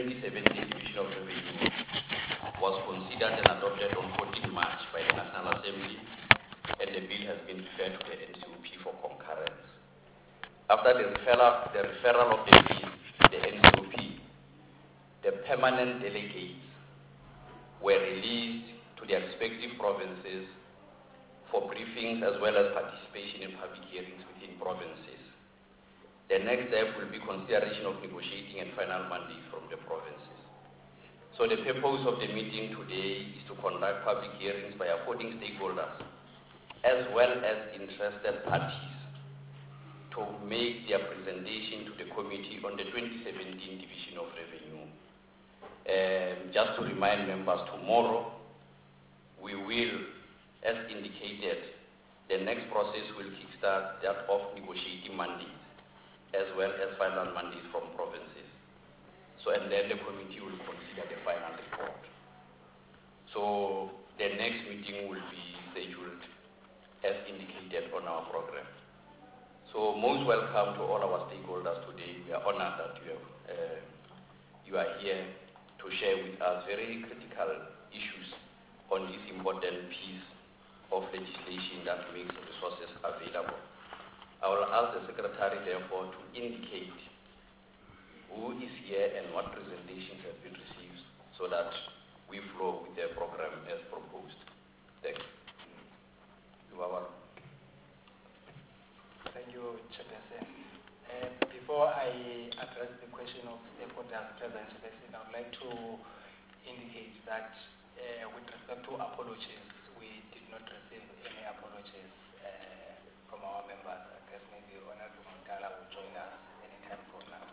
2017 Division of Revenue was considered and adopted on 14 March by the National Assembly, and the bill has been referred to the NCOP for concurrence. After the referral of the bill to the NCOP, the permanent delegates were released to their respective provinces for briefings as well as participation in public hearings within provinces. The next step will be consideration of negotiating and final mandate from the provinces. So the purpose of the meeting today is to conduct public hearings by affording stakeholders as well as interested parties to make their presentation to the committee on the 2017 Division of Revenue. Just to remind members, tomorrow we will, as indicated, the next process will kickstart that of negotiating mandates as well as final mandates from provinces. So, and then the committee will consider the final report. So the next meeting will be scheduled as indicated on our program. So most welcome to all our stakeholders today. We are honored that you are here to share with us very critical issues on this important piece of legislation that makes resources available. I will ask the Secretary, therefore, to indicate who is here and what presentations have been received so that we flow with the program as proposed. Thank you. Thank you, Chairperson. Before I address the question of stakeholders present, I would like to indicate that with respect to apologies, we did not receive any apologies from our members. I guess maybe Honorable Mutala will join us anytime from now.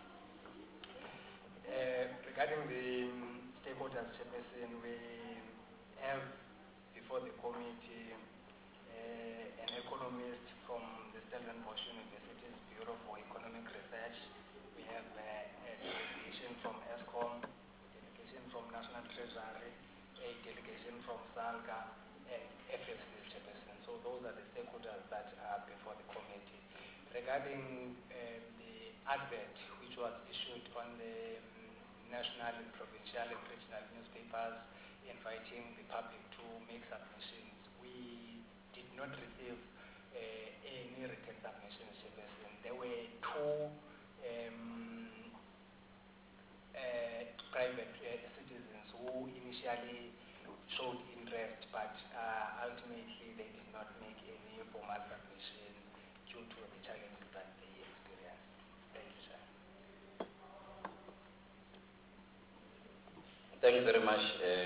Regarding the stakeholders, Chairperson, we have before the committee an economist from the Stellenbosch University's Bureau for Economic Research. We have a delegation from ESCOM, delegation from National Treasury, a delegation from SALGA, and FFC, Chairperson. So those are the stakeholders that are before the committee. Regarding the advert which was issued on the national, provincial, and regional newspapers inviting the public to make submissions, we did not receive any written submissions, Chairperson. There were two private citizens who initially showed interest, but ultimately they did not make any formal submission due to the challenges that they experienced. Thank you, sir. Thanks very much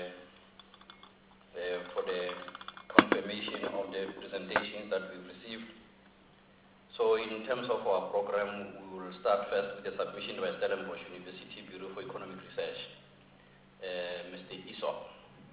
for the confirmation of the presentations that we've received. So in terms of our program, we will start first with the submission by Stellenbosch University Bureau for Economic Research. Mr. Isop.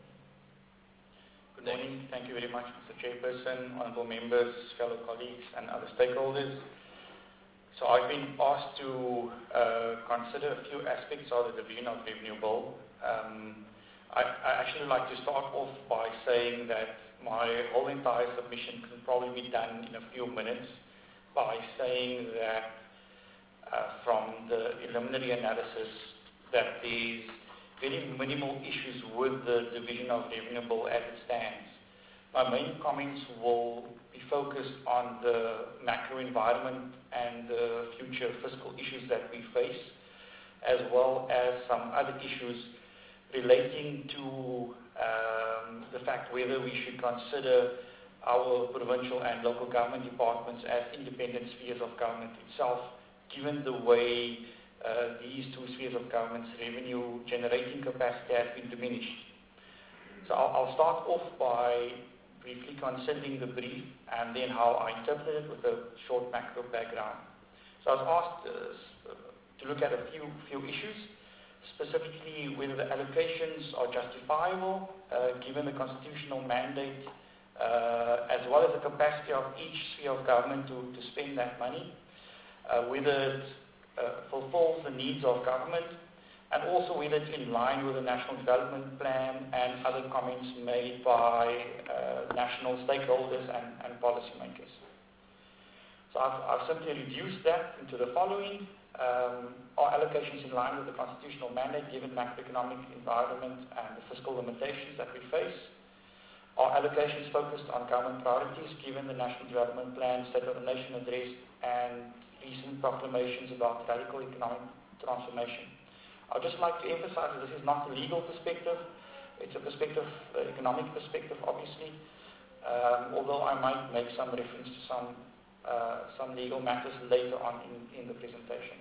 Good morning. Thank you very much, Mr. Chairperson, honorable members, fellow colleagues, and other stakeholders. So I've been asked to consider a few aspects of the Division of Revenue Bill. I actually like to start off by saying that my whole entire submission can probably be done in a few minutes by saying that from the preliminary analysis that there's very minimal issues with the Division of Revenue Bill as it stands. My main comments will be focused on the macro environment and the future fiscal issues that we face, as well as some other issues relating to the fact whether we should consider our provincial and local government departments as independent spheres of government itself, given the way these two spheres of government's revenue generating capacity has been diminished. So I'll start off by briefly considering the brief and then how I interpret it with a short macro background. So I was asked to look at a few issues, specifically whether the allocations are justifiable given the constitutional mandate as well as the capacity of each sphere of government to spend that money, whether it fulfills the needs of government, and also whether it's in line with the National Development Plan and other comments made by national stakeholders and policymakers. So I've simply reduced that into the following. Are allocations in line with the constitutional mandate given macroeconomic environment and the fiscal limitations that we face? Are allocations focused on government priorities given the National Development Plan, State of the Nation Address and recent proclamations about radical economic transformation? I'd just like to emphasize that this is not a legal perspective, it's a perspective, economic perspective obviously, although I might make some reference to some legal matters later on in the presentation.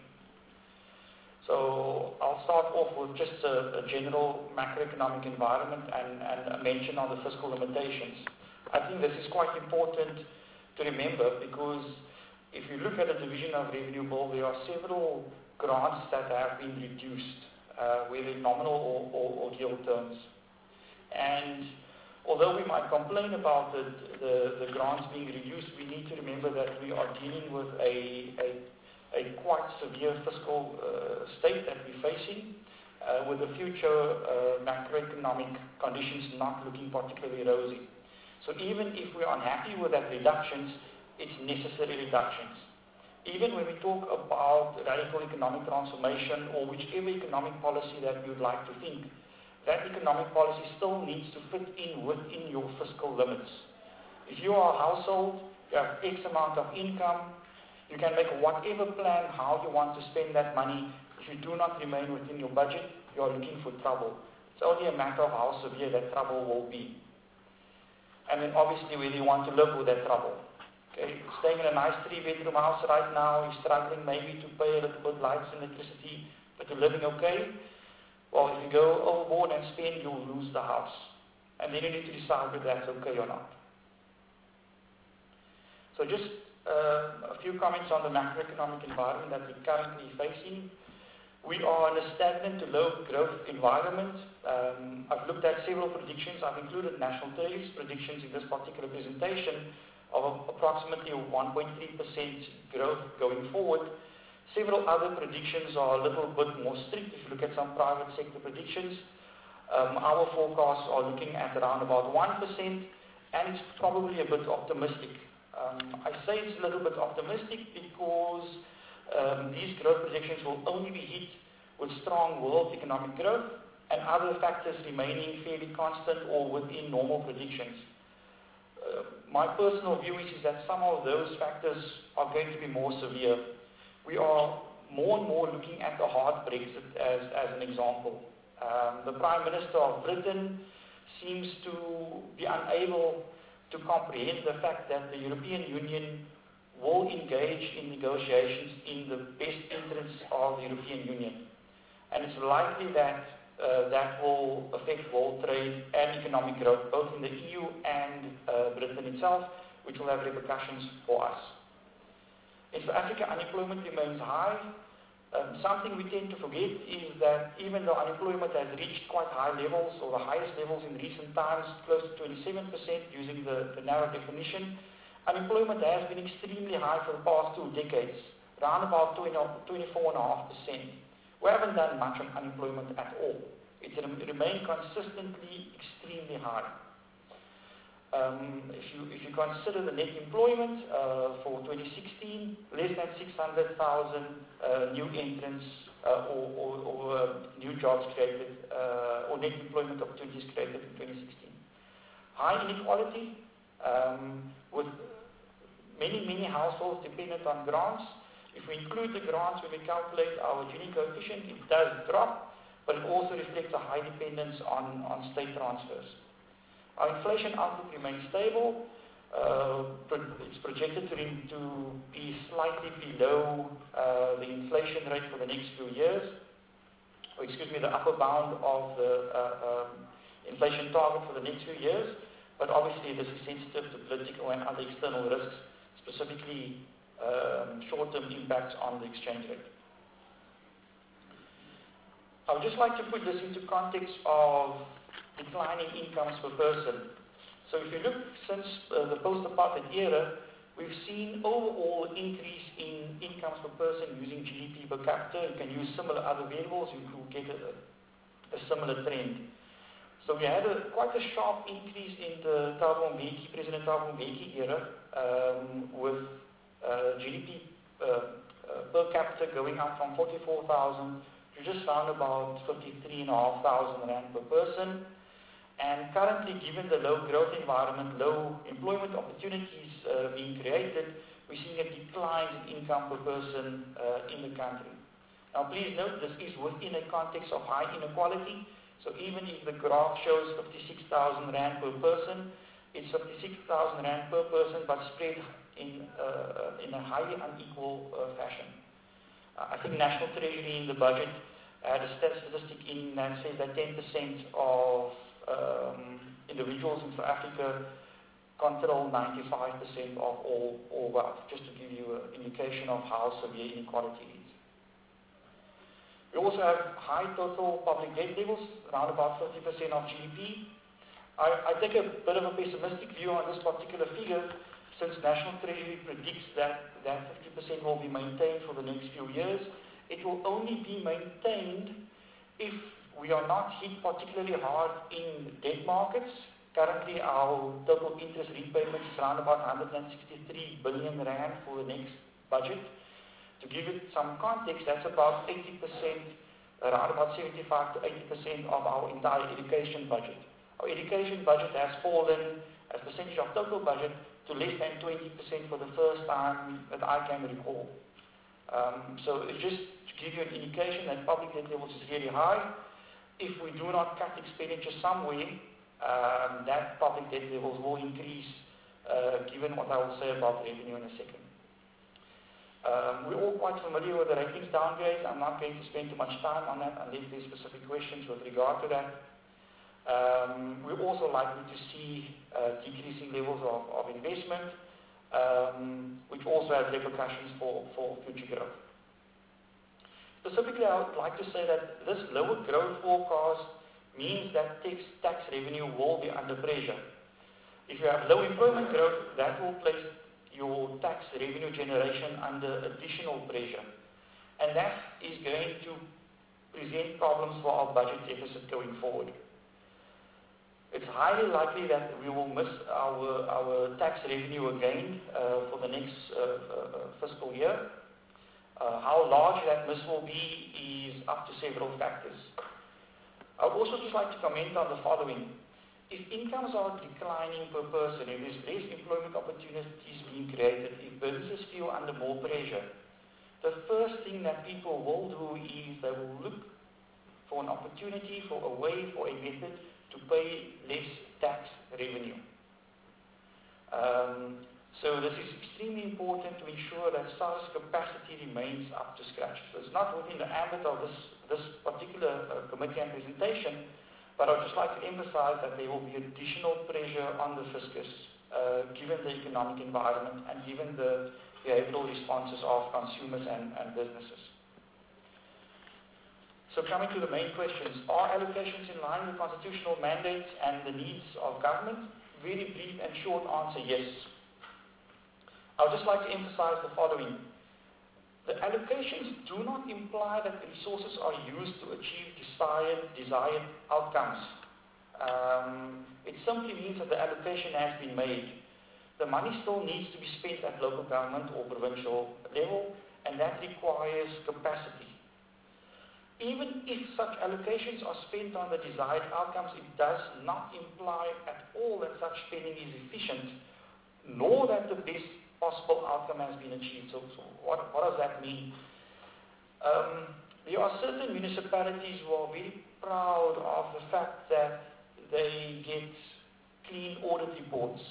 So I'll start off with just a general macroeconomic environment and a mention on the fiscal limitations. I think this is quite important to remember because if you look at the division of revenue bill, there are several grants that have been reduced, whether in nominal or real terms. And although we might complain about the grants being reduced, we need to remember that we are dealing with a quite severe fiscal state that we're facing, with the future macroeconomic conditions not looking particularly rosy. So even if we are unhappy with that reductions, it's necessary reductions. Even when we talk about radical economic transformation or whichever economic policy that we would like to think, that economic policy still needs to fit in within your fiscal limits. If you are a household, you have X amount of income, you can make whatever plan how you want to spend that money. If you do not remain within your budget, you are looking for trouble. It's only a matter of how severe that trouble will be. And then obviously whether you want to live with that trouble. Okay, staying in a nice 3-bedroom house right now, you're struggling maybe to pay a little bit lights and electricity, but you're living okay. Well, if you go overboard and spend, you'll lose the house. And then you need to decide whether that's okay or not. So just a few comments on the macroeconomic environment that we're currently facing. We are in a stagnant to low growth environment. I've looked at several predictions. I've included National Treasury's predictions in this particular presentation of approximately 1.3% growth going forward. Several other predictions are a little bit more strict. If you look at some private sector predictions, our forecasts are looking at around about 1%, and it's probably a bit optimistic. I say it's a little bit optimistic because these growth projections will only be hit with strong world economic growth and other factors remaining fairly constant or within normal predictions. My personal view is that some of those factors are going to be more severe. We are more and more looking at the hard Brexit as an example. The Prime Minister of Britain seems to be unable to comprehend the fact that the European Union will engage in negotiations in the best interests of the European Union. And it's likely that that will affect world trade and economic growth, both in the EU and Britain itself, which will have repercussions for us. In South Africa, unemployment remains high. Something we tend to forget is that even though unemployment has reached quite high levels, or the highest levels in recent times, close to 27% using the narrow definition, unemployment has been extremely high for the past 2 decades, around about 24.5%. We haven't done much on unemployment at all. It's remained consistently extremely high. If you consider the net employment for 2016, less than 600,000 new entrants or new jobs created, or net employment opportunities created in 2016. High inequality, with many households dependent on grants. If we include the grants when we calculate our Gini coefficient, it does drop, but it also reflects a high dependence on state transfers. Our inflation outlook remains stable. It's projected to be slightly below the inflation rate for the next few years. Or excuse me, the upper bound of the inflation target for the next few years. But obviously this is sensitive to political and other external risks, specifically short-term impacts on the exchange rate. I would just like to put this into context of declining incomes per person. So if you look since the post-apartheid era, we've seen overall increase in incomes per person using GDP per capita. You can use similar other variables, you will get a similar trend. So we had quite a sharp increase in the President Thabo Mbeki era with GDP per capita going up from 44,000 to just round about 53,500 rand per person. And currently, given the low growth environment, low employment opportunities being created, we're seeing a decline in income per person in the country. Now please note, this is within a context of high inequality. So even if the graph shows 56,000 rand per person, it's 56,000 rand per person, but spread in a highly unequal fashion. I think National Treasury in the budget had a statistic in that says that 10% of individuals in South Africa control 95% of all wealth, just to give you an indication of how severe inequality is. We also have high total public debt levels, around about 50% of GDP. I take a bit of a pessimistic view on this particular figure, since National Treasury predicts that 50% will be maintained for the next few years. It will only be maintained if we are not hit particularly hard in debt markets. Currently, our total interest repayments is around about 163 billion rand for the next budget. To give it some context, that's about 80%, around about 75 to 80% of our entire education budget. Our education budget has fallen as percentage of total budget to less than 20% for the first time that I can recall. So it's just to give you an indication that public debt levels is really high. If we do not cut expenditure somewhere, that public debt levels will increase, given what I will say about revenue in a second. We're all quite familiar with the ratings downgrades. I'm not going to spend too much time on that unless there's specific questions with regard to that. We're also likely to see decreasing levels of investment, which also has repercussions for future growth. Specifically, I would like to say that this lower growth forecast means that tax revenue will be under pressure. If you have low employment growth, that will place your tax revenue generation under additional pressure. And that is going to present problems for our budget deficit going forward. It's highly likely that we will miss our tax revenue again for the next fiscal year. How large that miss will be is up to several factors. I would also just like to comment on the following. If incomes are declining per person, if there's less employment opportunities being created, if businesses feel under more pressure, the first thing that people will do is they will look for an opportunity, for a way, for a method to pay less tax revenue. So this is extremely important to ensure that SARS capacity remains up to scratch. So it's not within the ambit of this particular committee and presentation, but I would just like to emphasize that there will be additional pressure on the fiscus given the economic environment and given the behavioral responses of consumers and businesses. So coming to the main questions, are allocations in line with constitutional mandates and the needs of government? Very brief and short answer, yes. I would just like to emphasize the following. The allocations do not imply that resources are used to achieve desired outcomes. It simply means that the allocation has been made. The money still needs to be spent at local government or provincial level, and that requires capacity. Even if such allocations are spent on the desired outcomes, it does not imply at all that such spending is efficient, nor that the best possible outcome has been achieved. So what does that mean? There are certain municipalities who are very proud of the fact that they get clean audit reports.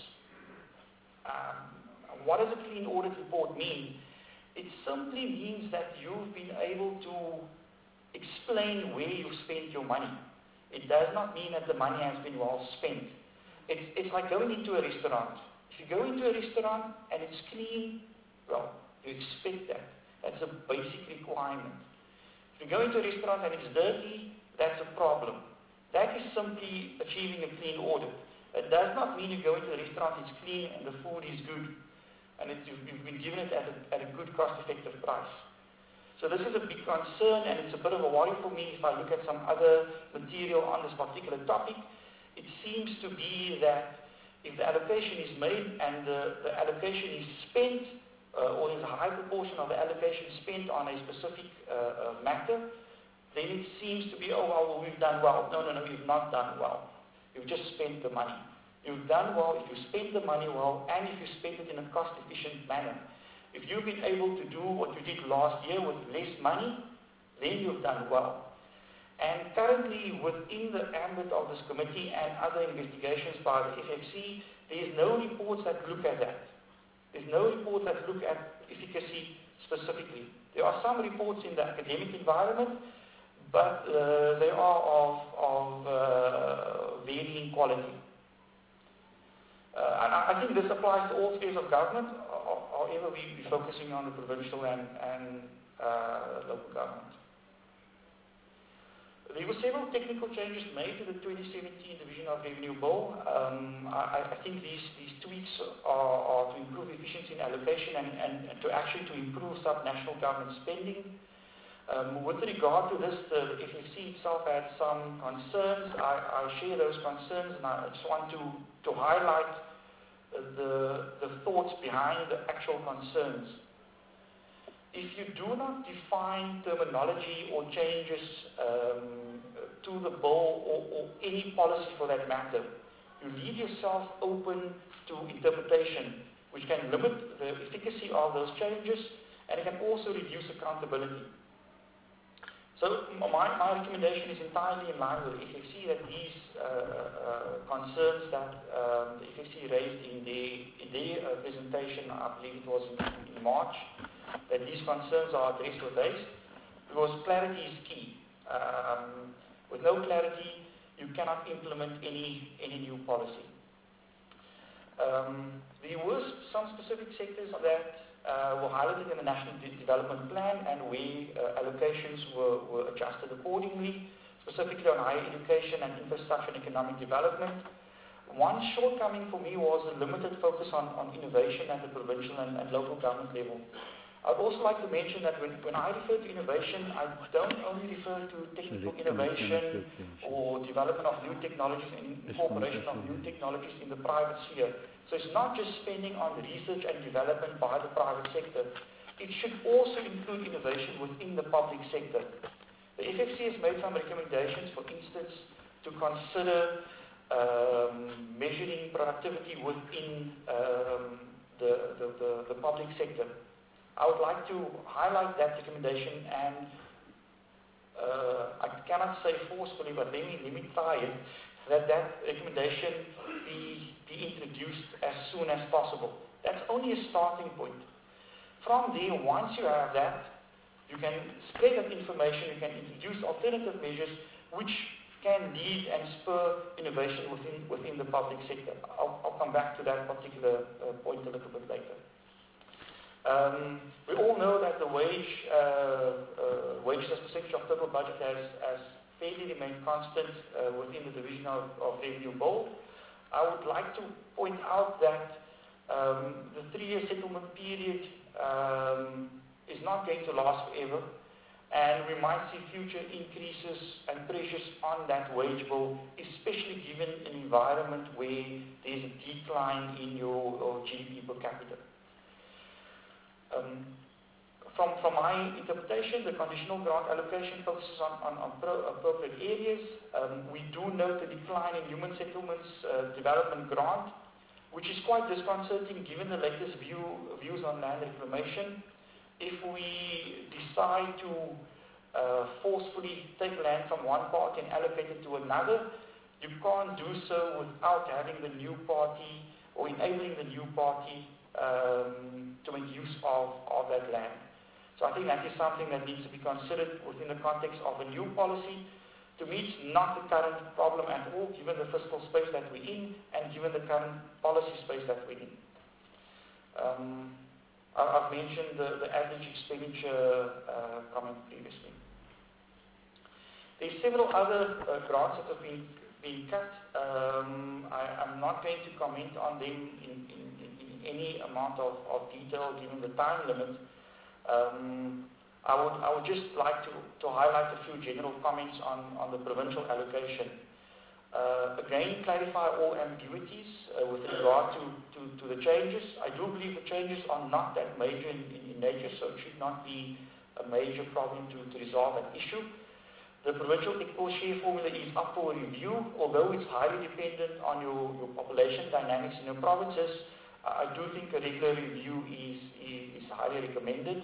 What does a clean audit report mean? It simply means that you've been able to explain where you've spent your money. It does not mean that the money has been well spent. It's like going into a restaurant. If you go into a restaurant and it's clean, well, you expect that. That's a basic requirement. If you go into a restaurant and it's dirty, that's a problem. That is simply achieving a clean audit. It does not mean you go into a restaurant, it's clean and the food is good, and you've been given it at a good cost-effective price. So this is a big concern, and it's a bit of a worry for me if I look at some other material on this particular topic. It seems to be that if the allocation is made and the allocation is spent, or there's a high proportion of the allocation spent on a specific matter, then it seems to be, oh, well, we've done well. No, you've not done well. You've just spent the money. You've done well if you spend the money well and if you spend it in a cost-efficient manner. If you've been able to do what you did last year with less money, then you've done well. And currently, within the ambit of this committee and other investigations by the FFC, there is no reports that look at that. There's no reports that look at efficacy specifically. There are some reports in the academic environment, but they are of varying quality. And I think this applies to all spheres of government, however we're focusing on the provincial and local government. There were several technical changes made to the 2017 Division of Revenue Bill. I think these tweaks are to improve efficiency in allocation and to actually to improve sub-national government spending. With regard to this, the FFC itself had some concerns. I share those concerns, and I just want to highlight the thoughts behind the actual concerns. If you do not define terminology or changes to the bill or any policy for that matter, you leave yourself open to interpretation, which can limit the efficacy of those changes, and it can also reduce accountability. So my recommendation is entirely in line with the FFC, that these concerns that the FFC raised in their presentation, I believe it was in March, that these concerns are addressed with haste, because clarity is key. With no clarity, you cannot implement any new policy. There were some specific sectors that were highlighted in the National Development Plan and where allocations were adjusted accordingly, specifically on higher education and infrastructure and economic development. One shortcoming for me was a limited focus on innovation at the provincial and local government level. I'd also like to mention that when I refer to innovation, I don't only refer to technical innovation or development of new technologies and incorporation of new technologies in the private sphere. So it's not just spending on research and development by the private sector. It should also include innovation within the public sector. The FFC has made some recommendations, for instance, to consider measuring productivity within the public sector. I would like to highlight that recommendation, and I cannot say forcefully, but let me try it, that recommendation be introduced as soon as possible. That's only a starting point. From there, once you have that, you can spread that information, you can introduce alternative measures which can lead and spur innovation within the public sector. I'll come back to that particular point a little bit later. We all know that the wages as a percentage of total budget has fairly remained constant within the Division of Revenue Bill. I would like to point out that the 3-year settlement period is not going to last forever, and we might see future increases and pressures on that wage bill, especially given an environment where there's a decline in your GDP per capita. From my interpretation, the conditional grant allocation focuses on appropriate areas. We do note the decline in human settlements development grant, which is quite disconcerting given the latest views on land reclamation. If we decide to forcefully take land from one party and allocate it to another, you can't do so without having the new party or enabling the new party to make use of that land. So I think that is something that needs to be considered within the context of a new policy. To me, it's not the current problem at all, given the fiscal space that we're in and given the current policy space that we're in. I've mentioned the average expenditure comment previously. There's several other grants that have been cut. I'm not going to comment on them in any amount of detail given the time limit. I would just like to highlight a few general comments on the provincial allocation. Again, clarify all ambiguities with regard to the changes. I do believe the changes are not that major in nature, so it should not be a major problem to resolve that issue. The provincial export share formula is up for review, although it's highly dependent on your population dynamics in your provinces. I do think a regular review is highly recommended.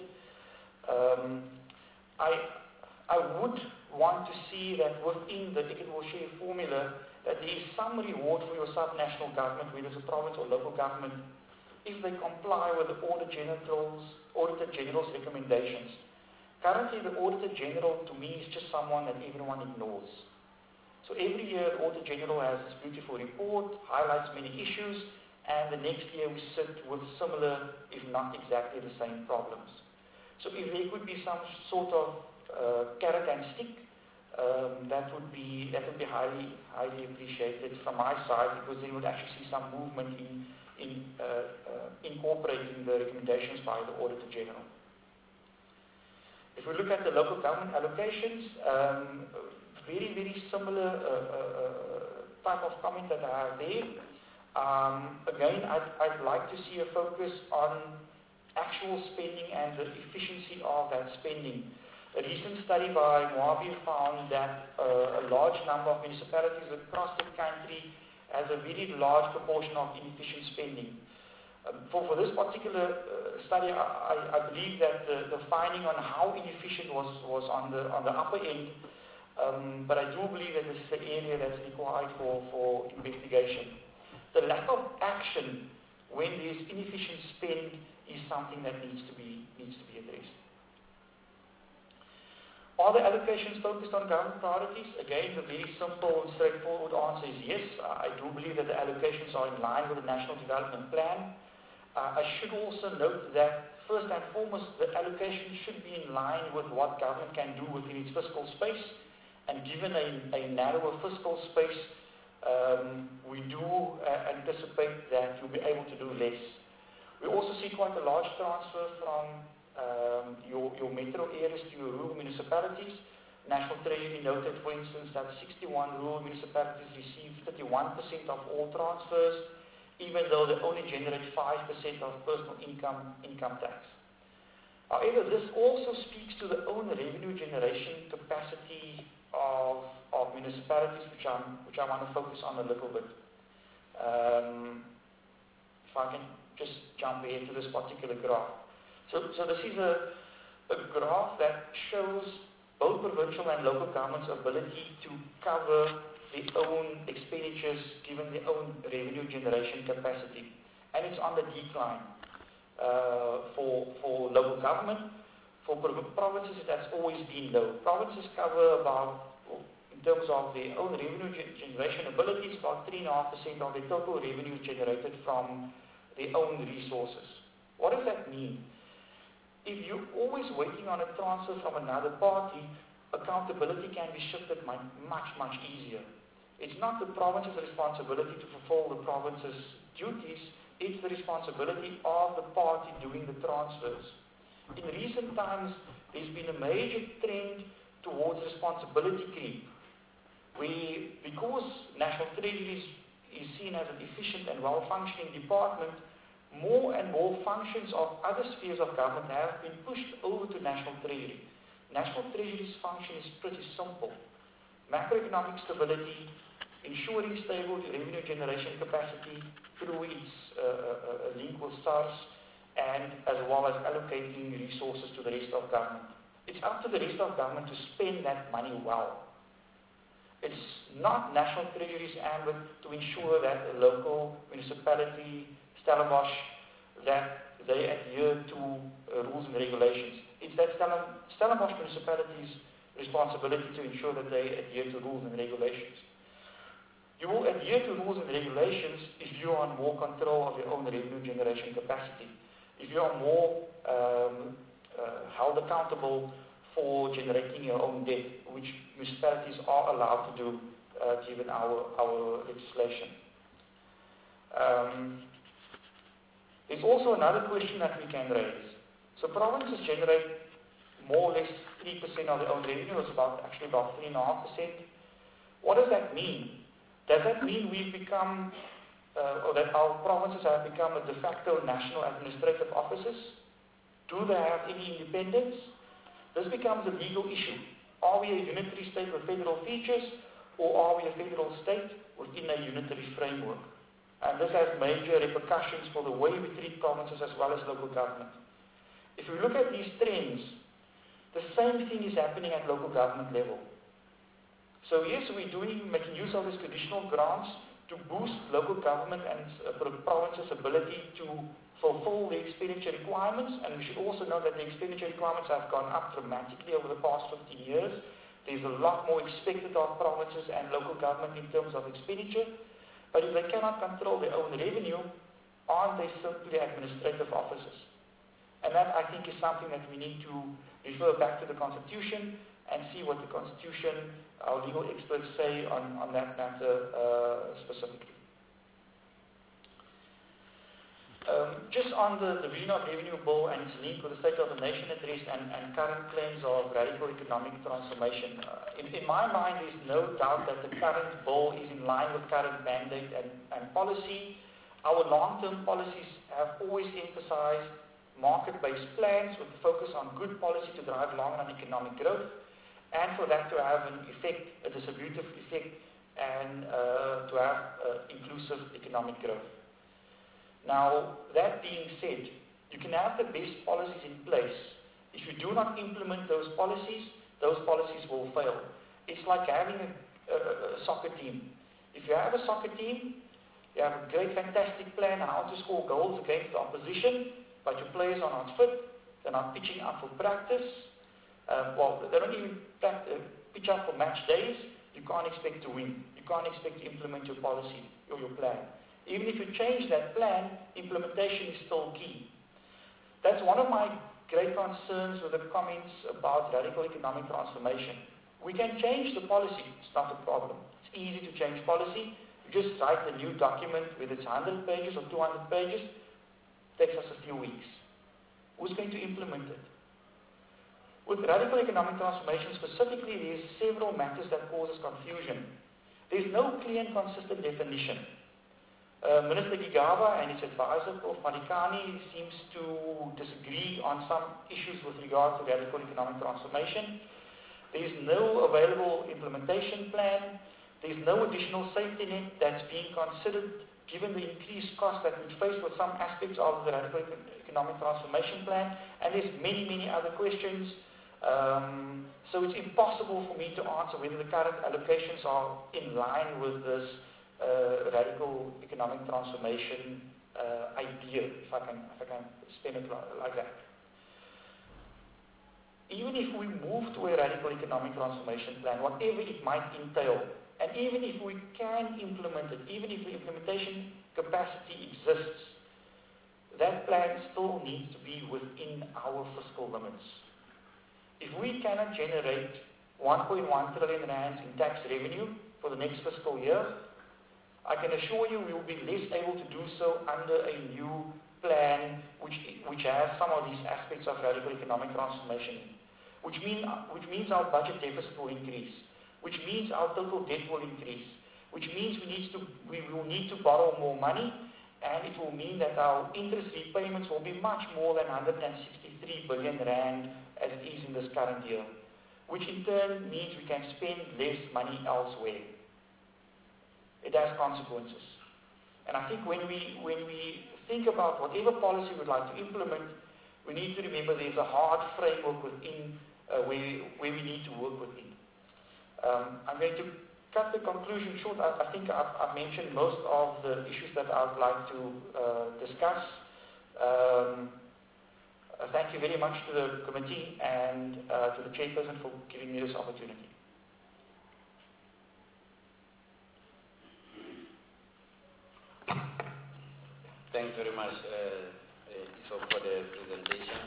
I would want to see that within the equitable share formula that there is some reward for your subnational government, whether it's a province or local government, if they comply with the Auditor General's recommendations. Currently, the Auditor General to me is just someone that everyone ignores. So every year, the Auditor General has this beautiful report, highlights many issues, and the next year we sit with similar, if not exactly the same problems. So if there could be some sort of carrot and stick, that would be highly appreciated from my side, because then we would actually see some movement in incorporating the recommendations by the Auditor General. If we look at the local government allocations, very, very similar type of comment that I have there. Again, I'd like to see a focus on actual spending and the efficiency of that spending. A recent study by Moabir found that a large number of municipalities across the country has a very large proportion of inefficient spending. For this particular study, I believe that the finding on how inefficient was on the upper end, but I do believe that this is an area that's required for investigation. The lack of action when there's inefficient spend is something that needs to be addressed. Are the allocations focused on government priorities? Again, the very simple and straightforward answer is yes. I do believe that the allocations are in line with the National Development Plan. I should also note that first and foremost, the allocation should be in line with what government can do within its fiscal space. And given a narrower fiscal space, we do anticipate that you'll be able to do less. We also see quite a large transfer from your metro areas to your rural municipalities. National Treasury noted, for instance, that 61 rural municipalities receive 31% of all transfers, even though they only generate 5% of personal income tax. However, this also speaks to the own revenue generation capacity of municipalities, which I want to focus on a little bit. If I can just jump ahead to this particular graph. So this is a graph that shows both provincial and local governments' ability to cover their own expenditures given their own revenue generation capacity. And it's on the decline for local government. For provinces, that's always been low. Provinces cover about, in terms of their own revenue generation abilities, about 3.5% of their total revenue generated from their own resources. What does that mean? If you're always waiting on a transfer from another party, accountability can be shifted much easier. It's not the province's responsibility to fulfill the province's duties, it's the responsibility of the party doing the transfers. In recent times, there's been a major trend towards responsibility creep, where because National Treasury is seen as an efficient and well-functioning department, more and more functions of other spheres of government have been pushed over to National Treasury. National Treasury's function is pretty simple. Macroeconomic stability, ensuring stable revenue generation capacity through its link with SARS, and as well as allocating resources to the rest of government. It's up to the rest of government to spend that money well. It's not National Treasury's ambit to ensure that a local municipality, Stellenbosch, that they adhere to rules and regulations. It's that Stellenbosch municipality's responsibility to ensure that they adhere to rules and regulations. You will adhere to rules and regulations if you are in more control of your own revenue generation capacity. If you are more held accountable for generating your own debt, which municipalities are allowed to do given our legislation. There's also another question that we can raise. So provinces generate more or less 3% of their own revenue. It's actually about 3.5%. What does that mean? Does that mean we've become, or that our provinces have become a de facto national administrative offices? Do they have any independence? This becomes a legal issue. Are we a unitary state with federal features, or are we a federal state within a unitary framework? And this has major repercussions for the way we treat provinces as well as local government. If we look at these trends, the same thing is happening at local government level. So yes, we're making use of these traditional grants to boost local government and provinces' ability to fulfill the expenditure requirements, and we should also know that the expenditure requirements have gone up dramatically over the past 15 years. There's a lot more expected of provinces and local government in terms of expenditure, but if they cannot control their own revenue, aren't they simply administrative offices? And that, I think, is something that we need to refer back to the Constitution and see what the Constitution, our legal experts say on that matter specifically. Just on the Division of Revenue Bill and its link with the State of the Nation address and current claims of radical economic transformation, in my mind there's no doubt that the current bill is in line with current mandate and policy. Our long-term policies have always emphasized market-based plans with a focus on good policy to drive long-run economic growth, and for that to have an effect, a distributive effect, and to have inclusive economic growth. Now, that being said, you can have the best policies in place. If you do not implement those policies will fail. It's like having a soccer team. If you have a soccer team, you have a great, fantastic plan on how to score goals against the opposition, but your players are not fit, they're not pitching up for practice, they don't even pitch up for match days, you can't expect to win. You can't expect to implement your policy or your plan. Even if you change that plan, implementation is still key. That's one of my great concerns with the comments about radical economic transformation. We can change the policy, it's not a problem. It's easy to change policy. You just write a new document, whether it's 100 pages or 200 pages, it takes us a few weeks. Who's going to implement it? With radical economic transformation specifically, there's several matters that causes confusion. There's no clear and consistent definition. Minister Gigaba and his advisor, Prof. Marikani, seems to disagree on some issues with regard to radical economic transformation. There is no available implementation plan. There is no additional safety net that's being considered given the increased cost that we face with some aspects of the radical economic transformation plan. And there's many, many other questions. So it's impossible for me to answer whether the current allocations are in line with this radical economic transformation idea, if I can spin it like that. Even if we move to a radical economic transformation plan, whatever it might entail, and even if we can implement it, even if the implementation capacity exists, that plan still needs to be within our fiscal limits. If we cannot generate 1.1 trillion rands in tax revenue for the next fiscal year, I can assure you we will be less able to do so under a new plan which has some of these aspects of radical economic transformation, which means our budget deficit will increase, which means our total debt will increase, which means we will need to borrow more money, and it will mean that our interest repayments will be much more than 163 billion rand as it is in this current year, which in turn means we can spend less money elsewhere. It has consequences. And I think when we think about whatever policy we'd like to implement, we need to remember there's a hard framework within where we need to work within. I'm going to cut the conclusion short. I think I've mentioned most of the issues that I would like to discuss. Thank you very much to the committee and to the chairperson for giving me this opportunity. Thanks very much, Iso, for the presentation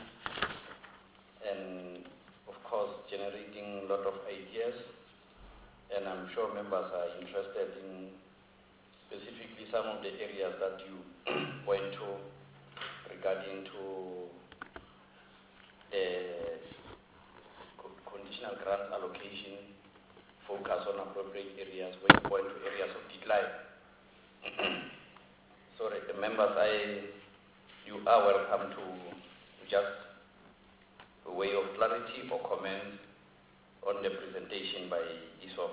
and, of course, generating a lot of ideas. And I'm sure members are interested in specifically some of the areas that you point to regarding to the conditional grant allocation, focus on appropriate areas, where you point to areas of decline. are welcome to just a way of clarity or comments on the presentation by ISOP.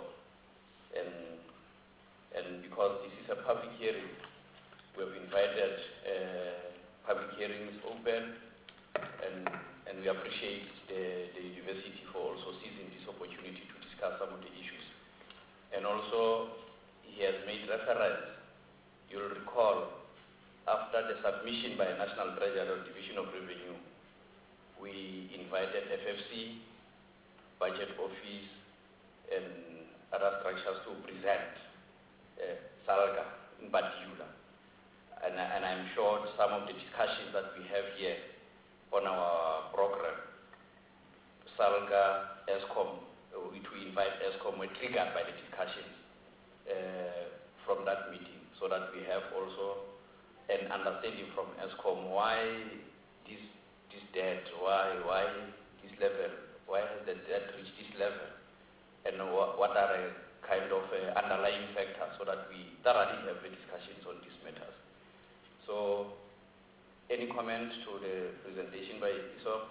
And because this is a public hearing, we have invited public hearings open, and we appreciate the university for also seizing this opportunity to discuss some of the issues. And also, he has made reference, you'll recall, after the submission by National Treasury or Division of Revenue, we invited FFC, Budget Office, and other structures to present SALGA in particular. And I'm sure some of the discussions that we have here on our program, SALGA, ESCOM, we invite ESCOM, were triggered by the discussions from that meeting, so that we have also an understanding from ESCOM why this debt, why this level, why has the debt reached this level, and what are the kind of underlying factors, so that we thoroughly have the discussions on these matters. So, any comment to the presentation by ISOP?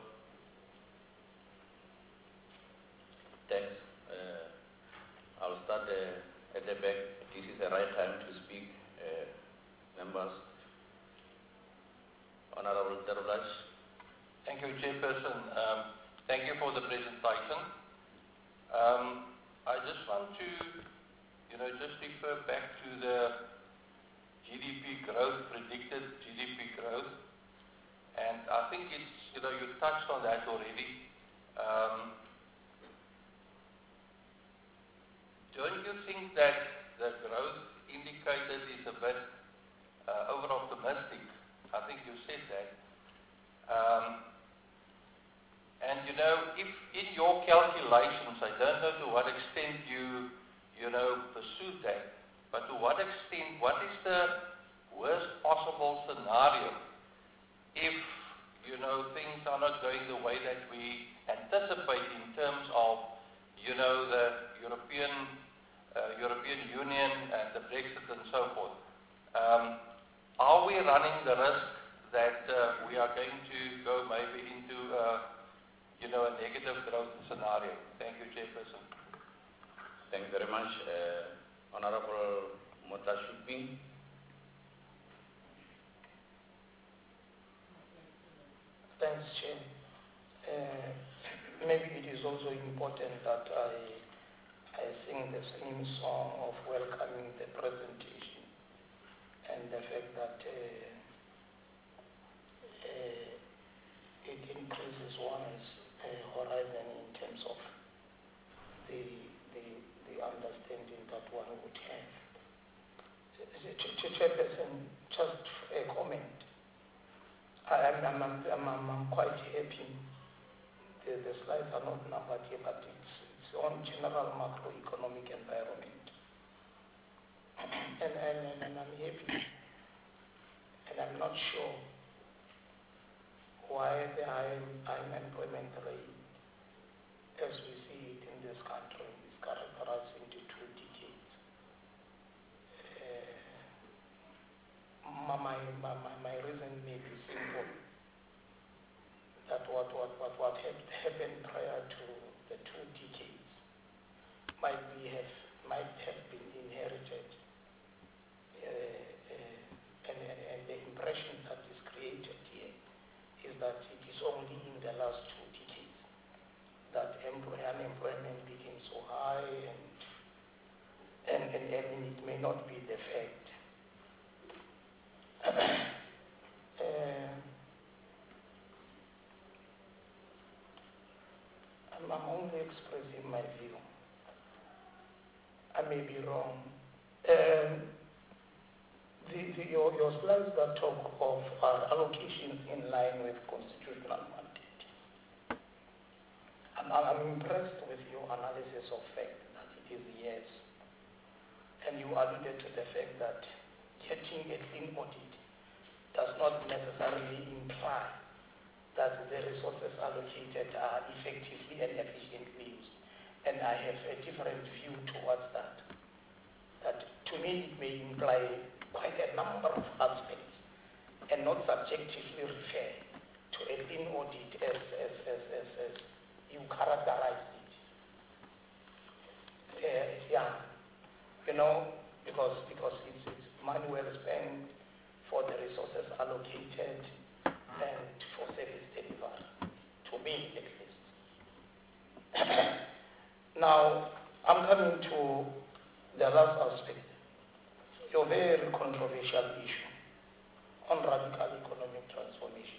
Thanks. I'll start at the back. This is the right time to speak, members. Honorable Dervlash. Thank you, Chairperson. Thank you for the presentation. I just want to, just refer back to the GDP growth, predicted GDP growth. And I think it's, you touched on that already. Don't you think that the growth indicated is a bit over-optimistic? I think you said that. And if in your calculations, I don't know to what extent you pursued that, but to what extent, what is the worst possible scenario if, things are not going the way that we anticipate in terms of, the European Union and the Brexit and so forth? Are we running the risk that we are going to go maybe into a negative growth scenario? Thank you, Chairperson. Thank you very much. Honorable Motashuping. Thanks, Chair. Maybe it is also important that I sing the same song of welcoming the presentation and the fact that it increases one's horizon in terms of the understanding that one would have. Chairperson, just a comment. I'm quite happy. The slides are not numbered here, but it's on general macroeconomic environment. And I'm happy. And I'm not sure why the high unemployment rate, as we see it in this country, is characterized into 2 decades. My reason may be simple, that what had happened prior to the 2 decades might have been inherited, and the impression that is created here is that it is only in the last 2 decades that unemployment became so high, and it may not be the fact. I'm only expressing my view. I may be wrong. Your slides that talk of allocations in line with constitutional mandate. I'm impressed with your analysis of fact that it is yes. And you alluded to the fact that getting a clean audit does not necessarily imply that the resources allocated are effectively and efficiently used. And I have a different view towards that. That to me it may imply quite a number of aspects and not subjectively refer to a clean audit as you characterized it. Yeah, you know, because it's money well spent for the resources allocated and for service delivery, to me at least. Now, I'm coming to the last aspect, your very controversial issue on radical economic transformation.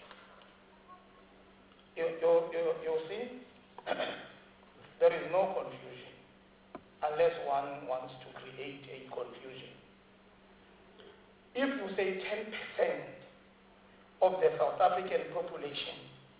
You see, there is no confusion unless one wants to create a confusion. If you say 10% of the South African population,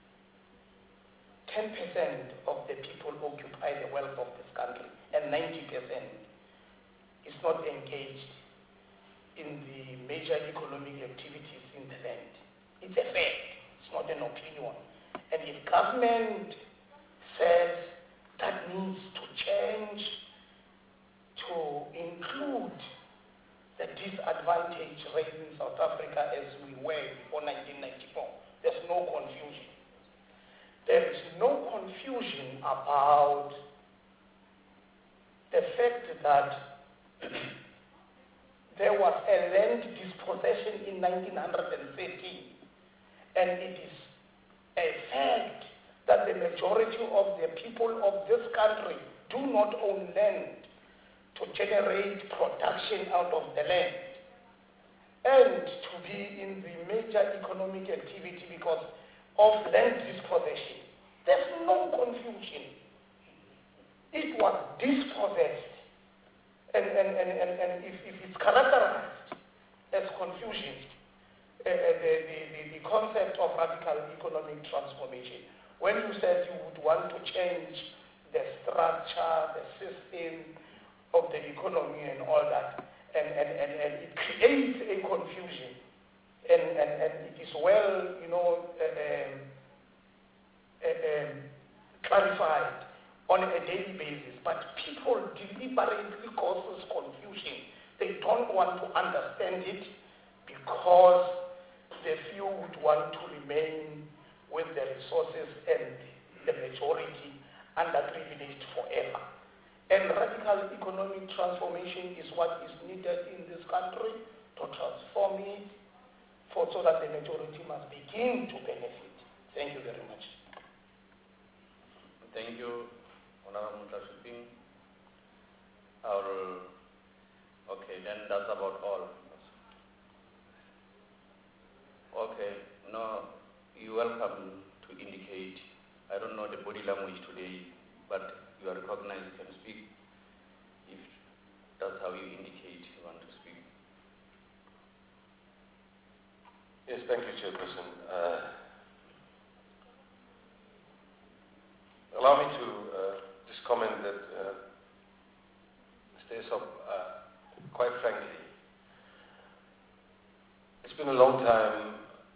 10% of the people occupy the wealth of this country, and 90% is not engaged in the major economic activities in the land. It's a fact, it's not an opinion. And if government says that needs to change to include the disadvantaged race in South Africa as we were before 1994, there's no confusion. There is no confusion about the fact that there was a land dispossession in 1913, and it is a fact that the majority of the people of this country do not own land to generate production out of the land and to be in the major economic activity because of land dispossession. There's no confusion. It was dispossessed. And if it's characterized as confusion, the concept of radical economic transformation, when you said you would want to change the structure, the system of the economy and all that, and it creates a confusion, and it is well, you know, clarified on a daily basis, but people deliberately causes confusion. They don't want to understand it because the few would want to remain with the resources and the majority underprivileged forever. And radical economic transformation is what is needed in this country to transform it so that the majority must begin to benefit. Thank you very much. Thank you, Honorable Mutashiping. Okay, then that's about all. Okay, now you're welcome to indicate, I don't know the body language today, but you are recognized, you can speak if that's how you indicate you want to speak. Yes, thank you, Chairperson. Allow me to just comment that, Mr. Esop, quite frankly, it's been a long time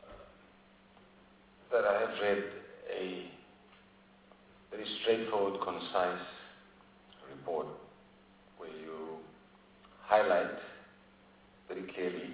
that I have read a very straightforward, concise report where you highlight very clearly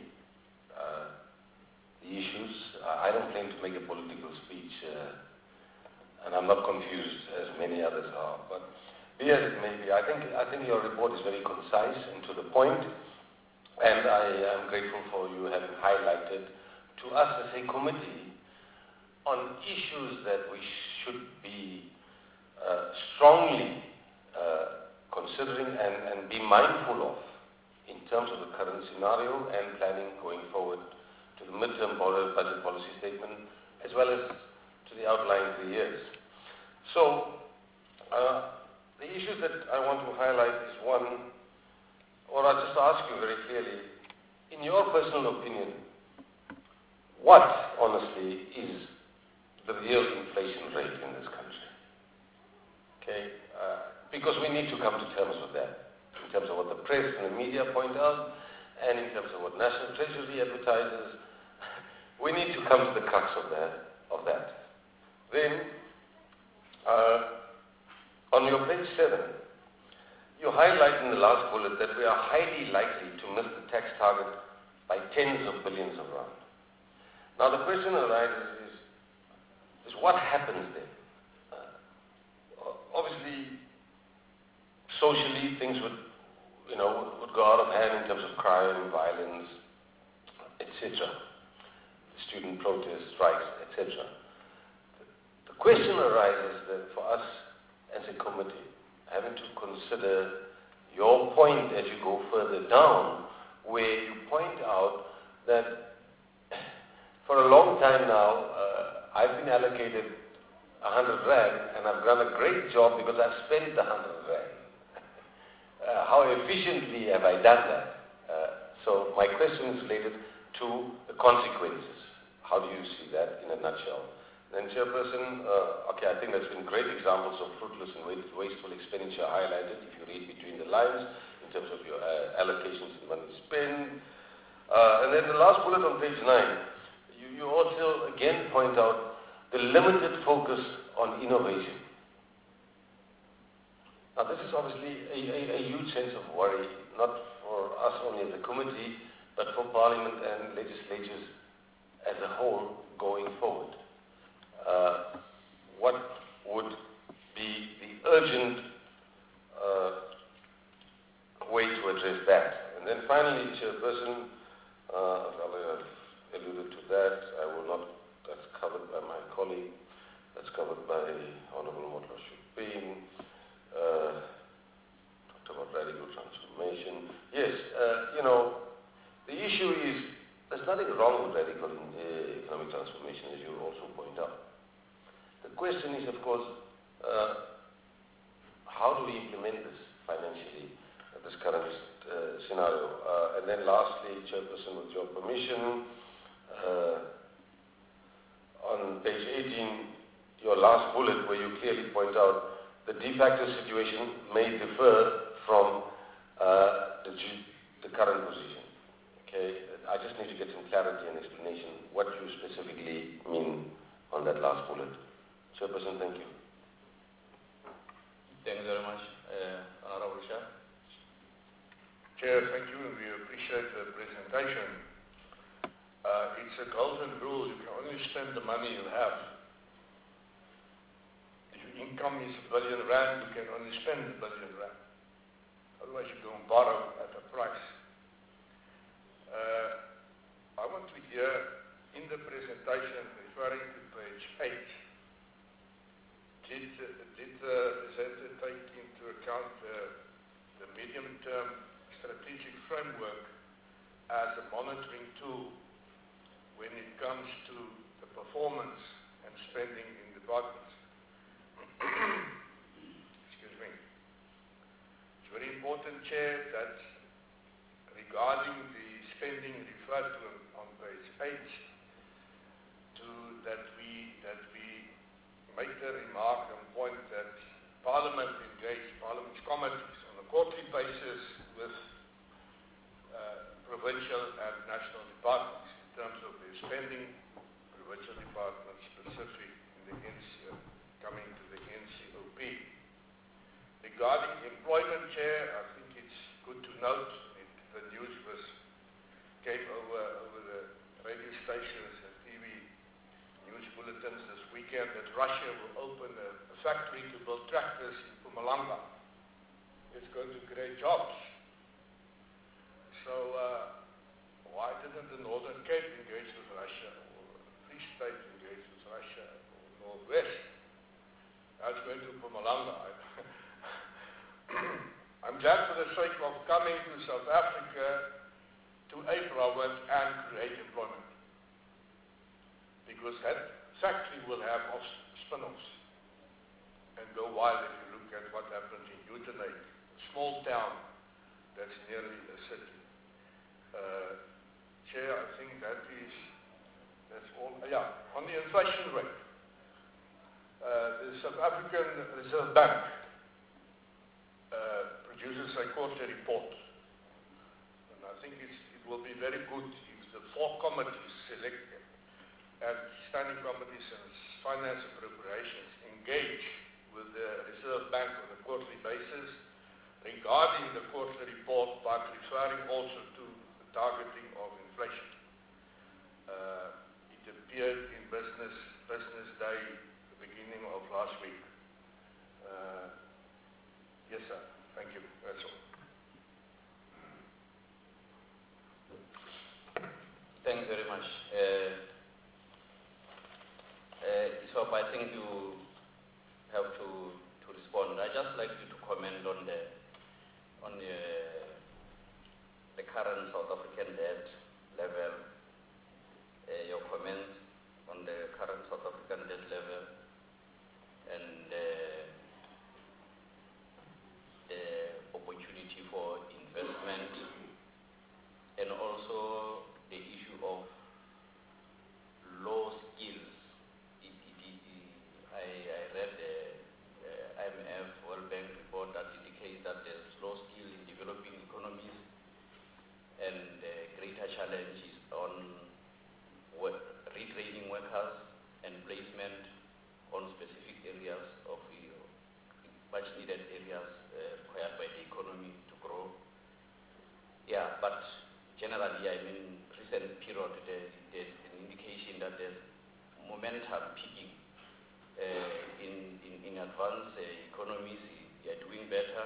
the issues. I don't claim to make a political speech, and I'm not confused as many others are, but be as it may be, I think your report is very concise and to the point, and I am grateful for you having highlighted to us as a committee on issues that we should be strongly considering and be mindful of in terms of the current scenario and planning going forward to the midterm budget policy statement as well as to the outlying 3 years. So the issues that I want to highlight is one, or I'll just ask you very clearly, in your personal opinion, what honestly is the real inflation rate in this country? Okay, because we need to come to terms with that, in terms of what the press and the media point out, and in terms of what National Treasury advertises. We need to come to the crux of that. Then, on your page 7, you highlight in the last bullet that we are highly likely to miss the tax target by tens of billions of rand. Now the question arises is what happens then? Obviously, socially things would go out of hand in terms of crime, violence, etc. Student protests, strikes, etc. The question arises that for us as a committee, having to consider your point as you go further down, where you point out that for a long time now, I've been allocated 100 Rand, and I've done a great job because I've spent the 100 Rand. How efficiently have I done that? So my question is related to the consequences. How do you see that in a nutshell? Then Chairperson, okay, I think there's been great examples of fruitless and wasteful expenditure highlighted, if you read between the lines, in terms of your allocations and money spent. And then the last bullet on page 9, you also again point out the limited focus on innovation. Now this is obviously a huge sense of worry, not for us only as a committee, but for Parliament and legislatures as a whole going forward. What would be the urgent way to address that? And then finally, Chairperson, I've alluded to that. I will not, that's covered by my colleague, that's covered by Honorable Motla Shupin. Talked about radical transformation. Yes, the issue is there's nothing wrong with radical economic transformation, as you also point out. The question is, of course, how do we implement this financially at this current scenario? And then lastly, Chairperson, with your permission, on page 18, your last bullet where you clearly point out the de facto situation may differ from the current position. Okay, I just need to get some clarity and explanation what you specifically mean on that last bullet. Chairperson, thank you. Thank you very much, Honorable Shah. Chair, thank you. We appreciate the presentation. It's a golden rule. You can only spend the money you have. If your income is R1 billion, you can only spend R1 billion. Otherwise, you go and borrow at a price. I want to hear in the presentation referring to page 8, did the presenter take into account the medium-term strategic framework as a monitoring tool when it comes to the performance and spending in departments? Excuse me. It's very important, Chair, that regarding the spending referred to on page 8, that we make the remark and point that Parliament engaged Parliament's committees on a quarterly basis with provincial and national departments in terms of their spending, provincial departments specific in the NCO, coming to the NCOP. Regarding employment, Chair, I think it's good to note, the news came over the radio stations and TV news bulletins this weekend that Russia will open a factory to build tractors in Mpumalanga. It's going to create jobs. So why didn't the Northern Cape engage with Russia, or Free State engage with Russia, or Northwest? Now it's going to Mpumalanga. I'm glad for the sake of coming to South Africa to a province and create employment. Because that factory will have spin-offs and go wild if you look at what happens in Uitenhage, a small town that's nearly a city. Chair, I think that's all. Yeah, on the inflation rate, the South African Reserve Bank produces a quarterly report. And I think it will be very good if the 4 committees selected and standing committees and finance appropriations engage with the Reserve Bank on a quarterly basis regarding the quarterly report, but referring also to the targeting of inflation. It Thanks very much. So I think you have to respond. I just like you to comment on the current South African debt level. Your comments on the current South African debt level and the opportunity for investment, and also the issue of low skills. I read the IMF World Bank report that indicates that there's low skill in developing economies and greater challenges on retraining workers and placement on specific areas of much needed areas required by the economy to grow. Yeah, but generally, I mean, recent period, there's an indication that there's momentum peaking in advanced economies. They are doing better.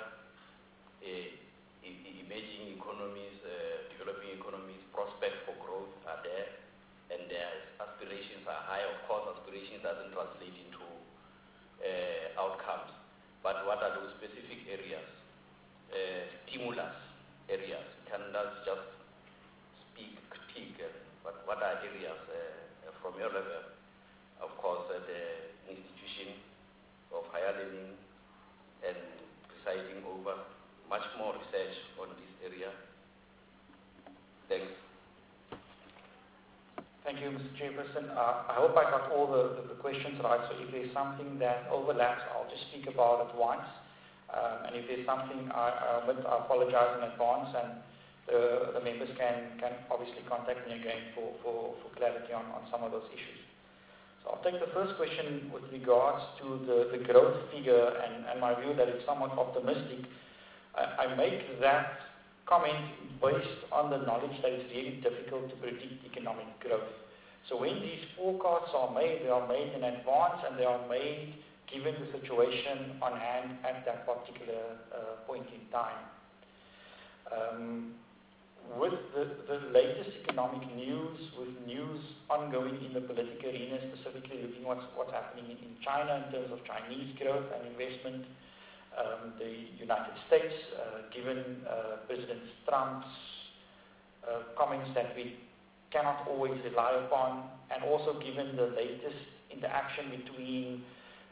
Emerging economies, developing economies, prospects for growth are there, and their aspirations are high. Of course, aspirations doesn't translate into outcomes. But what are those specific areas? Stimulus areas. Let's just critique. What are areas from your level? Of course, the institution of higher learning and presiding over much more research on this area. Thanks. Thank you, Mr. Chairperson. I hope I got all the questions right. So if there's something that overlaps, I'll just speak about it once. And if there's something I apologize in advance, and the members can obviously contact me again for clarity on some of those issues. So I'll take the first question with regards to the growth figure and my view that it's somewhat optimistic. I make that comment based on the knowledge that it's really difficult to predict economic growth. So when these forecasts are made, they are made in advance, and they are made given the situation on hand at that particular point in time. With the latest economic news, with news ongoing in the political arena, specifically looking what's happening in China in terms of Chinese growth and investment, the United States, given President Trump's comments that we cannot always rely upon, and also given the latest interaction between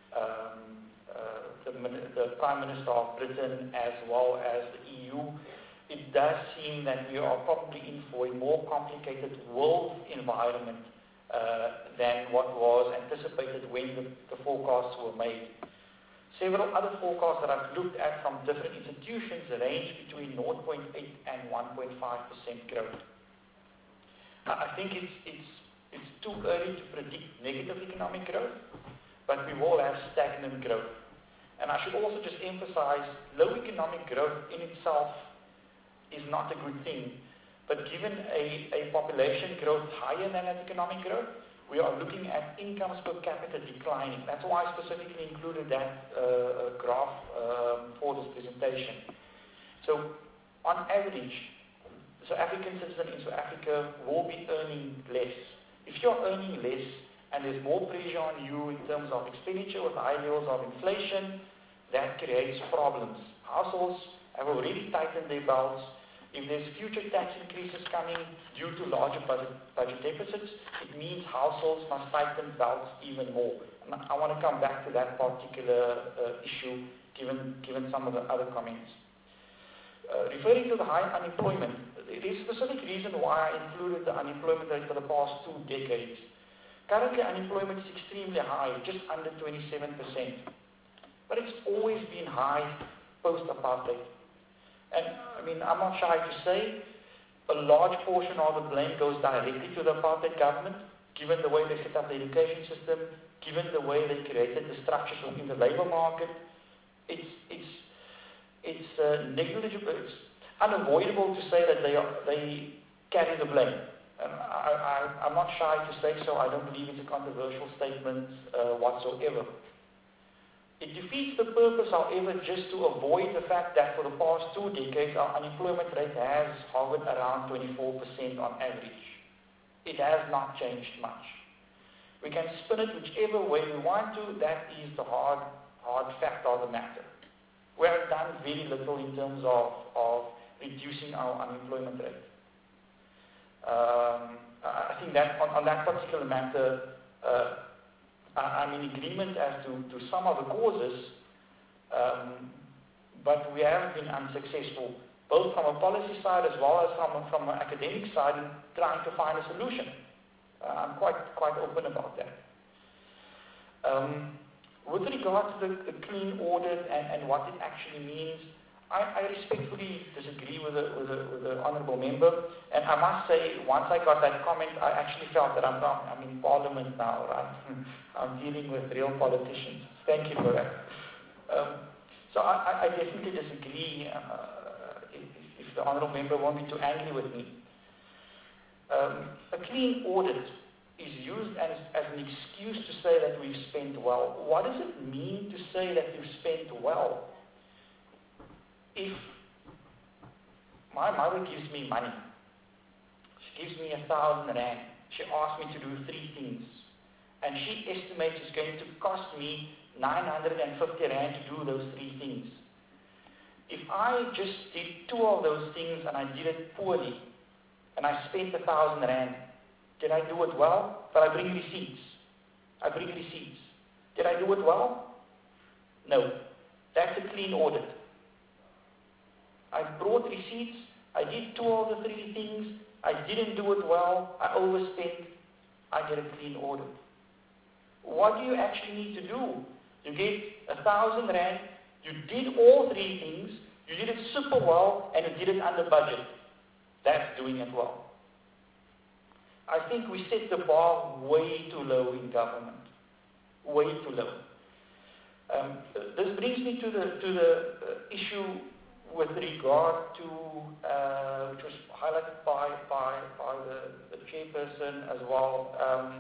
the Prime Minister of Britain as well as the EU, it does seem that we are probably in for a more complicated world environment than what was anticipated when the forecasts were made. Several other forecasts that I've looked at from different institutions range between 0.8 and 1.5% growth. I think it's too early to predict negative economic growth, but we will have stagnant growth. And I should also just emphasize, low economic growth in itself is not a good thing. But given a population growth higher than that economic growth, we are looking at incomes per capita declining. That's why I specifically included that graph for this presentation. So on average, the South African citizen in South Africa will be earning less. If you're earning less and there's more pressure on you in terms of expenditure with high levels of inflation, that creates problems. Households have already tightened their belts. If there's future tax increases coming due to larger budget deficits, it means households must tighten belts even more. And I want to come back to that particular issue given some of the other comments. Referring to the high unemployment, there is a specific reason why I included the unemployment rate for the past 2 decades. Currently, unemployment is extremely high, just under 27%. But it's always been high post-apartheid. And I mean, I'm not shy to say a large portion of the blame goes directly to the apartheid government, given the way they set up the education system, given the way they created the structures within the labor market. It's negligible. It's unavoidable to say that they carry the blame. I'm not shy to say so. I don't believe it's a controversial statement whatsoever. It defeats the purpose, however, just to avoid the fact that for the past 2 decades, our unemployment rate has hovered around 24% on average. it has not changed much. We can spin it whichever way we want to. That is the hard fact of the matter. We have done very little in terms of reducing our unemployment rate. I think that on that particular matter, I'm in agreement as to some of the causes, but we have been unsuccessful, both from a policy side as well as from an academic side, in trying to find a solution. I'm quite open about that. With regard to the clean audit and what it actually means, I respectfully disagree with the honourable member, and I must say, once I got that comment, I actually felt that I'm in Parliament now, right? I'm dealing with real politicians. Thank you for that. So I definitely disagree. If the honourable member won't be too angry with me. A clean audit is used as an excuse to say that we've spent well. What does it mean to say that you've spent well? If my mother gives me money, she gives me 1,000 rand, she asks me to do 3 things, and she estimates it's going to cost me 950 rand to do those 3 things. If I just did 2 of those things and I did it poorly, and I spent 1,000 rand, did I do it well? But I bring receipts. Did I do it well? No. That's a clean audit. I brought receipts, I did 2 of the 3 things, I didn't do it well, I overspent, I get a clean audit. What do you actually need to do? You get 1,000 rand, you did all 3 things, you did it super well, and you did it under budget. That's doing it well. I think we set the bar way too low in government. Way too low. This brings me to the issue with regard to, which was highlighted by the chairperson as well.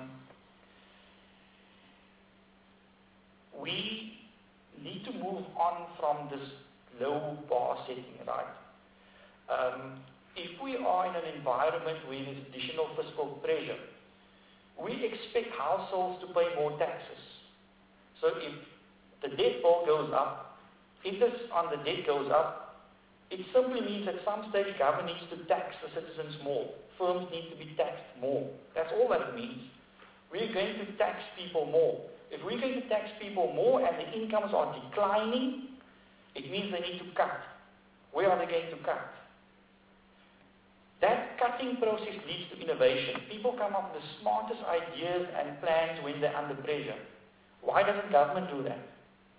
We need to move on from this low bar setting, right? If we are in an environment where there's additional fiscal pressure, we expect households to pay more taxes. So if the debt bill goes up, interest on the debt goes up, it simply means at some stage government needs to tax the citizens more. Firms need to be taxed more. That's all that it means. We're going to tax people more. If we're going to tax people more and the incomes are declining, it means they need to cut. Where are they going to cut? That cutting process leads to innovation. People come up with the smartest ideas and plans when they're under pressure. Why doesn't government do that?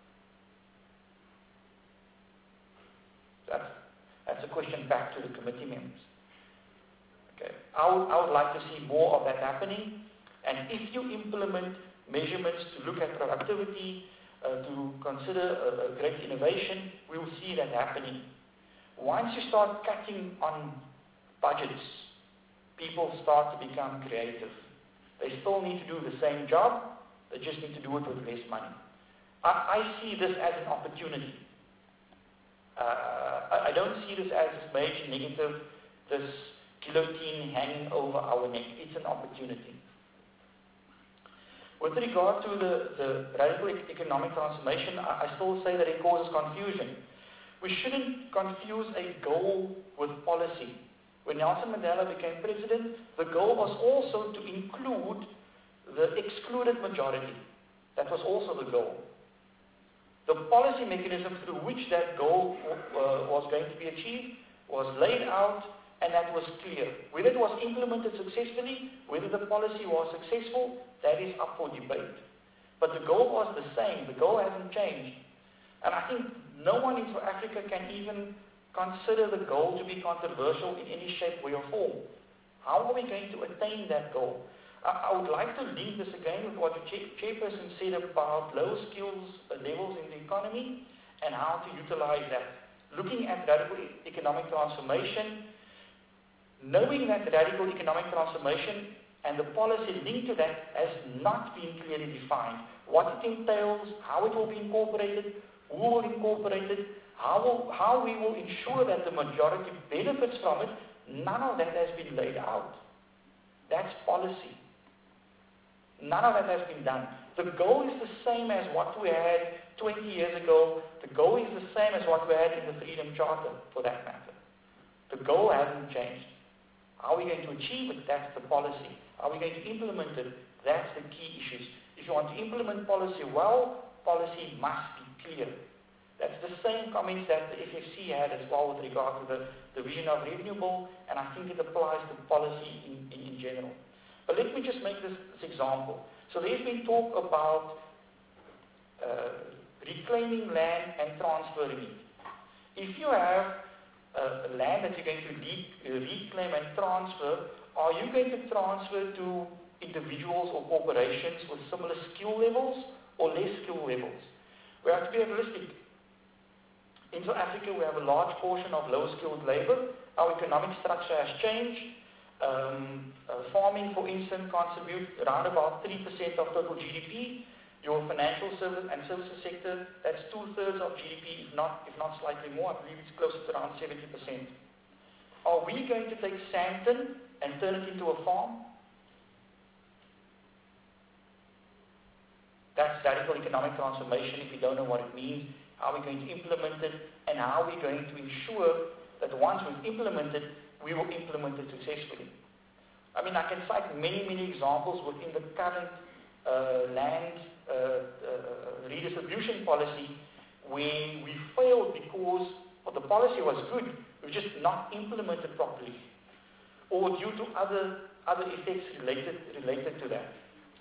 That's a question back to the committee members. Okay. I would like to see more of that happening. And if you implement measurements to look at productivity, to consider a great innovation, we will see that happening. Once you start cutting on budgets, people start to become creative. They still need to do the same job, they just need to do it with less money. I see this as an opportunity. I don't see this as this major negative, this guillotine hanging over our neck. It's an opportunity. With regard to the radical economic transformation, I still say that it causes confusion. We shouldn't confuse a goal with policy. When Nelson Mandela became president, the goal was also to include the excluded majority. That was also the goal. The policy mechanism through which that goal was going to be achieved was laid out, and that was clear. Whether it was implemented successfully, whether the policy was successful, that is up for debate. But the goal was the same. The goal hasn't changed. And I think no one in South Africa can even consider the goal to be controversial in any shape, way, or form. How are we going to attain that goal? I would like to link this again with what the chairperson said about low skills levels in the economy and how to utilize that. Looking at radical economic transformation, knowing that radical economic transformation and the policy linked to that has not been clearly defined. What it entails, how it will be incorporated, who will incorporate it, how we will ensure that the majority benefits from it, none of that has been laid out. That's policy. None of that has been done. The goal is the same as what we had 20 years ago. The goal is the same as what we had in the Freedom Charter, for that matter. The goal hasn't changed. How are we going to achieve it? That's the policy. Are we going to implement it? That's the key issues. If you want to implement policy well, policy must be clear. That's the same comments that the FFC had as well with regard to the Vision of Revenue Bill, and I think it applies to policy in general. But let me just make this example. So there's been talk about reclaiming land and transferring it. If you have land that you're going to reclaim and transfer, are you going to transfer to individuals or corporations with similar skill levels or less skill levels? We have to be realistic. In South Africa, we have a large portion of low-skilled labor. Our economic structure has changed. Farming, for instance, contributes around about 3% of total GDP. Your financial service and services sector, that's 2/3 of GDP, if not slightly more. I believe it's closer to around 70%. Are we going to take Sandton and turn it into a farm? That's radical economic transformation if we don't know what it means. How are we going to implement it? And how are we going to ensure that once we've implemented, we will implement it successfully? I mean, I can cite many, many examples within the current land redistribution policy where we failed because the policy was good, it was just not implemented properly, or due to other effects related to that.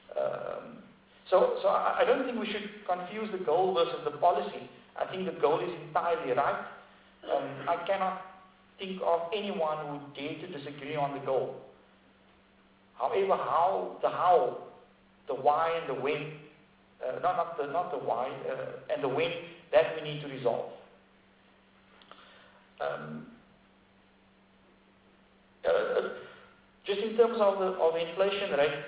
So I don't think we should confuse the goal versus the policy. I think the goal is entirely right. I cannot think of anyone who would dare to disagree on the goal. However, the why and the when, not the why and the when, that we need to resolve. Just in terms of the inflation rate,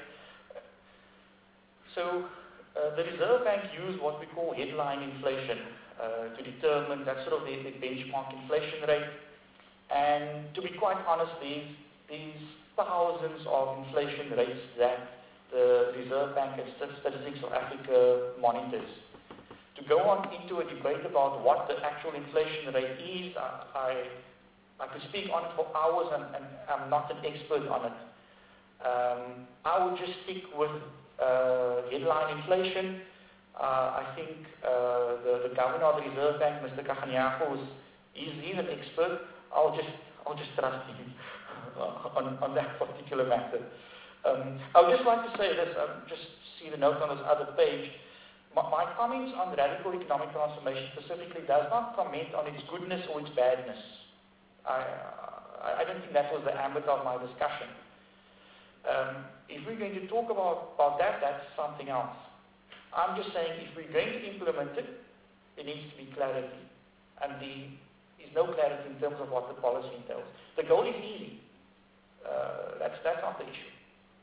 so the Reserve Bank used what we call headline inflation to determine that sort of the benchmark inflation rate. And to be quite honest, these thousands of inflation rates that the Reserve Bank and Statistics South Africa monitors. To go on into a debate about what the actual inflation rate is, I could speak on it for hours, and I'm not an expert on it. I would just stick with headline inflation. I think the Governor of the Reserve Bank, Mr. Kaganyako, he's an expert. I'll just trust him on that particular matter. I would just like to say this. Just see the note on this other page. My comments on radical economic transformation specifically does not comment on its goodness or its badness. I don't think that was the ambit of my discussion. If we're going to talk about that, that's something else. I'm just saying if we're going to implement it, there needs to be clarity. And there is no clarity in terms of what the policy entails. The goal is easy. That's not the issue.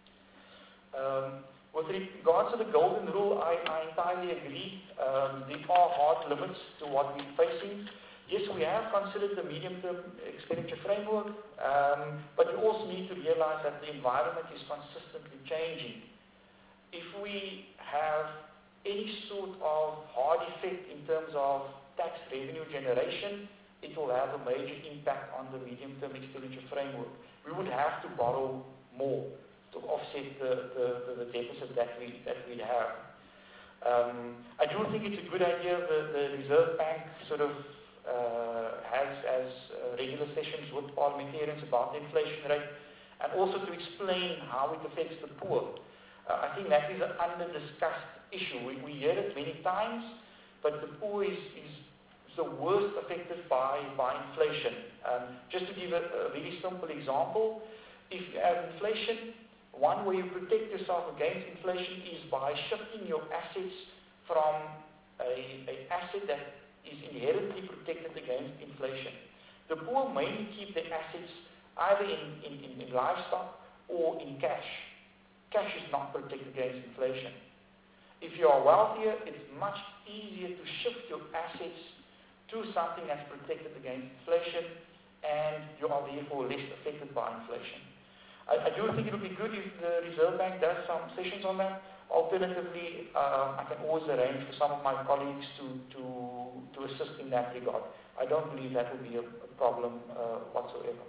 With regards to the golden rule, I entirely agree. There are hard limits to what we're facing. Yes, we have considered the medium-term expenditure framework, but we also need to realize that the environment is consistently changing. If we have any sort of hard effect in terms of tax revenue generation, it will have a major impact on the medium-term expenditure framework. We would have to borrow more to offset the deficit that we have. I do think it's a good idea the Reserve Bank sort of has regular sessions with parliamentarians about the inflation rate, and also to explain how it affects the poor. I think that is an under-discussed issue. We hear it many times, but the poor is the worst affected by inflation. Just to give a really simple example, if you have inflation, one way you protect yourself against inflation is by shifting your assets from an asset that is inherently protected against inflation. The poor mainly keep their assets either in livestock or in cash. Cash is not protected against inflation. If you are wealthier, it's much easier to shift your assets to something that's protected against inflation, and you are therefore less affected by inflation. I do think it would be good if the Reserve Bank does some sessions on that. Alternatively, I can always arrange for some of my colleagues to assist in that regard. I don't believe that will be a problem whatsoever.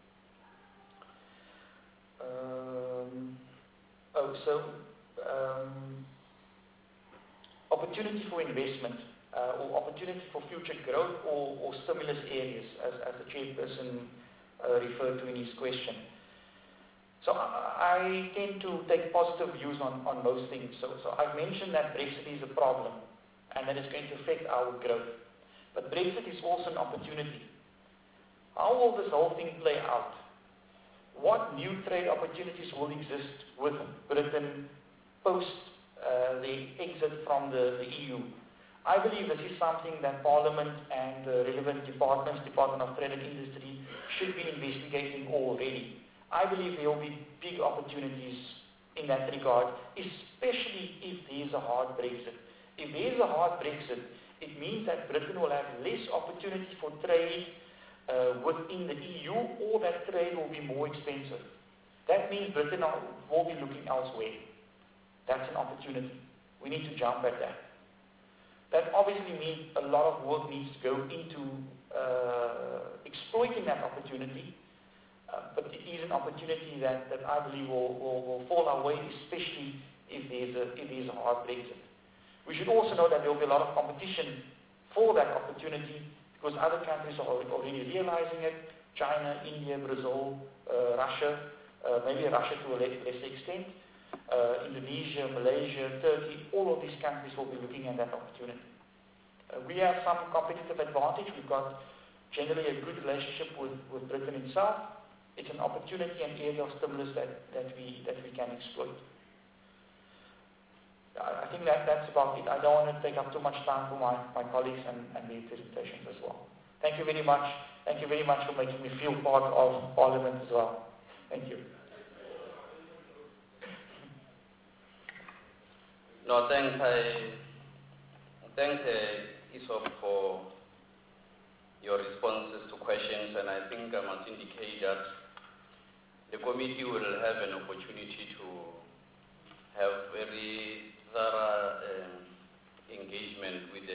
Opportunity for investment or opportunity for future growth or stimulus areas, as the chairperson referred to in his question. So I tend to take positive views on most things. So I've mentioned that Brexit is a problem and that it's going to affect our growth. But Brexit is also an opportunity. How will this whole thing play out? What new trade opportunities will exist with Britain post the exit from the EU? I believe this is something that Parliament and the relevant departments, Department of Trade and Industry, should be investigating already. I believe there will be big opportunities in that regard, especially if there is a hard Brexit. If there is a hard Brexit, it means that Britain will have less opportunity for trade within the EU, or that trade will be more expensive. That means Britain will be looking elsewhere. That's an opportunity. We need to jump at that. That obviously means a lot of work needs to go into exploiting that opportunity, but it is an opportunity that I believe will fall our way, especially if there's a hard Brexit. We should also know that there will be a lot of competition for that opportunity because other countries are already realizing it. China, India, Brazil, Russia, maybe Russia to a lesser extent, Indonesia, Malaysia, Turkey, all of these countries will be looking at that opportunity. We have some competitive advantage. We've got generally a good relationship with Britain itself. It's an opportunity and area of stimulus that we can exploit. I think that's about it. I don't want to take up too much time for my colleagues and their presentations as well. Thank you very much. Thank you very much for making me feel part of Parliament as well. Thank you. No, thanks. Thanks, Isop, for your responses to questions, and I think I must indicate that the committee will have an opportunity to have very thorough engagement with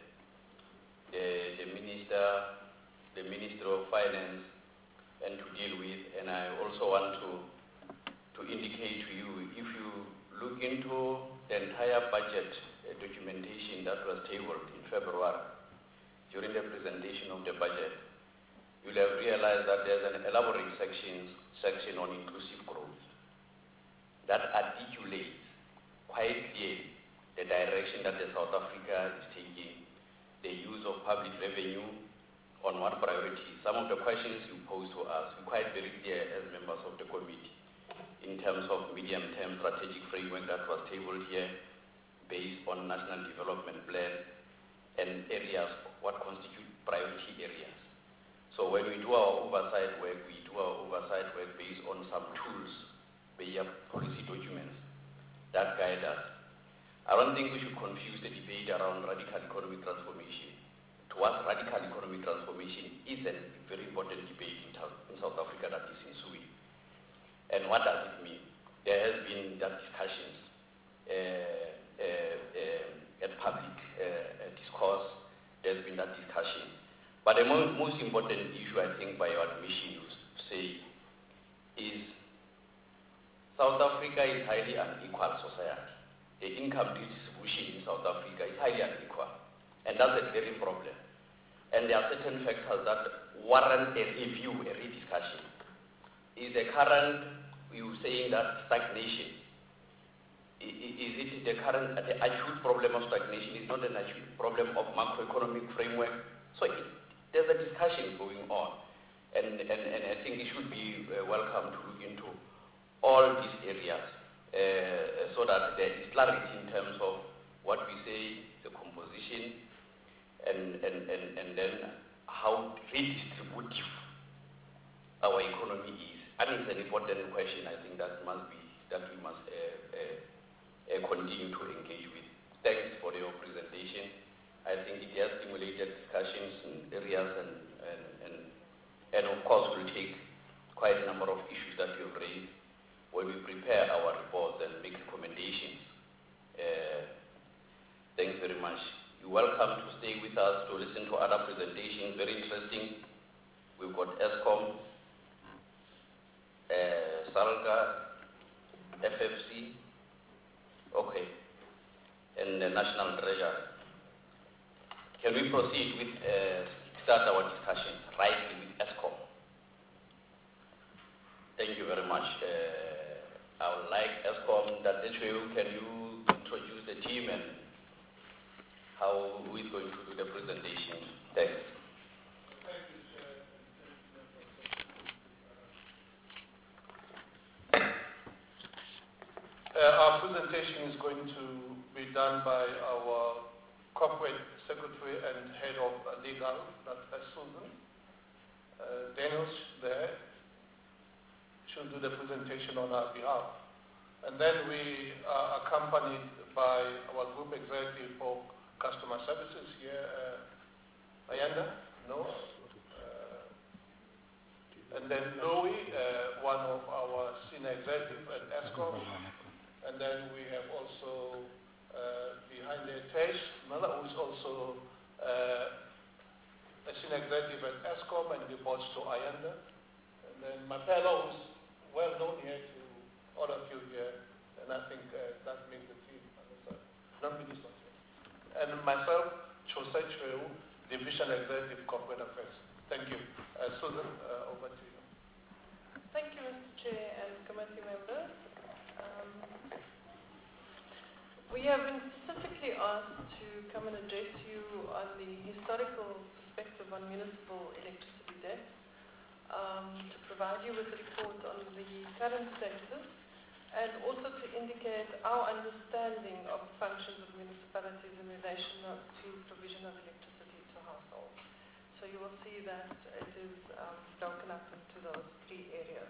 the Minister of Finance, and to deal with. And I also want to indicate to you, if you look into the entire budget documentation that was tabled in February during the presentation of the budget, you'll have realized that there's an elaborate section on inclusive growth that articulates quite clearly the direction that the South Africa is taking, the use of public revenue on what priorities. Some of the questions you posed to us, we're quite very clear as members of the committee in terms of medium-term strategic framework that was tabled here based on National Development Plan and areas, what constitute priority areas. So when we do our oversight work, we do our oversight work based on some tools, via policy documents that guide us. I don't think we should confuse the debate around radical economic transformation. To us, radical economic transformation is a very important debate in South Africa that is ensuing. And what does it mean? There has been that discussions at public discourse. There's been that discussion. But the most important issue, I think, by your admission, you say, is South Africa is highly unequal society. The income distribution in South Africa is highly unequal. And that's a very problem. And there are certain factors that warrant a review, a rediscussion. Is the current, you saying that stagnation, is it the acute problem of stagnation? Is not an acute problem of macroeconomic framework. So there's a discussion going on. And I think it should be welcome to look into all these areas so that there is clarity in terms of what we say, the composition, and then how redistributive our economy is. And it's an important question, I think, that we must continue to engage with. Thanks for your presentation. I think it has stimulated discussions in areas and of course will take quite a number of issues that you've raised You're welcome to stay with us to listen to other presentations, very interesting. We've got ESCOM, SALGA, FFC, okay, and the National Treasury. Can we proceed with, start our discussion rightly with ESCOM? Thank you very much. I would like ESCOM, that this way, can you introduce the team and how we is going to do the presentation? Thanks. Our presentation is going to be done by our corporate secretary and head of legal, that's Susan. Daniels there should do the presentation on our behalf. And then we are accompanied by our group executive for customer services here, Ayanda, no? And then Louis, one of our senior executives at ESCOM. And then we have also behind there Tesh Miller, who is also a senior executive at ESCOM and reports to Ayanda. And then Mapelo, who's well known here to all of you here, and I think that makes the team. And myself, Chose Chweu, Division Executive Corporate Affairs. Thank you. Susan, over to you. Thank you, Mr. Chair and committee members. We have been specifically asked to come and address you on the historical perspective on municipal electricity debt, to provide you with a report on the current status, and also to indicate our understanding of the functions of municipalities in relation to provision of electricity to households. So you will see that it is broken up into those three areas.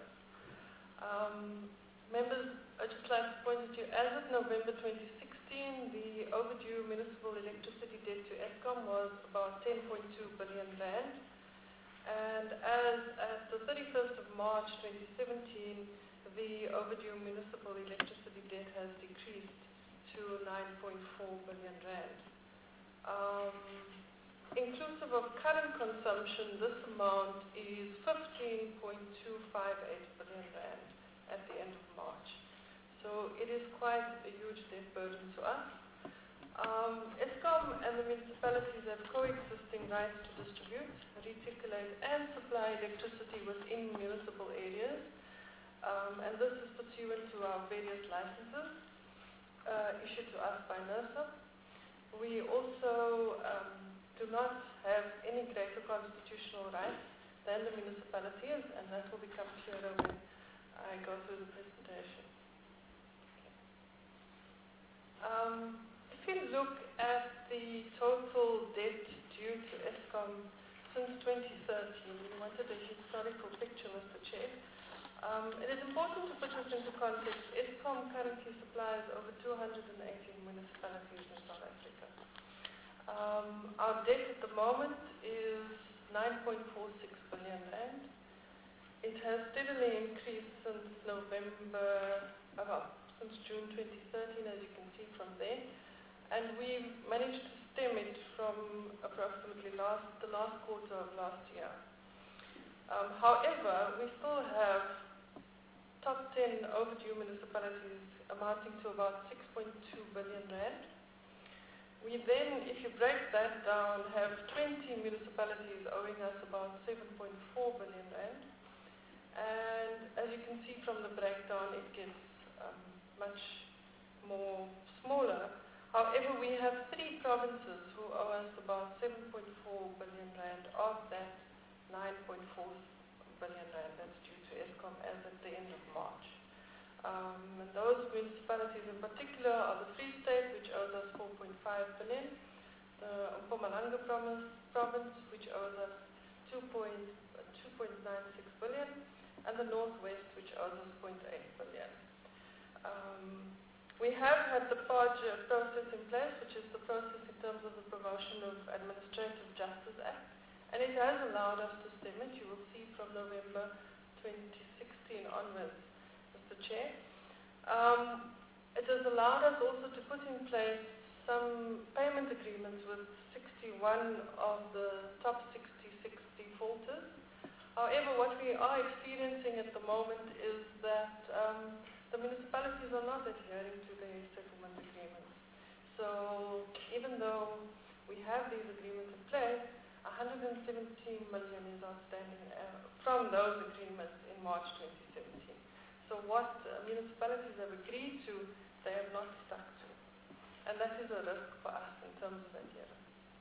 Members, I'd just like to point out to you, as of November 2016, the overdue municipal electricity debt to ESCOM was about 10.2 billion rand. And as at the 31st of March 2017, the overdue municipal electricity debt has decreased to 9.4 billion rand. Inclusive of current consumption, this amount is 15.258 billion rand at the end of March. So it is quite a huge debt burden to us. ESCOM and the municipalities have coexisting rights to distribute, reticulate and supply electricity within municipal areas. And this is pursuant to our various licenses issued to us by NERSA. We also do not have any greater constitutional rights than the municipalities, and that will become clearer when I go through the presentation. If you look at the total debt due to ESCOM since 2013, we wanted a historical picture, Mr. Chair. It is important to put this into context. ESCOM currently supplies over 218 municipalities in South Africa. Our debt at the moment is 9.46 billion rand. It has steadily increased since since June 2013, as you can see from there. And we've managed to stem it from approximately the last quarter of last year. However, we still have top 10 overdue municipalities amounting to about 6.2 billion rand. We then, if you break that down, have 20 municipalities owing us about 7.4 billion rand. And as you can see from the breakdown, it gets much more smaller. However, we have 3 provinces who owe us about 7.4 billion rand of that 9.4 billion rand that's due to ESCOM as at the end of March. And those municipalities in particular are the Free State, which owes us 4.5 billion, the Mpumalanga province, which owes us 2.96 billion, and the Northwest, which owes us 0.8 billion. We have had the PAJ process in place, which is the process in terms of the Promotion of Administrative Justice Act, and it has allowed us to stem it. You will see from November 2016 onwards, Mr. Chair. It has allowed us also to put in place some payment agreements with 61 of the top 66 defaulters. However, what we are experiencing at the moment is that the municipalities are not adhering to their settlement agreements. So even though we have these agreements in place, 117 million is outstanding from those agreements in March 2017. So what municipalities have agreed to, they have not stuck to. And that is a risk for us in terms of adherence.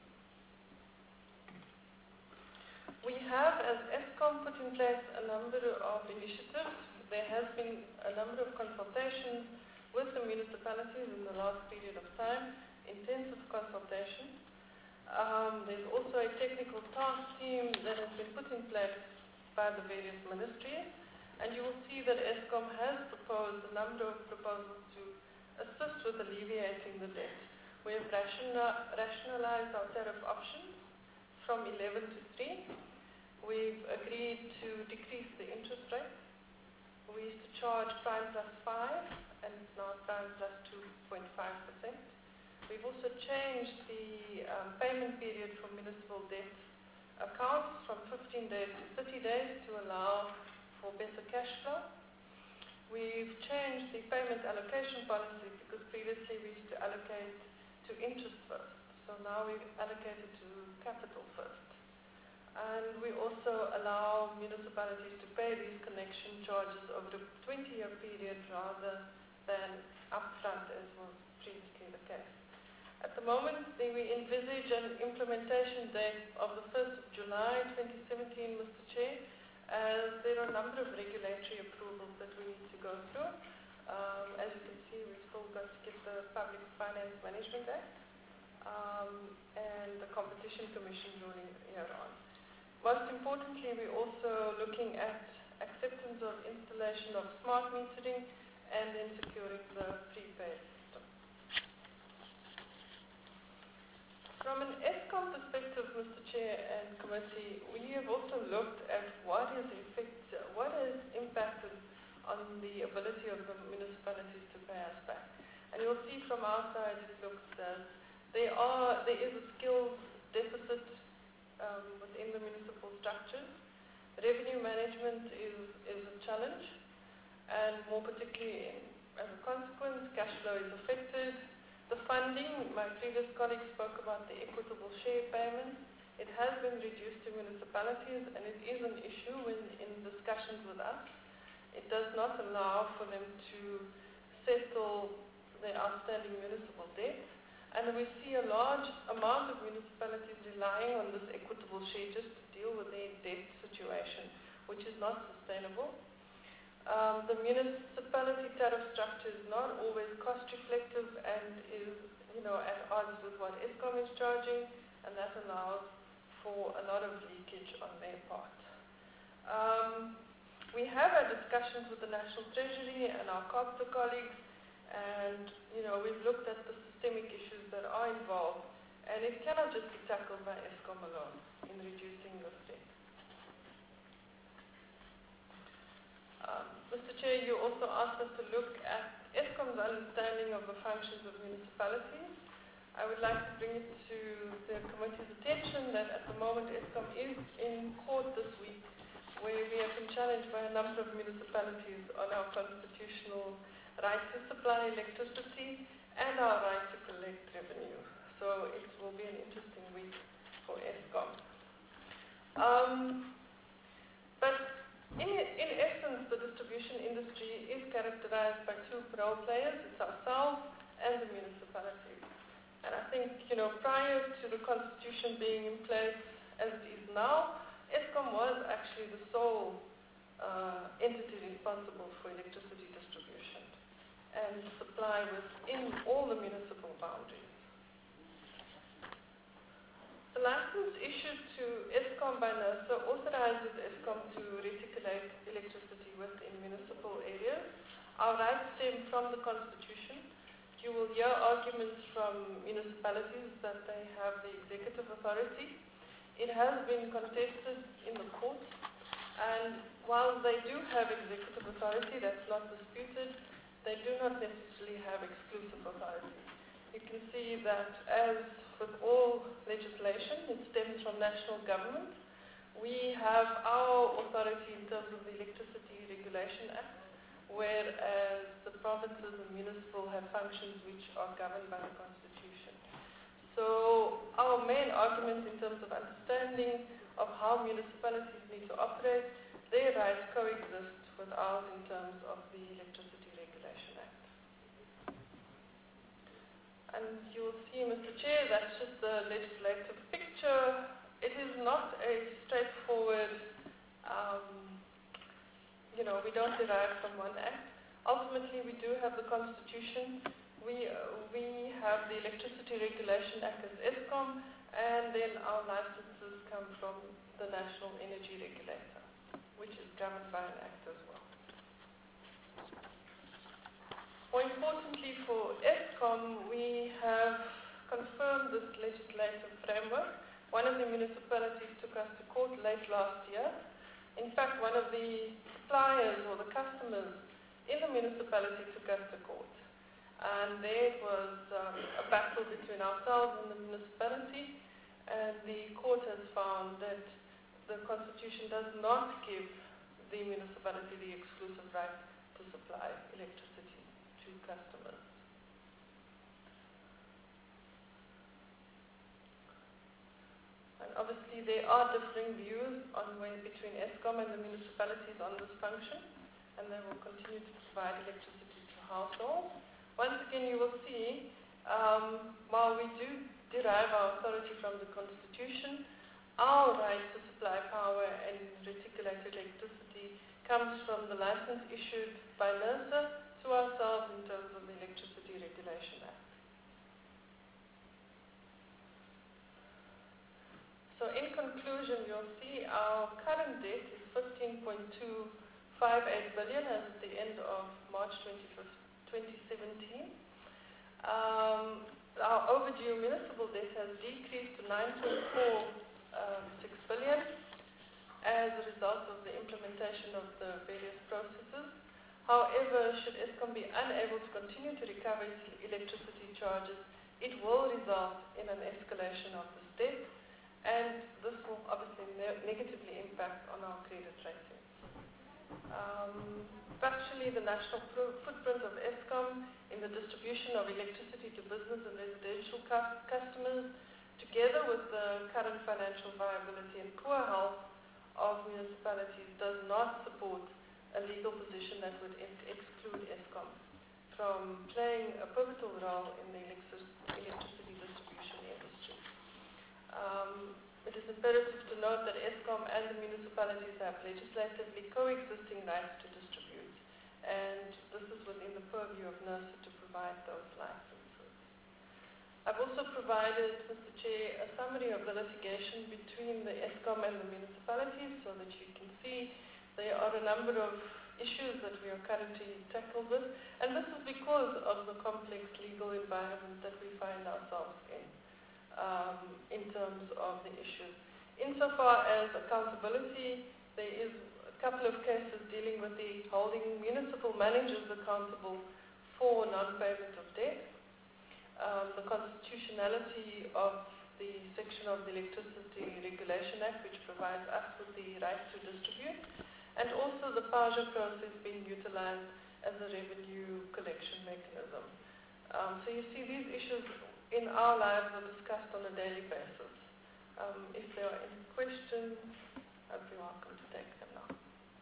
We have, as ESCOM, put in place a number of initiatives. There has been a number of consultations with the municipalities in the last period of time, intensive consultation. There's also a technical task team that has been put in place by the various ministries, and you will see that ESCOM has proposed a number of proposals to assist with alleviating the debt. We have rationalized our tariff options from 11 to 3. We've agreed to decrease the interest rate. We used to charge prime plus 5, and it's now prime plus 2.5%. We've also changed the payment period for municipal debt accounts from 15 days to 30 days to allow for better cash flow. We've changed the payment allocation policy because previously we used to allocate to interest first. So now we've allocated to capital first. And we also allow municipalities to pay these connection charges over a 20-year period rather than upfront as was previously the case. At the moment, we envisage an implementation date of the 1st of July 2017, Mr. Chair, as there are a number of regulatory approvals that we need to go through. As you can see, we've still got to get the Public Finance Management Act and the Competition Commission ruling here on. Most importantly, we're also looking at acceptance of installation of smart metering and then securing the prepaid system. From an ESCOM perspective, Mr. Chair and Committee, we have also looked at what has impacted on the ability of the municipalities to pay us back. And you'll see from our side it looks that there is a skills deficit within the municipal structures. Revenue management is a challenge, and more particularly as a consequence, cash flow is affected. The funding, my previous colleague spoke about the equitable share payments. It has been reduced to municipalities, and it is an issue in discussions with us. It does not allow for them to settle their outstanding municipal debt. And we see a large amount of municipalities relying on this equitable share just to deal with their debt situation, which is not sustainable. The municipality tariff structure is not always cost reflective and is, at odds with what ESCOM is charging, and that allows for a lot of leakage on their part. We have had discussions with the National Treasury and our COPTA colleagues, and we've looked at the systemic issues that are involved, and it cannot just be tackled by ESCOM alone in reducing this debt. Mr. Chair, you also asked us to look at ESCOM's understanding of the functions of municipalities. I would like to bring it to the committee's attention that at the moment ESCOM is in court this week, where we have been challenged by a number of municipalities on our constitutional right to supply electricity and our right to collect revenue. So it will be an interesting week for ESCOM. But in essence, the distribution industry is characterized by two role players. It's ourselves and the municipalities. And I think, prior to the constitution being in place as it is now, ESCOM was actually the sole entity responsible for electricity distribution and supply within all the municipal boundaries. The license issued to ESCOM by NERSA authorizes ESCOM to reticulate electricity within municipal areas. Our rights stem from the Constitution. You will hear arguments from municipalities that they have the executive authority. It has been contested in the courts, and while they do have executive authority, that's not disputed, they do not necessarily have exclusive authority. you can see that as with all legislation, it stems from national government. We have our authority in terms of the Electricity Regulation Act, whereas the provinces and municipal have functions which are governed by the Constitution. So our main argument in terms of understanding of how municipalities need to operate, their rights coexist with ours in terms of the Electricity Regulation Act. And you'll see, Mr. Chair, that's just the legislative picture. It is not a straightforward, we don't derive from one act. Ultimately, we do have the Constitution. We have the Electricity Regulation Act as ESCOM, and then our licenses come from the National Energy Regulator, which is governed by an act as well. More importantly for ESCOM, we have confirmed this legislative framework. One of the municipalities took us to court late last year. In fact, one of the suppliers or the customers in the municipality took us to court. And there was a battle between ourselves and the municipality, and the court has found that the Constitution does not give the municipality the exclusive right to supply electricity to customers. And obviously there are differing views between ESCOM and the municipalities on this function, and they will continue to provide electricity to households. Once again, you will see, while we do derive our authority from the Constitution, our right to supply power and reticulated electricity comes from the license issued by NERSA to ourselves in terms of the Electricity Regulation Act. So in conclusion, you'll see our current debt is 15.258 billion as at the end of March 2017. Our overdue municipal debt has decreased to 9.46 billion as a result of the implementation of the various processes. However, should ESCOM be unable to continue to recover its electricity charges, it will result in an escalation of this debt, and this will obviously negatively impact on our credit rating. Factually, the national footprint of ESCOM in the distribution of electricity to business and residential customers, together with the current financial viability and poor health of municipalities, does not support a legal position that would exclude ESCOM from playing a pivotal role in the electricity distribution industry. It is imperative to note that ESCOM and the municipalities have legislatively coexisting rights to distribute, and this is within the purview of NERSA to provide those licenses. I've also provided, Mr. Chair, a summary of the litigation between the ESCOM and the municipalities so that you can see there are a number of issues that we are currently tackled with, and this is because of the complex legal environment that we find ourselves in terms of the issues. Insofar as accountability, there is a couple of cases dealing with the holding municipal managers accountable for non-payment of debt, the constitutionality of the section of the Electricity Regulation Act, which provides us with the right to distribute, and also the PAJA process being utilized as a revenue collection mechanism. So you see these issues in our lives are discussed on a daily basis. If there are any questions, I'd be welcome to take them now.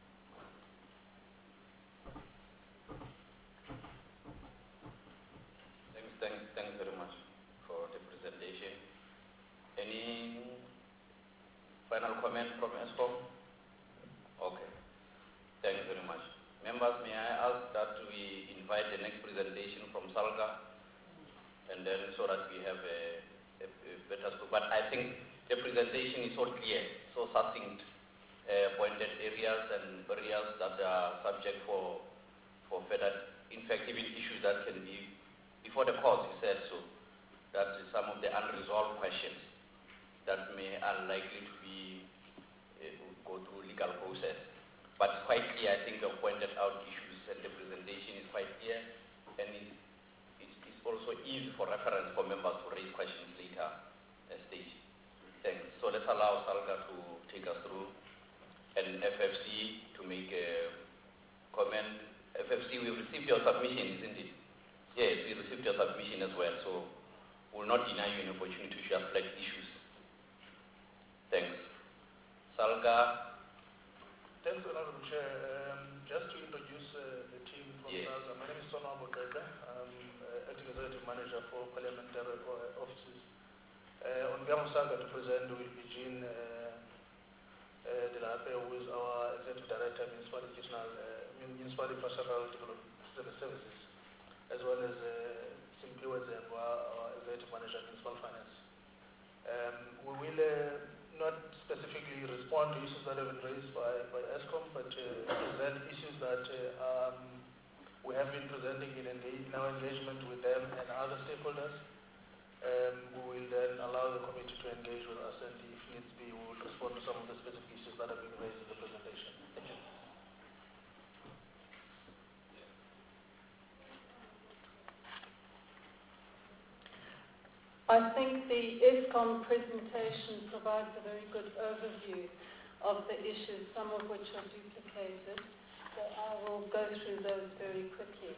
Thanks very much for the presentation. Any final comment from ESCOM? Okay. Thanks very much. Members, may I ask that we invite the next presentation from SALGA, and then so that we have a better scope. But I think the presentation is so clear, so succinct, pointed areas and areas that are subject for further, in fact, even issues that can be before the court, he said so, that some of the unresolved questions that may unlikely to be go through legal process. But it's quite clear, I think, you pointed out issues, and the presentation is quite clear, and it's also also easy for reference for members to raise questions later stage. Thanks. So let's allow Salga to take us through, and FFC to make a comment. FFC, we've received your submission, isn't it? Yes, we received your submission as well, so we'll not deny you an opportunity to share flag issues. Thanks. Salga. Thanks, Honorable Chair. Just to introduce the team from SALGA, my name is Sonwa Botete. I'm Acting Executive Manager for Parliamentary Offices. On behalf of SALGA to present will be Jean Delape, who is our Executive Director of Municipal Infrastructural Development Services, as well as Simpiwe Zengwa, our Executive Manager of Municipal Finance. We will not specifically respond to issues that have been raised by ESCOM, but present issues that we have been presenting in our engagement with them and other stakeholders. We will then allow the committee to engage with us, and if needs be, we will respond to some of the specific issues that have been raised in the presentation. Thank you. I think the ESCOM presentation provides a very good overview of the issues, some of which are duplicated, so I will go through those very quickly.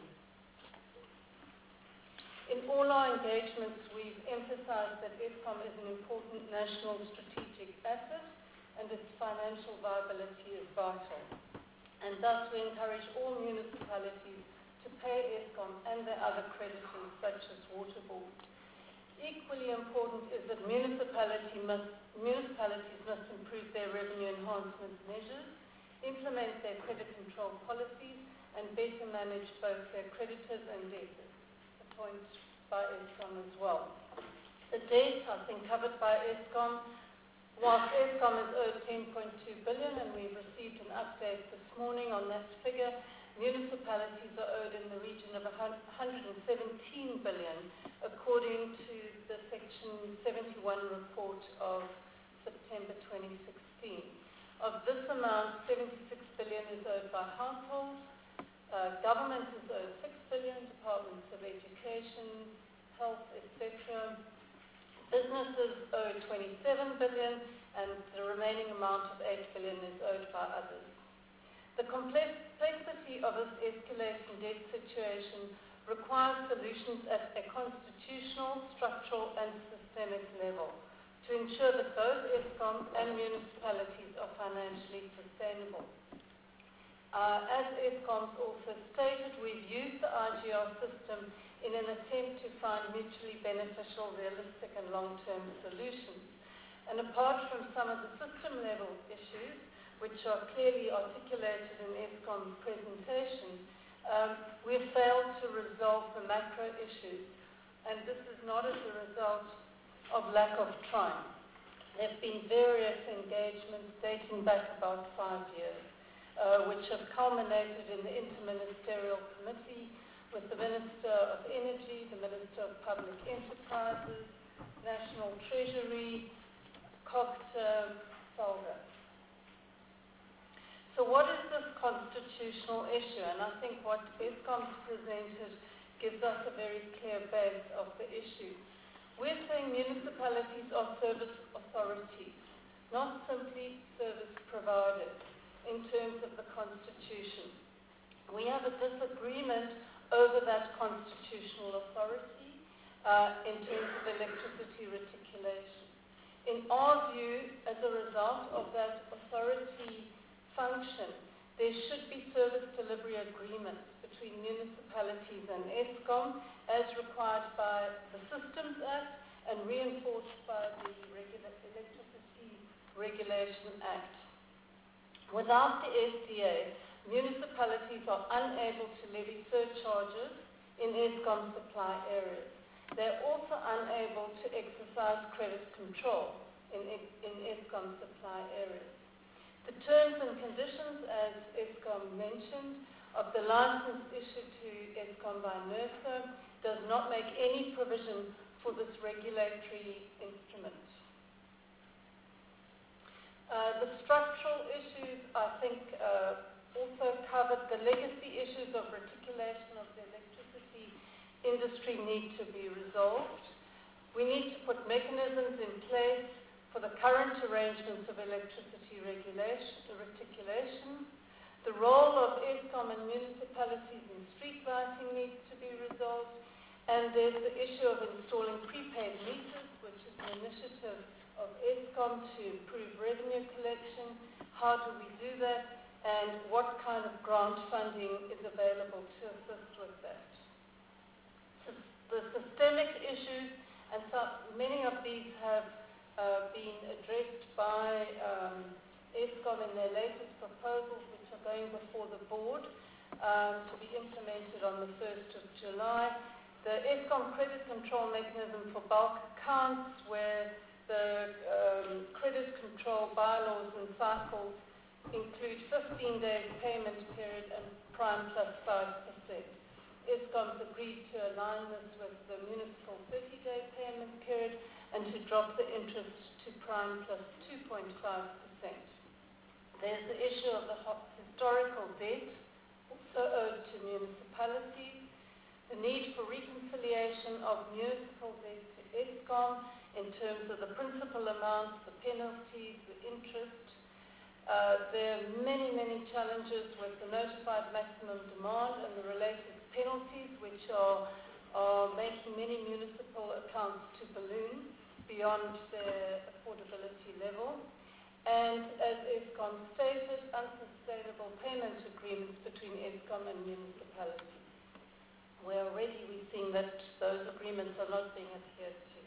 In all our engagements, we've emphasized that ESCOM is an important national strategic asset and its financial viability is vital. And thus we encourage all municipalities to pay ESCOM and their other creditors, such as water boards. Equally important is that municipalities must improve their revenue enhancement measures, implement their credit control policies, and better manage both their creditors and debtors. A point by ESCOM as well. The debt, I think, covered by ESCOM, whilst ESCOM is owed 10.2 billion, and we've received an update this morning on that figure, municipalities are owed in the region of 117 billion, according to the Section 71 report of September 2016. Of this amount, 76 billion is owed by households, government is owed 6 billion, departments of education, health, etc. Businesses owed 27 billion, and the remaining amount of 8 billion is owed by others. The complexity of this escalating debt situation requires solutions at a constitutional, structural, and systemic level to ensure that both ESCOM and municipalities are financially sustainable. As ESCOM's also stated, we've used the IGR system in an attempt to find mutually beneficial, realistic, and long-term solutions. And apart from some of the system-level issues, which are clearly articulated in ESCOM's presentation, we've failed to resolve the macro issues, and this is not as a result of lack of trying. There have been various engagements dating back about 5 years, which have culminated in the Interministerial Committee with the Minister of Energy, the Minister of Public Enterprises, National Treasury, COGTA, SALGA. So what is this constitutional issue? And I think what ESCOM's presented gives us a very clear base of the issue. We're saying municipalities are service authorities, not simply service providers in terms of the Constitution. We have a disagreement over that constitutional authority in terms of electricity reticulation. In our view, as a result of that authority function, there should be service delivery agreements between municipalities and ESCOM as required by the Systems Act and reinforced by the Electricity Regulation Act. Without the SDA, municipalities are unable to levy surcharges in ESCOM supply areas. They're also unable to exercise credit control in ESCOM supply areas. The terms and conditions, as ESCOM mentioned, of the license issued to ESCOM by NERSA does not make any provision for this regulatory instrument. The structural issues, I think, also covered the legacy issues of reticulation of the electricity industry industry need to be resolved. We need to put mechanisms in place for the current arrangements of electricity reticulation. The role of Eskom and municipalities in street lighting needs to be resolved. And there's the issue of installing prepaid meters, which is an initiative of Eskom to improve revenue collection. How do we do that? And what kind of grant funding is available to assist with that? The systemic issues, and so many of these have been addressed by Eskom in their latest proposals, which are going before the board to be implemented on the 1st of July. The Eskom credit control mechanism for bulk accounts, where the credit control bylaws and cycles include 15 days payment period and prime plus 5%. Eskom's agreed to align this with the municipal 30-day payment period and to drop the interest to prime plus 2.5%. There's the issue of the historical debt, also owed to municipalities, the need for reconciliation of municipal debt to Eskom in terms of the principal amounts, the penalties, the interest. There are many, many challenges with the notified maximum demand and the related penalties, which are making many municipal accounts to balloon beyond their affordability level. And as Eskom stated, unsustainable payment agreements between Eskom and municipalities, where already we've seen that those agreements are not being adhered to.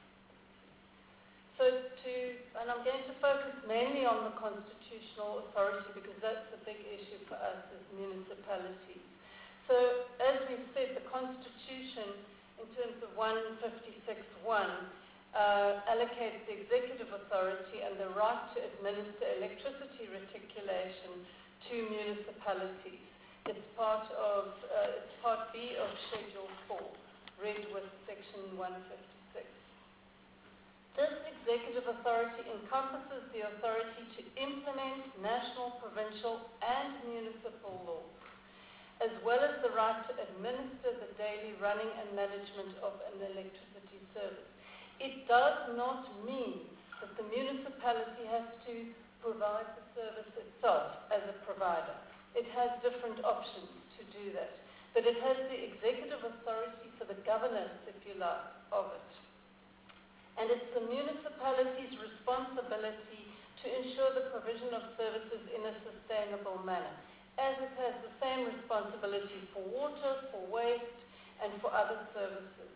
And I'm going to focus mainly on the constitutional authority because that's the big issue for us as municipalities. So as we've said, the Constitution, in terms of 156(1), allocates the executive authority and the right to administer electricity reticulation to municipalities. It's part B of Schedule 4, read with Section 156. This executive authority encompasses the authority to implement national, provincial, and municipal laws, as well as the right to administer the daily running and management of an electricity service. It does not mean that the municipality has to provide the service itself as a provider. It has different options to do that. But it has the executive authority for the governance, if you like, of it. And it's the municipality's responsibility to ensure the provision of services in a sustainable manner, as it has the same responsibility for water, for waste, and for other services.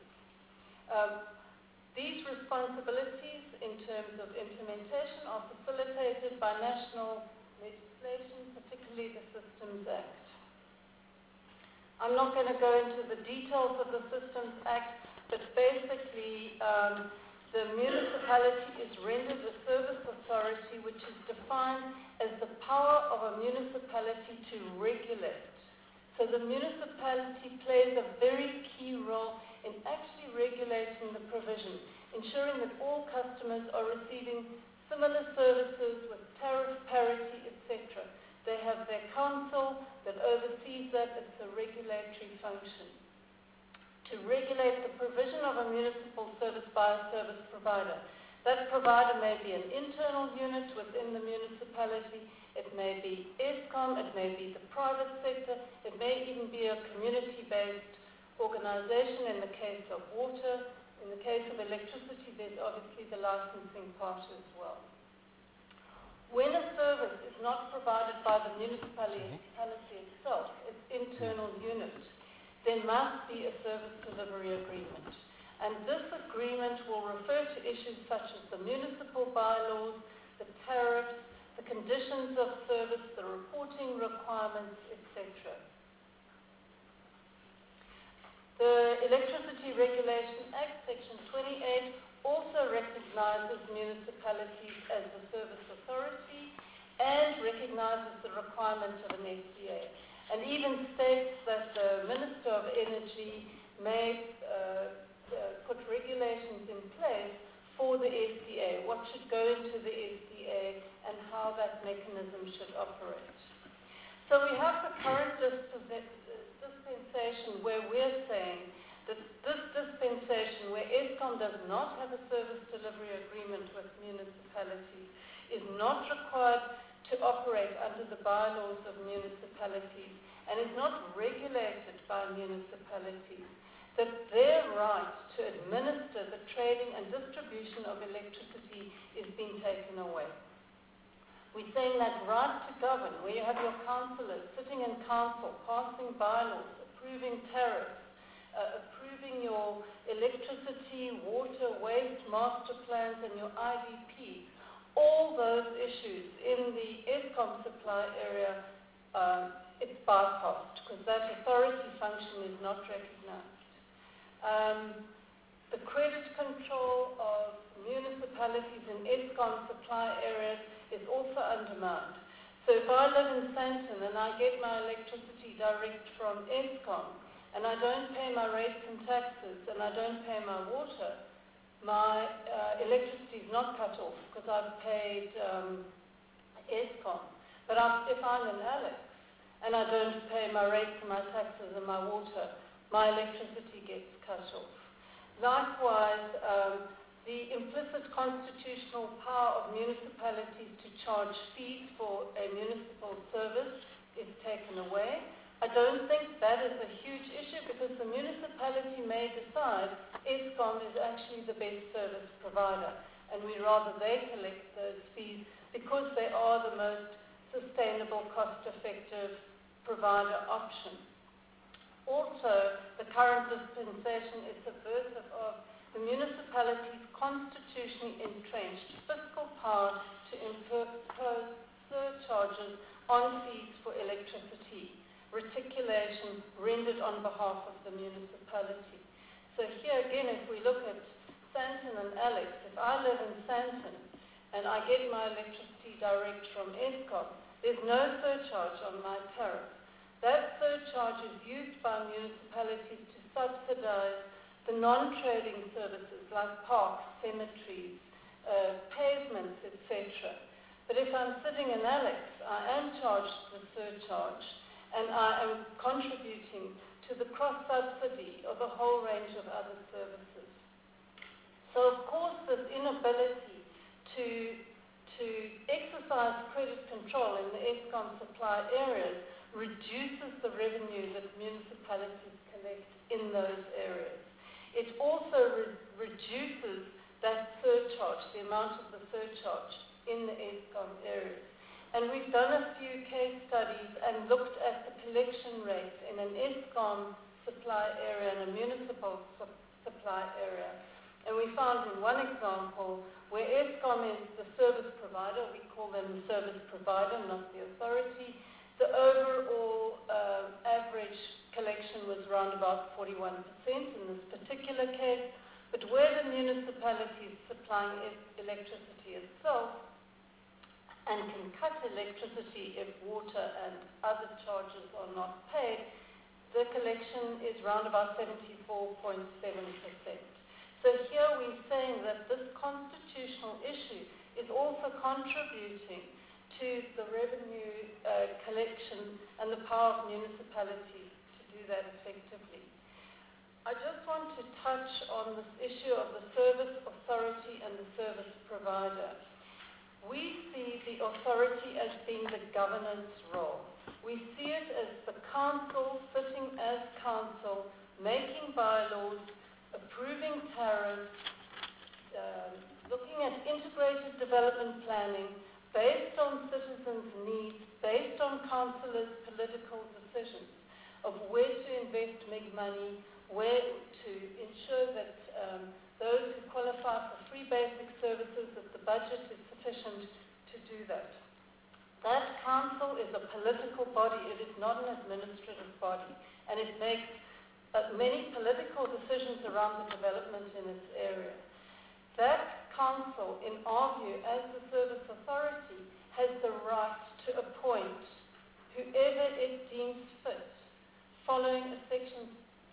These responsibilities in terms of implementation are facilitated by national legislation, particularly the Systems Act. I'm not going to go into the details of the Systems Act, but basically the municipality is rendered a service authority which is defined as the power of a municipality to regulate. So the municipality plays a very key role in actually regulating the provision, ensuring that all customers are receiving similar services with tariff parity, etc. They have their council that oversees that. It's a regulatory function. To regulate the provision of a municipal service by a service provider. That provider may be an internal unit within the municipality. It may be Eskom. It may be the private sector. It may even be a community-based organization in the case of water. In the case of electricity, there's obviously the licensing part as well. When a service is not provided by the municipality itself, its internal unit, there must be a service delivery agreement. And this agreement will refer to issues such as the municipal bylaws, the tariffs, the conditions of service, the reporting requirements, etc. The Electricity Regulation Act, Section 28, also recognizes municipalities as the service authority and recognizes the requirements of an SDA. And even states that the Minister of Energy may put regulations in place for the SDA, what should go into the SDA and how that mechanism should operate. So we have the current dispensation where we're saying that does not have a service delivery agreement with municipalities, is not required to operate under the bylaws of municipalities, and is not regulated by municipalities, that their right to administer the trading and distribution of electricity is being taken away. We're saying that right to govern, where you have your councillors sitting in council, passing bylaws, approving tariffs, approving your electricity, water, waste, master plans, and your IDPs, all those issues in the Eskom supply area, it's bypassed because that authority function is not recognised. The credit control of municipalities in Eskom supply areas is also undermined. So if I live in Sandton and I get my electricity direct from Eskom, and I don't pay my rates and taxes, and I don't pay my water, my electricity is not cut off because I've paid Eskom. But if I'm in Alex and I don't pay my rates and my taxes and my water, my electricity gets cut off. Likewise, the implicit constitutional power of municipalities to charge fees for a municipal service is taken away. I don't think that is a huge issue because the municipality may decide Eskom is actually the best service provider, and we'd rather they collect those fees because they are the most sustainable, cost-effective provider option. Also, the current dispensation is subversive of the municipality's constitutionally entrenched fiscal power to impose surcharges on fees for electricity, reticulation rendered on behalf of the municipality. So here again, if we look at Sandton and Alex, if I live in Sandton and I get my electricity direct from Eskom, there's no surcharge on my tariff. That surcharge is used by municipalities to subsidize the non-trading services like parks, cemeteries, pavements, etc. But if I'm sitting in Alex, I am charged the surcharge and I am contributing to the cross-subsidy of a whole range of other services. So of course this inability to exercise credit control in the Eskom supply areas reduces the revenue that municipalities collect in those areas. It also reduces that surcharge, the amount of the surcharge in the Eskom areas. And we've done a few case studies and looked at the collection rates in an Eskom supply area and a municipal supply area. And we found in one example where Eskom is the service provider, we call them the service provider, not the authority, the overall average collection was around about 41% in this particular case, but where the municipality is supplying electricity itself and can cut electricity if water and other charges are not paid, the collection is around about 74.7%. So here we're saying that this constitutional issue is also contributing to the revenue collection and the power of municipalities to do that effectively. I just want to touch on this issue of the service authority and the service provider. We see the authority as being the governor's role. We see it as the council sitting as council, making bylaws, approving tariffs, looking at integrated development planning based on citizens' needs, based on councillors' political decisions of where to invest big money, where to ensure that those who qualify for free basic services, that the budget is sufficient to do that. That council is a political body, it is not an administrative body, and it makes many political decisions around the development in its area. That council, in our view, as the service authority, has the right to appoint whoever it deems fit, following a Section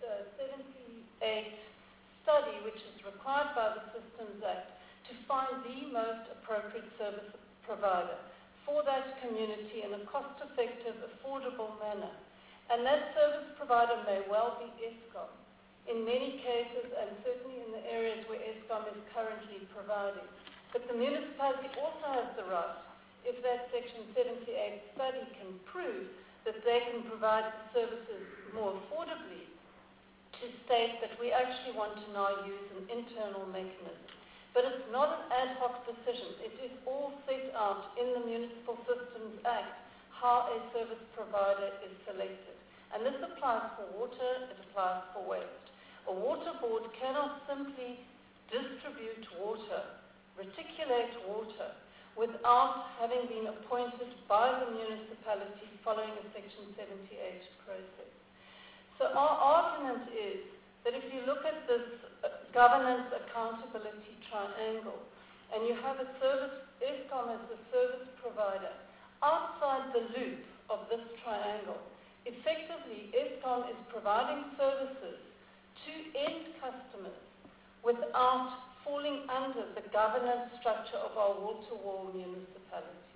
78 study, which is required by the Systems Act, to find the most appropriate service provider for that community in a cost-effective, affordable manner. And that service provider may well be Eskom. in many cases, and certainly in the areas where Eskom is currently providing. But the municipality also has the right, if that Section 78 study can prove that they can provide the services more affordably, to state that we actually want to now use an internal mechanism. But it's not an ad hoc decision. It is all set out in the Municipal Systems Act how a service provider is selected. And this applies for water, it applies for waste. A water board cannot simply distribute water, reticulate water, without having been appointed by the municipality following a Section 78 process. So our argument is that if you look at this governance accountability triangle, and you have a service, Eskom as the service provider, outside the loop of this triangle, effectively Eskom is providing services to end customers without falling under the governance structure of our wall-to-wall municipalities.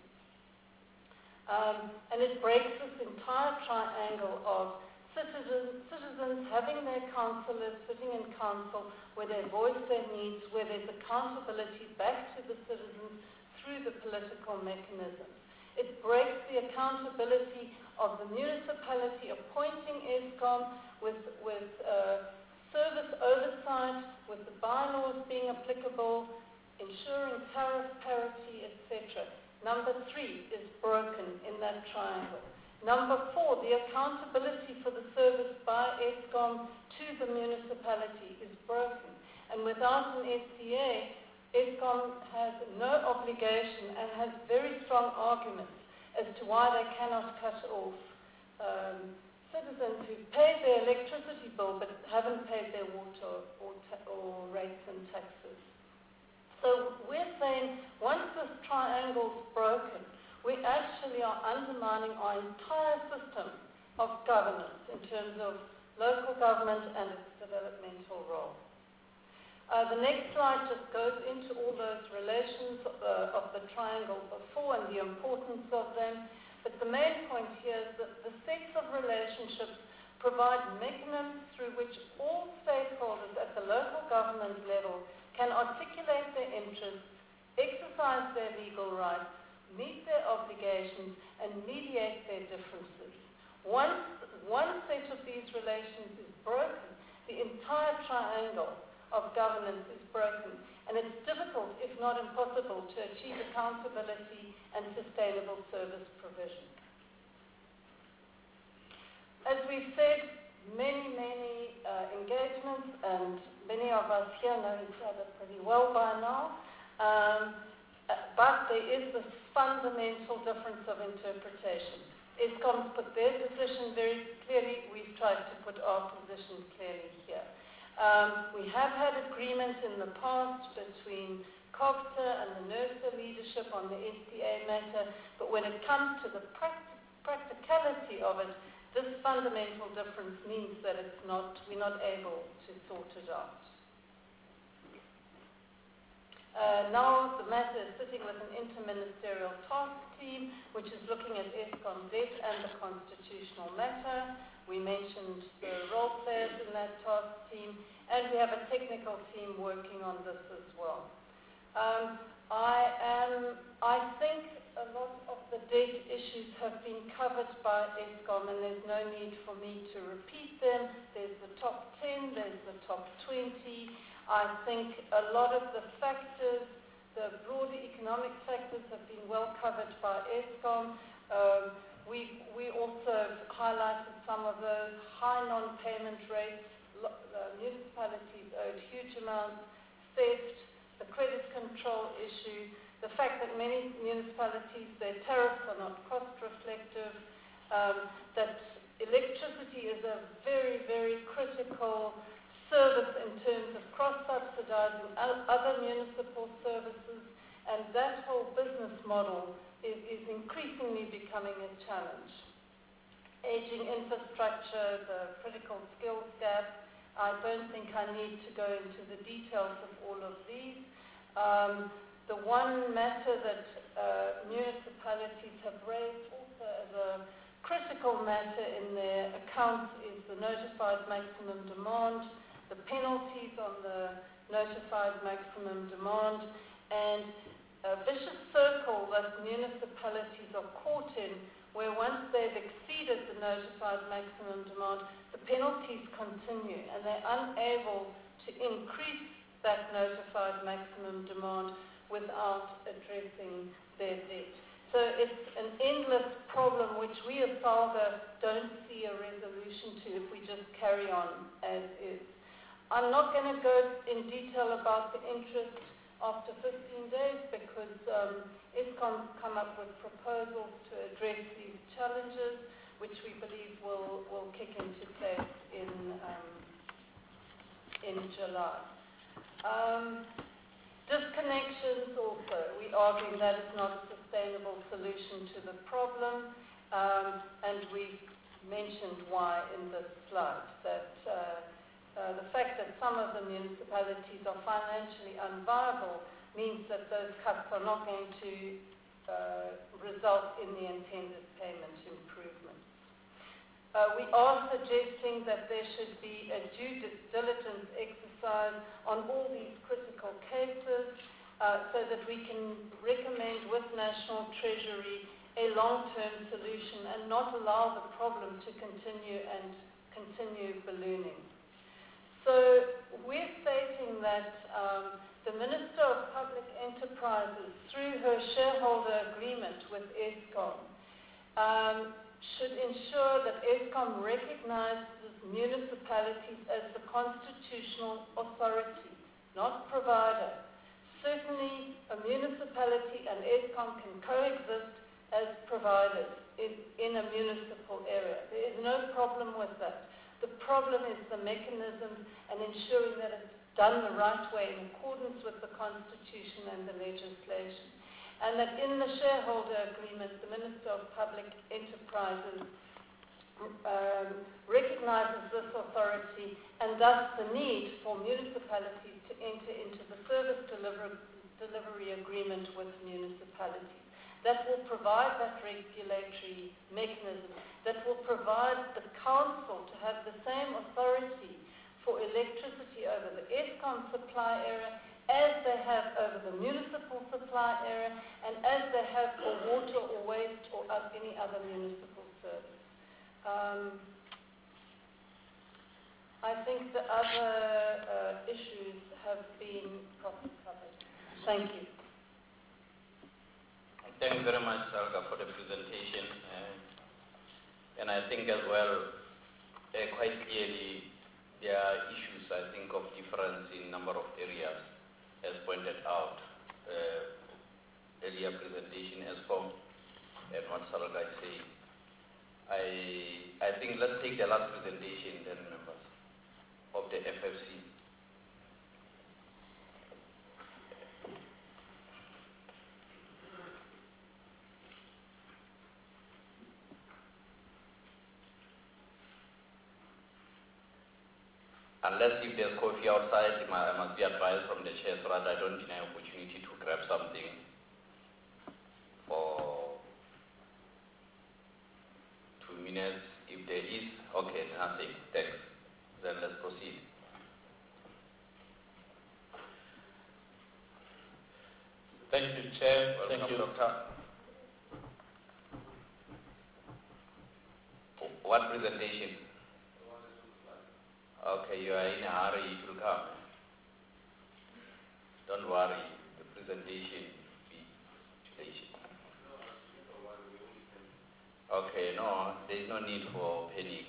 And it breaks this entire triangle of citizens having their councillors sitting in council where they voice their needs, where there's accountability back to the citizens through the political mechanisms. It breaks the accountability of the municipality appointing Eskom with service oversight, with the bylaws being applicable, ensuring tariff parity, etc. Number 3 is broken in that triangle. Number 4, the accountability for the service by Eskom to the municipality is broken. And without an SCA, Eskom has no obligation and has very strong arguments as to why they cannot cut off citizens who paid their electricity bill but haven't paid their water or rates and taxes. So we're saying once this triangle's broken, we actually are undermining our entire system of governance in terms of local government and its developmental role. The next slide just goes into all those relations of the triangle before and the importance of them. But the main point here is that the sets of relationships provide mechanisms through which all stakeholders at the local government level can articulate their interests, exercise their legal rights, meet their obligations, and mediate their differences. Once one set of these relations is broken, the entire triangle of governance is broken, and it's difficult, if not impossible, to achieve accountability and sustainable service provision. As we've said, many engagements, and many of us here know each other pretty well by now, but there is this fundamental difference of interpretation. Eskom's put their position very clearly, we've tried to put our position clearly here. We have had agreement in the past between COGTA and the NERSA leadership on the SDA matter, but when it comes to the practicality of it, this fundamental difference means that we're not able to sort it out. Now the matter is sitting with an interministerial task team, which is looking at Eskom debt and the constitutional matter. We mentioned the role players in that task team, and we have a technical team working on this as well. I think a lot of the debt issues have been covered by Eskom, and there's no need for me to repeat them. There's the top 10, there's the top 20. I think a lot of the factors, the broader economic factors, have been well covered by Eskom. We also highlighted some of those high non-payment rates. Municipalities owed huge amounts, theft, the credit control issue, the fact that many municipalities, their tariffs are not cost reflective, that electricity is a very, very critical service in terms of cross-subsidizing other municipal services, and that whole business model is increasingly becoming a challenge. Aging infrastructure, the critical skills gap. I don't think I need to go into the details of all of these. The one matter that municipalities have raised also as a critical matter in their accounts is the notified maximum demand. The maximum demand, and a vicious circle that municipalities are caught in, where once they've exceeded the notified maximum demand, the penalties continue and they're unable to increase that notified maximum demand without addressing their debt. So it's an endless problem which we as SALGA don't see a resolution to if we just carry on as is. I'm not going to go in detail about the interest after 15 days because Eskom's come up with proposals to address these challenges, which we believe will kick into place in July. Disconnections also, we argue that is not a sustainable solution to the problem, and we've mentioned why in this slide, that the fact that some of the municipalities are financially unviable means that those cuts are not going to result in the intended payment improvements. We are suggesting that there should be a due diligence exercise on all these critical cases so that we can recommend with National Treasury a long-term solution and not allow the problem to continue ballooning. So we're stating that the Minister of Public Enterprises, through her shareholder agreement with Eskom, should ensure that Eskom recognizes municipalities as the constitutional authority, not provider. Certainly, a municipality and Eskom can coexist as providers in a municipal area. There is no problem with that. The problem is the mechanisms and ensuring that it's done the right way in accordance with the Constitution and the legislation. And that in the shareholder agreement, the Minister of Public Enterprises recognizes this authority and thus the need for municipalities to enter into the service delivery agreement with municipalities. That will provide that regulatory mechanism, that will provide the council to have the same authority for electricity over the Eskom supply area as they have over the municipal supply area and as they have for water or waste or any other municipal service. I think the other issues have been properly covered. Thank you. Thanks very much, Salga, for the presentation. And I think as well, quite clearly, there are issues, I think, of difference in number of areas, as pointed out earlier presentation, Eskom, and what Salga is saying. I think let's take the last presentation then, members, of the FFC. Unless if there's coffee outside, I must be advised from the chair so that I don't deny opportunity to grab something for 2 minutes. If there is, okay, nothing, thanks. Then let's proceed. Thank you, Chair. Welcome, Thank you, Doctor. What presentation? Okay, you are in a hurry, it will come. Don't worry, the presentation will be today. Okay, no, there is no need for panic.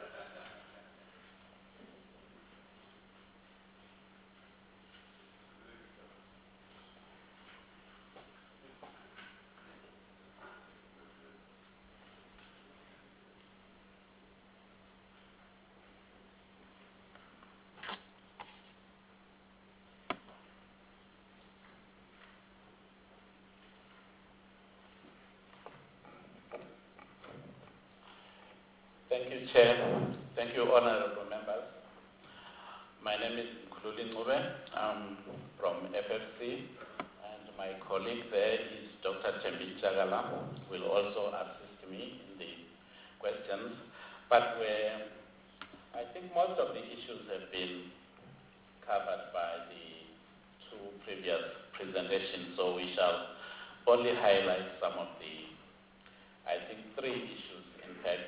Thank you, Chair. Thank you, honorable members. My name is Khululi Ncube. I'm from FFC, and my colleague there is Dr. Thembi Chagala, who will also assist me in the questions. But I think most of the issues have been covered by the previous presentation, so we shall only highlight some of the, I think, 3 issues, in fact.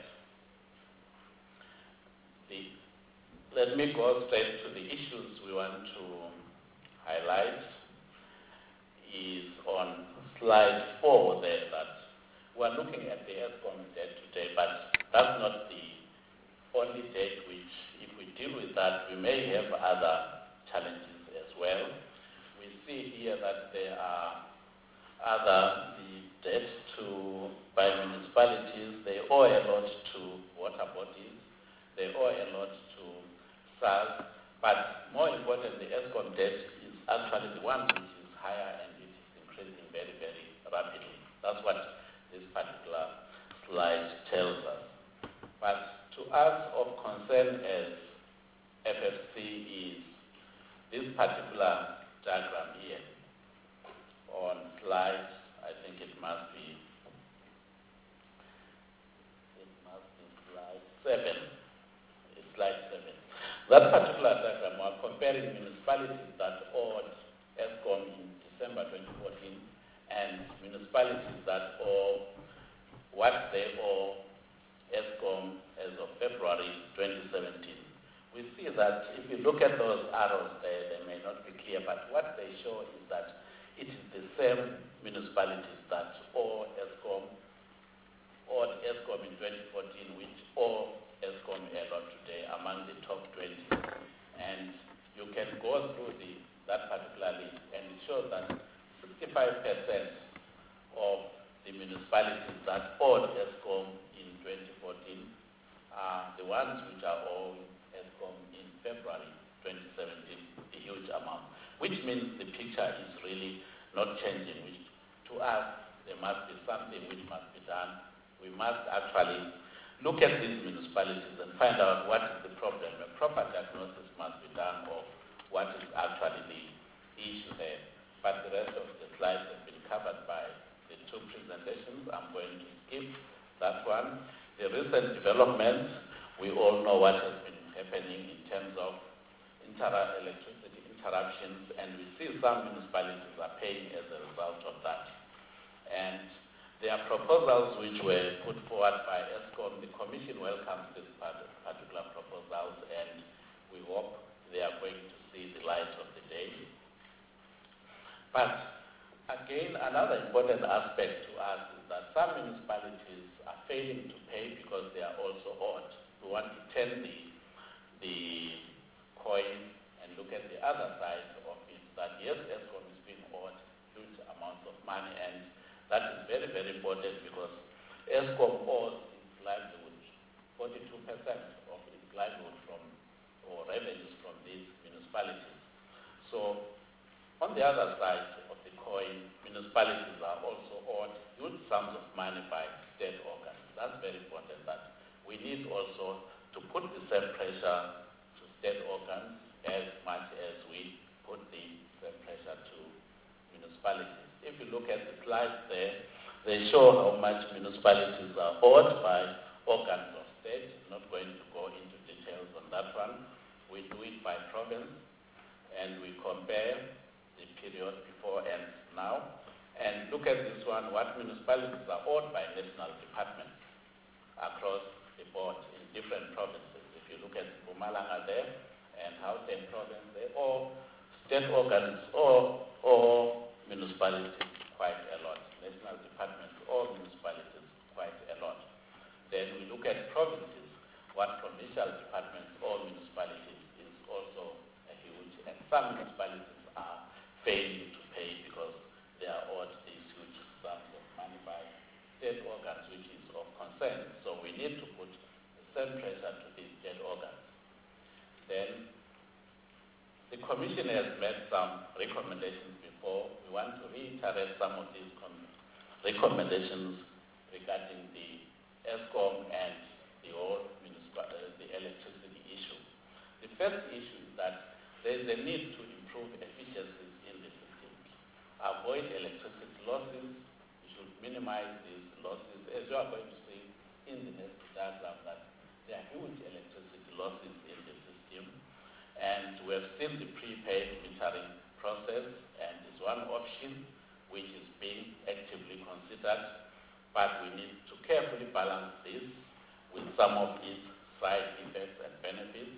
Let me go straight to the issues we want to highlight. Is on slide 4 there, that we're looking at the Eskom debt today, but that's not the only debt which, if we deal with that, we may have other challenges as well. We see here that there are other debts by municipalities. They owe a lot to water bodies. They owe a lot to SARS. But more importantly, the Eskom debt is actually the one which is higher and it is increasing very, very rapidly. That's what this particular slide tells us. But to us of concern as FFC is this particular diagram here on slide, I think it must be slide 7. It's slide 7. That particular diagram, we're comparing municipalities that owed Eskom in December 2014 and municipalities that owe what they owe Eskom as of February 2017. We see that if you look at those arrows there, they may not be clear, but what they show is that it is the same municipalities that owed Eskom in 2014, which owe Eskom a lot today among the top 20. And you can go through that particular list, and it shows that 65% of the municipalities that owed Eskom in 2014 are the ones which are owing Eskom in February 2017, a huge amount, which means the picture is really not changing, which to us there must be something which must be done. We must actually look at these municipalities and find out what is the problem. A proper diagnosis must be done of what is actually the issue there. But the rest of the slides have been covered by the 2 presentations. I'm going to skip that one. The recent developments, we all know what has been happening in terms of electricity interruptions, and we see some municipalities are paying as a result of that. And there are proposals which were put forward by Eskom. The Commission welcomes these particular proposals, and we hope they are going to see the light of the day. But again, another important aspect to us is that some municipalities are failing to pay because they are also owed. We want to turn the coin and look at the other side of it, that yes, Eskom is being owed huge amounts of money, and that is very, very important because Eskom owes its livelihood, 42% of its livelihood or revenues from these municipalities. So on the other side of the coin, municipalities are also owed huge sums of money by state organs. That's very important, that we need also to put the same pressure to state organs as much as we put the same pressure to municipalities. If you look at the slides there, they show how much municipalities are owed by organs of state. I'm not going to go into details on that one. We do it by province, and we compare the period before and now. And look at this one, what municipalities are owed by national departments across the board in different provinces. If you look at Mpumalanga there and Gauteng province, they owe state organs or municipalities quite a lot. National departments or municipalities quite a lot. Then we look at provinces, what provincial departments or municipalities is also a huge, and some municipalities are failing to pay because they are owed these huge sums of money by state organs, which is of concern. So we need to put the same pressure to these state organs. Then the Commission has made some recommendations before. We want to reiterate some of these recommendations regarding the Eskom and the whole the electricity issue. The first issue is that there is a need to improve efficiencies in the system. Avoid electricity losses. We should minimize these losses. As you are going to see in the next diagram, that there are huge electricity losses in the system. And we have seen the prepaid metering process and is one option which is being actively considered, but we need to carefully balance this with some of its side effects and benefits.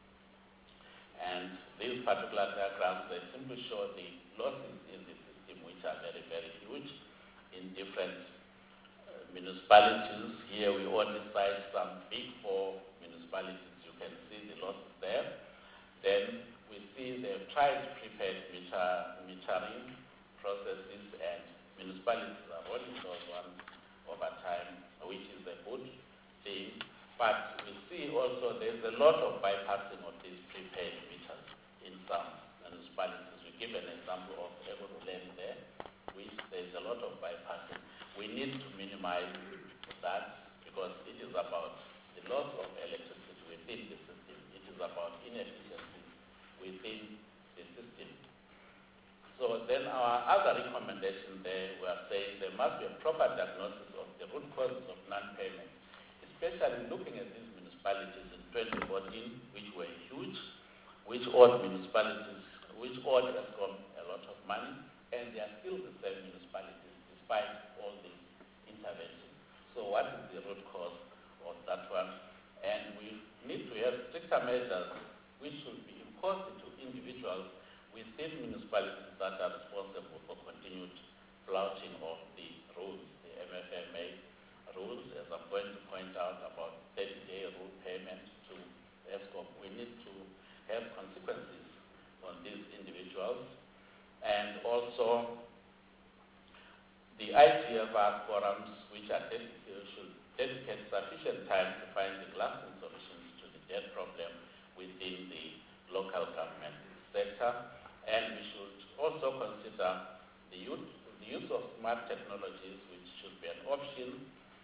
And these particular diagrams, they simply show the losses in the system, which are very, very huge in different municipalities. Here we only cite some big 4 municipalities. You can see the losses there. Then we see they've tried prepaid metering processes, and municipalities are rolling those ones over time, which is a good thing. But we see also there's a lot of bypassing of these prepaid meters in some municipalities. We give an example of Ekurhuleni there, which there's a lot of bypassing. We need to minimize that because it is about the loss of electricity within the system. It is about inefficiencies within the system. So then our other recommendation there, we are saying there must be a proper diagnosis of the root causes of non-payment, especially looking at these municipalities in 2014, which were huge, which owed Eskom a lot of money, and they are still the same municipalities despite all these interventions. So what is the root cause of that one? And we need to have stricter measures which should be imposed to individuals within municipalities that are responsible for continued flouting of the rules, the MFMA rules, as I'm going to point out about 30-day rule payment to Eskom. We need to have consequences on these individuals. And also the IGFR forums, which are should dedicate sufficient time to find the lasting solutions to the debt problem within the local government sector. And we should also consider the use of smart technologies, which should be an option,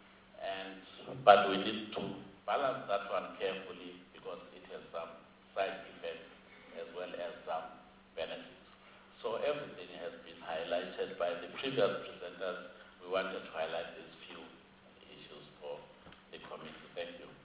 but we need to balance that one carefully because it has some side effects as well as some benefits. So everything has been highlighted by the previous presenters. We wanted to highlight these few issues for the committee. Thank you.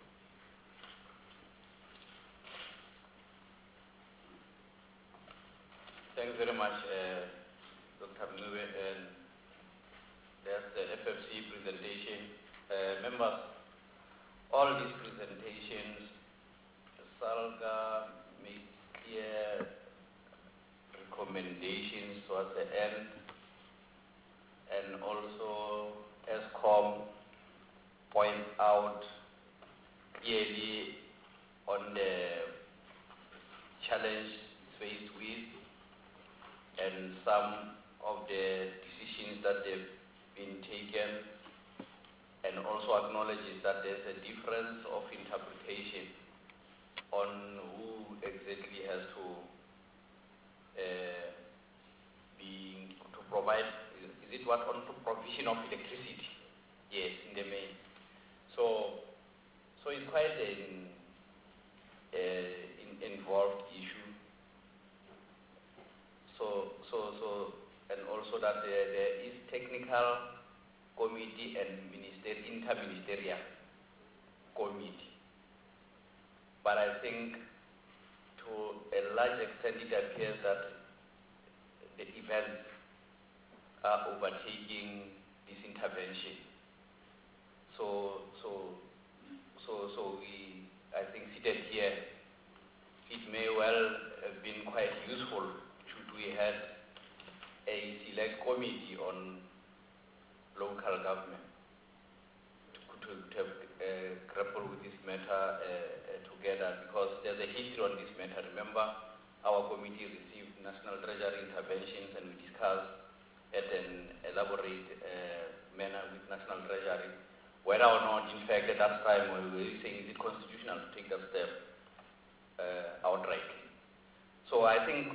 Thanks very much, Dr. Mngube. And that's the FFC presentation. Members, all these presentations, SALGA makes clear recommendations towards the end, and also Eskom point out clearly on the challenge faced with and some of the decisions that they've been taken, and also acknowledges that there's a difference of interpretation on who exactly has to provide, is it what on provision of electricity? Yes, in the main. So it's quite an involved issue. And also that there is technical committee and interministerial committee. But I think to a large extent it appears that the events are overtaking this intervention. So we, I think, seated here, it may well have been quite useful should we have a select committee on local government to grapple with this matter together, because there's a history on this matter. Remember, our committee received National Treasury interventions, and we discussed at an elaborate manner with National Treasury whether or not, in fact, at that time we were saying, is it constitutional to take that step outright. So I think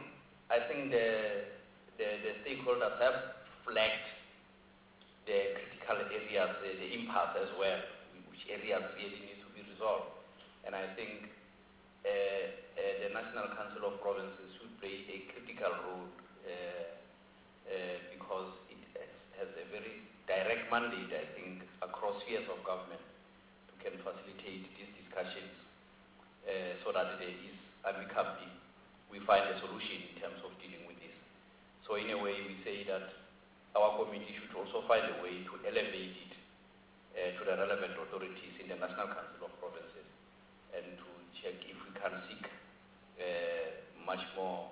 the stakeholders have flagged the critical areas, the impasse as well, which areas really need to be resolved. And I think the National Council of Provinces should play a critical role because it has a very direct mandate, I think, across spheres of government to can facilitate these discussions so that there is amicably we find a solution in terms of dealing with this. So in a way, we say that our committee should also find a way to elevate it to the relevant authorities in the National Council of Provinces and to check if we can seek much more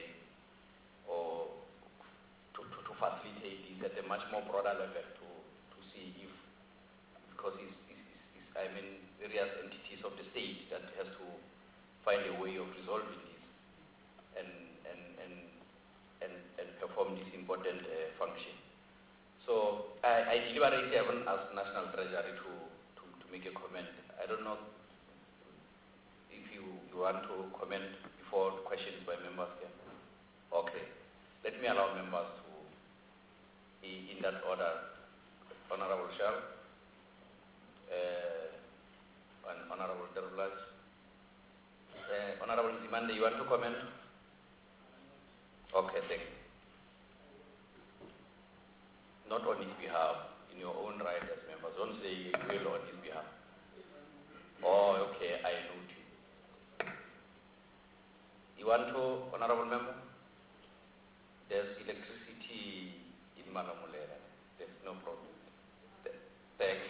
or to facilitate this at a much more broader level to see if, because it's I mean, various entities of the state that has to find a way of resolving this and perform this important function. So I deliberately haven't asked National Treasury to make a comment. I don't know if you want to comment before questions by members here. Okay. Let me allow members to, in that order, Honorable Shell, and Honorable Dervlas. Honorable Zimande, you want to comment? Okay, thank you. Not on his behalf, in your own right as members. Don't say you will on his behalf. Oh, okay, I note you. You want to, Honorable Member? There's electricity in Malamulera. There's no problem. Thanks.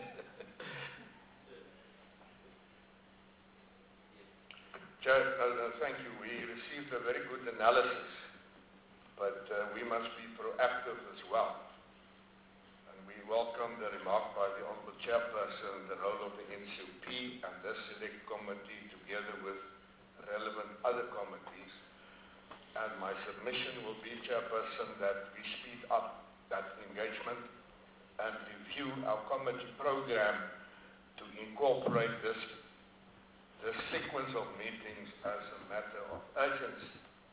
Thank you. We received a very good analysis, but we must be proactive as well. And we welcome the remark by the Honourable Chairperson, the role of the NCOP and this select committee together with relevant other committees. And my submission will be, Chairperson, that we speed up that engagement and review our committee program to incorporate this sequence of meetings as a matter of urgency.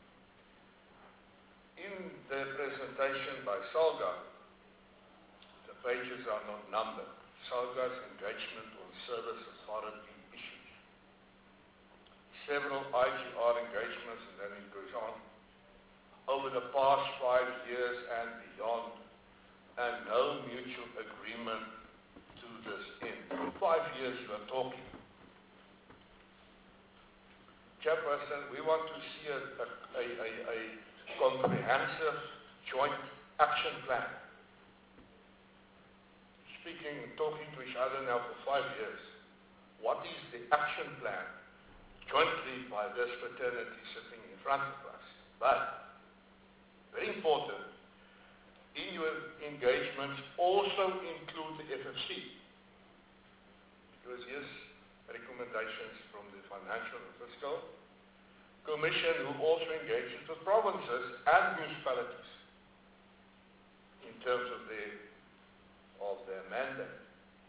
In the presentation by SALGA, the pages are not numbered. SALGA's engagement on service authority issues. Several IGR engagements, and then it goes on, over the past 5 years and beyond, and no mutual agreement to this end. 5 years you are talking. Chairperson, we want to see a comprehensive joint action plan. Talking to each other now for 5 years. What is the action plan jointly by this fraternity sitting in front of us? But, very important, in your engagements also include the FFC. Because yes, recommendations from the Financial and Fiscal Commission, who also engages with provinces and municipalities in terms of their mandate.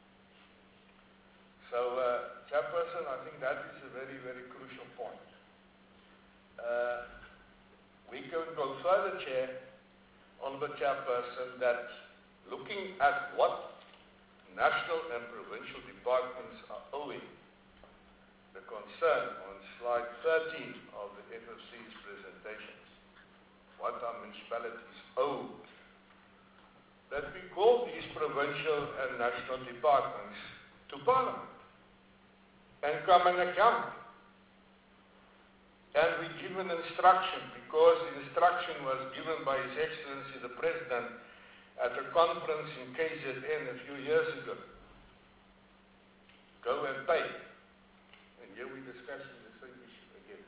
So, Chairperson, I think that is a very, very crucial point. We can go further, Chair, Honourable Chairperson, that looking at what national and provincial departments are owing, the concern on slide 13 of the FFC's presentations, what our municipalities owe, that we call these provincial and national departments to Parliament and come and account. And we give an instruction, because the instruction was given by His Excellency the President at a conference in KZN a few years ago. Go and pay. And here we're discussing the same issue again.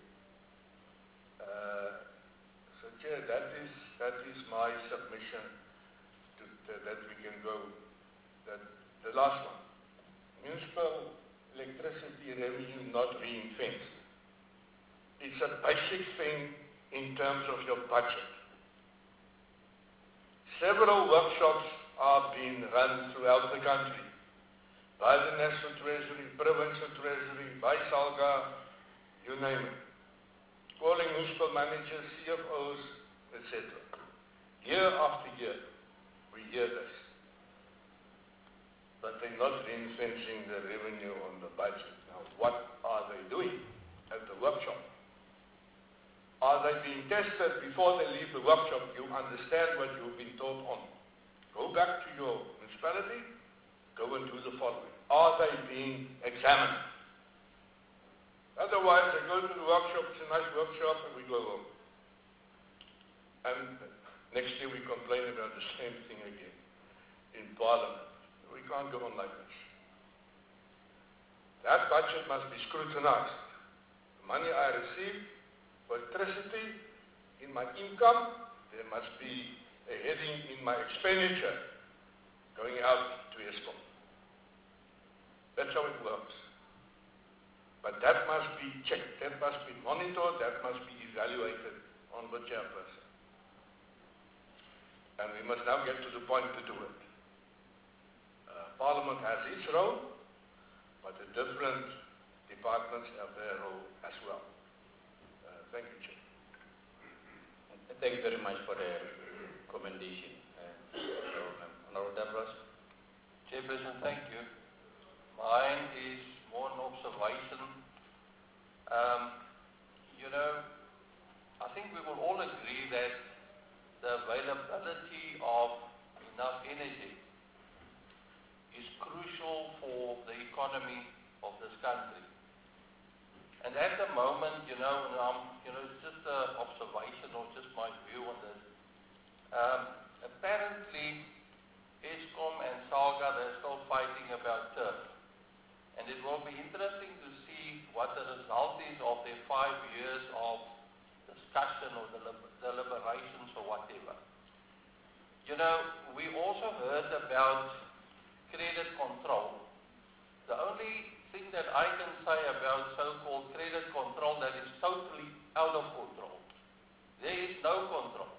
So, Chair, that is my submission that we can go. The last one. Municipal electricity revenue not ring-fenced. It's a basic thing in terms of your budget. Several workshops are being run throughout the country by the National Treasury, Provincial Treasury, by SALGA, you name it. Calling municipal managers, CFOs, etc. Year after year, we hear this. But they're not ring-fencing the revenue on the budget. Now, what are they doing at the workshop? Are they being tested before they leave the workshop? You understand what you've been taught on. Go back to your municipality, go and do the following. Are they being examined? Otherwise, they go to the workshop, it's a nice workshop, and we go home. And next year we complain about the same thing again in Parliament. We can't go on like this. That budget must be scrutinized. The money I receive for electricity in my income, there must be a heading in my expenditure going out to Eskom. That's how it works. But that must be checked, that must be monitored, that must be evaluated on the chairperson. And we must now get to the point to do it. Parliament has its role, but the different departments have their role as well. Thank you, Chair. Thank you very much for the commendation. Honorable Debros. Chairperson, thank you. Mine is more an observation. I think we will all agree that the availability of enough energy is crucial for the economy of this country. And at the moment, it's just an observation or just my view on this. Apparently, Eskom and SALGA, they're still fighting about turf. And it will be interesting to see what the result is of their 5 years of discussion or deliberations or whatever. We also heard about credit control. The only thing that I can say about so-called credit control that is totally out of control. There is no control.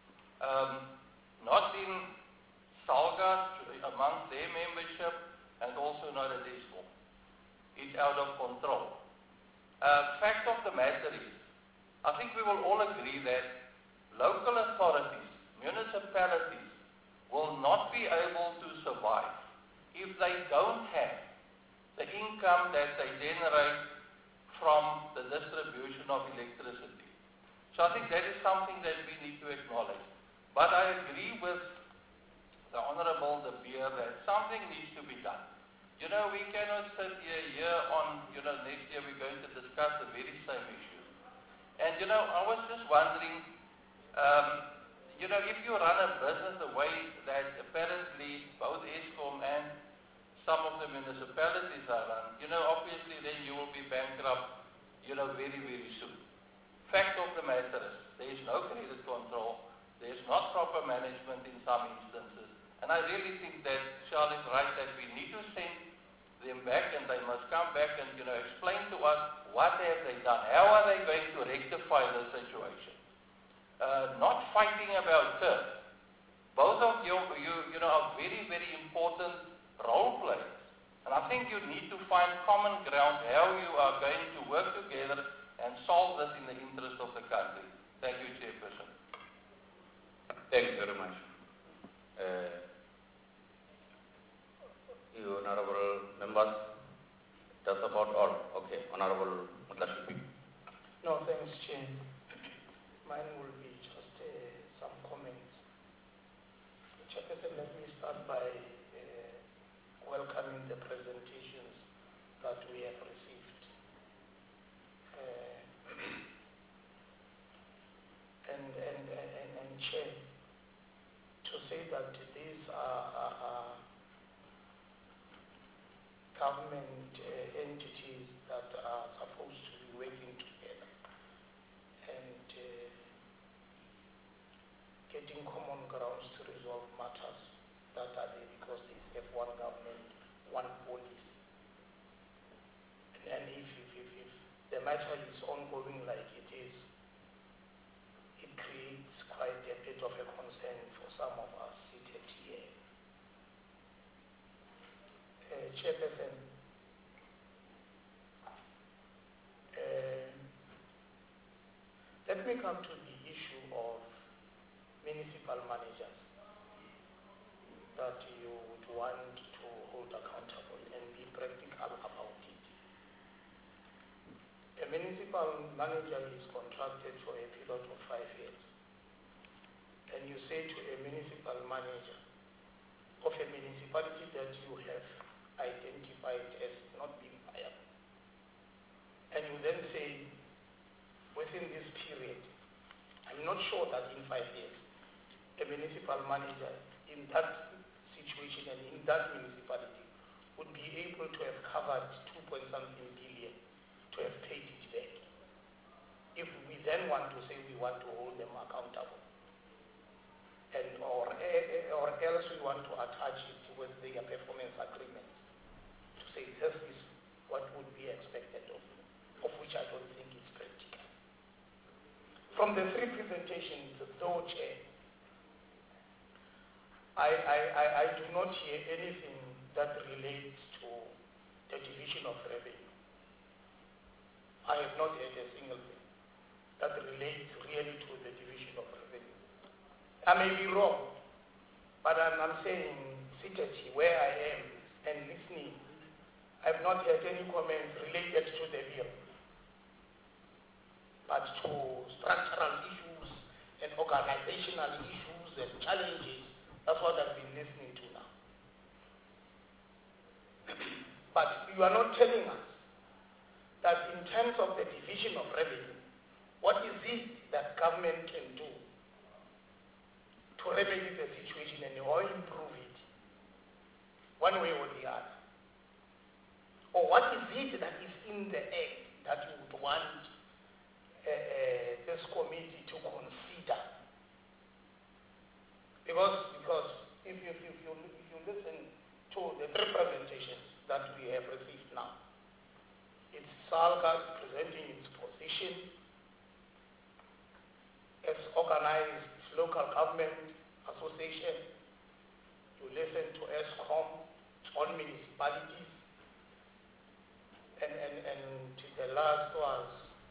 Not in SALGA, amongst their membership, and also not at Eskom. It's out of control. Fact of the matter is, I think we will all agree that local authorities, municipalities, will not be able to survive if they don't have the income that they generate from the distribution of electricity. So I think that is something that we need to acknowledge. But I agree with the Honorable De Beer that something needs to be done. We cannot sit here on, next year we're going to discuss the very same issue. And, I was just wondering, if you run a business the way that apparently both Eskom and some of the municipalities are run, obviously then you will be bankrupt, very, very soon. Fact of the matter is, there is no credit control, there is not proper management in some instances, and I really think that Charles is right that we need to send them back and they must come back and, explain to us what have they done, how are they going to rectify the situation. Not fighting about turf. Both of you are very, very important role players. And I think you need to find common ground how you are going to work together and solve this in the interest of the country. Thank you, Chairperson. Thank you very much. You honorable members, that's about all. Okay, Honorable Mutlashipi. No, thanks, Chair. Mine will be just some comments. Chairperson, let me start by welcoming the presentations that we have received. And Chair, to say that these are government entities that are supposed to be working together and getting common grounds to resolve matters that are there because they have one government, one policy. And if the matter is ongoing like it is, it creates quite a bit of a concern for some of us seated here. Chairperson, let me come to the issue of municipal managers that you would want to hold accountable and be practical about it. A municipal manager is contracted for a period of 5 years. And you say to a municipal manager of a municipality that you have identified as not being viable. And you then say, within this period, I'm not sure that in 5 years, a municipal manager in that situation and in that municipality would be able to have covered 2-point-something billion to have paid it back. If we then want to say we want to hold them accountable, and or else we want to attach it with their performance agreements to say this is what would be expected of you, of which I don't think is practical. From the 3 presentations, though, Chair, I do not hear anything that relates to the division of revenue. I have not heard a single thing that relates really to the division of revenue. I may be wrong, but I'm saying, seated where I am and listening, I have not heard any comments related to the bill, but to structural issues and organizational issues and challenges. That's what I've been listening to now. But you are not telling us that in terms of the division of revenue, what is it that government can do to remedy the situation and or improve it, one way or the other? Or what is it that is in the act that you would want this committee to consider? Because if you listen to the 3 presentations that we have received now, it's SALGA presenting its position as organized local government association. You listen to ESCOM on municipalities, and the last was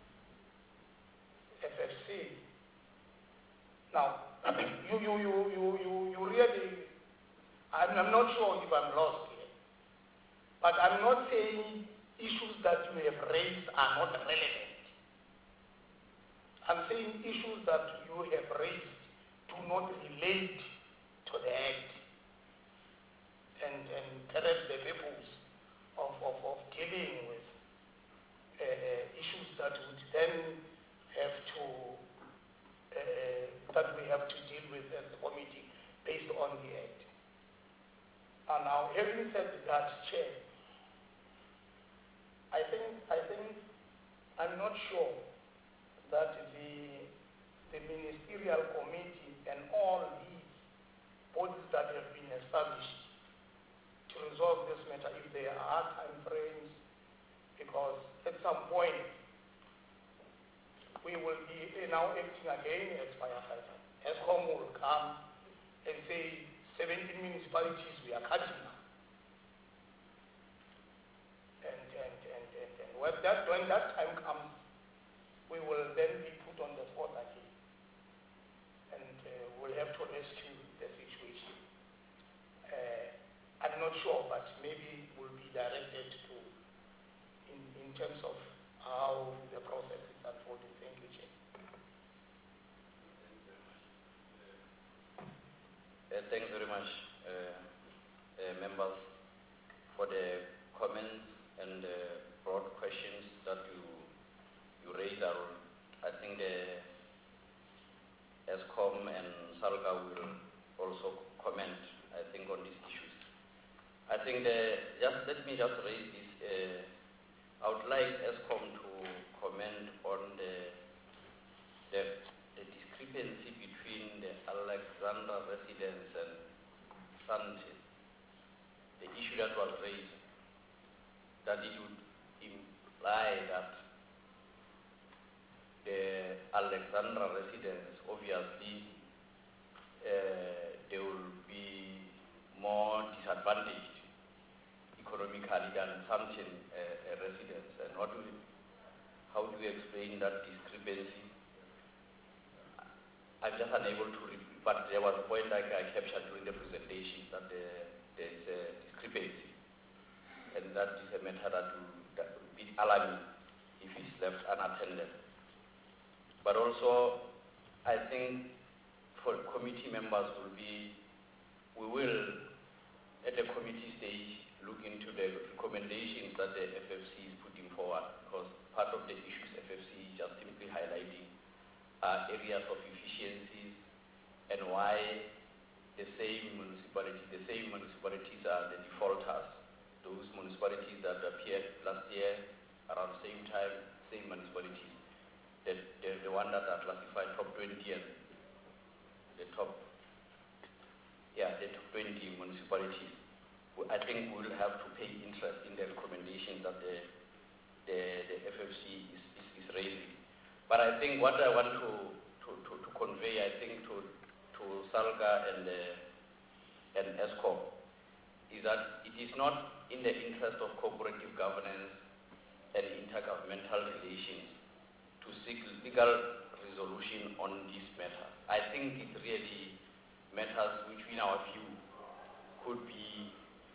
FFC. Now, you really, I'm not sure if I'm lost here, but I'm not saying issues that you have raised are not relevant. I'm saying issues that you have raised do not relate to the Act and perhaps the purpose of dealing with issues that would then have to that we have to deal with as a committee based on the Act. And now, having said that, Chair, I think I'm not sure that the ministerial committee and all these bodies that have been established to resolve this matter, if there are time frames, because at some point we will be now acting again as firefighter. ESCOM will come and say 17 municipalities we are cutting now. And when that time comes, we will then be put on the spot again. And we'll have to rescue the situation. I'm not sure, but maybe will be directed to in terms of how the process is unfolding. Thank you, Chair. Thanks very much, members, for the comments and broad questions that you raised. I think the ESCOM and SALGA will also comment, I think, on these issues. I think let me just raise this. I would like ESCOM to comment on the discrepancy between the Alexandra residents and Sandton. The issue that was raised, that it would imply that the Alexandra residents, obviously, they will be more disadvantaged economically than Sandton residents. And how do we explain that discrepancy? I'm just unable to repeat, but there was a point I captured during the presentation that there is a discrepancy, and that is a matter that will be alarming if it's left unattended. But also, I think for committee members we will, at the committee stage, look into the recommendations that the FFC is putting forward, because part of the issues FFC is just simply highlighting are are areas of efficiencies and why the same municipalities are the defaulters. Those municipalities that appeared last year around the same time, same municipalities, the one that are classified top 20 and the top 20 municipalities. I think we'll have to pay interest in the recommendations that the FFC is raising. But I think what I want to convey, I think, to SALGA and ESCOM is that it is not in the interest of cooperative governance and intergovernmental relations to seek legal resolution on this matter. I think it really matters which, in our view, could be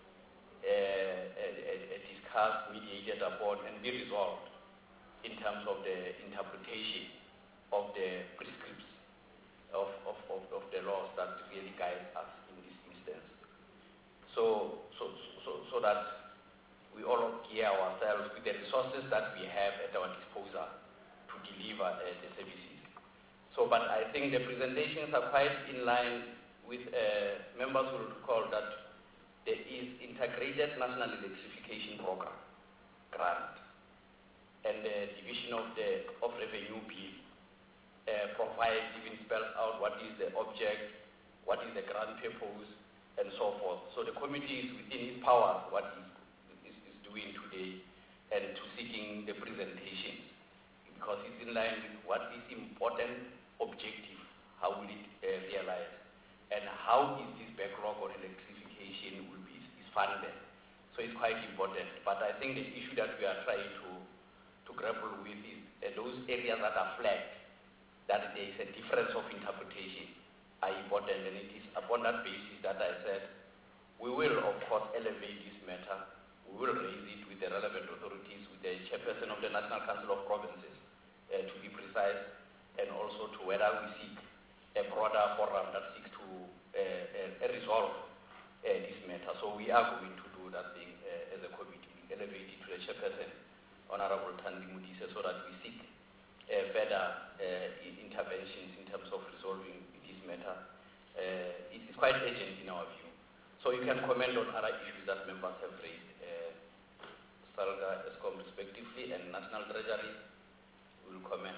discussed, mediated upon, and be resolved in terms of the interpretation of the prescripts of the laws that really guide us in this instance. So that we all gear ourselves with the resources that we have at our disposal to deliver the services. So, but I think the presentations are quite in line with members will recall that there is Integrated National Electrification Program grant, and the Division of Revenue Bill provides, even spells out what is the object, what is the grant purpose, and so forth. So the committee is within its powers what is doing today and to seeking the presentations, because it's in line with what is important objective, how will it realize, and how is this backlog on electrification will be is funded. So it's quite important. But I think the issue that we are trying to grapple with is those areas that are flagged, that there is a difference of interpretation, are important, and it is upon that basis that I said we will, of course, elevate this matter. We will raise it with the relevant authorities, with the chairperson of the National Council of Provinces, to be precise, and also to whether we seek a broader forum that seeks to resolve this matter. So we are going to do that thing as a committee, elevate it to the chairperson, Honorable Thandi Modise, so that we seek further interventions in terms of resolving this matter. It is quite urgent in our view. So you can comment on other issues that members have raised, SALGA, ESCOM respectively, and National Treasury will comment.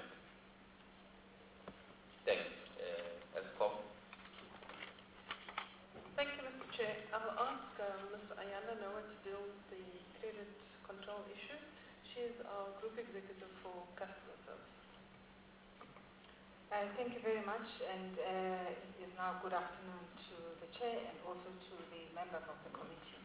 Thanks. ESCOM. Thank you, Mr. Chair. I will ask Ms. Ayanda Noah to deal with the credit control issue. She is our Group Executive for Customer Service. Thank you very much, and it is now good afternoon to the Chair and also to the members of the committee.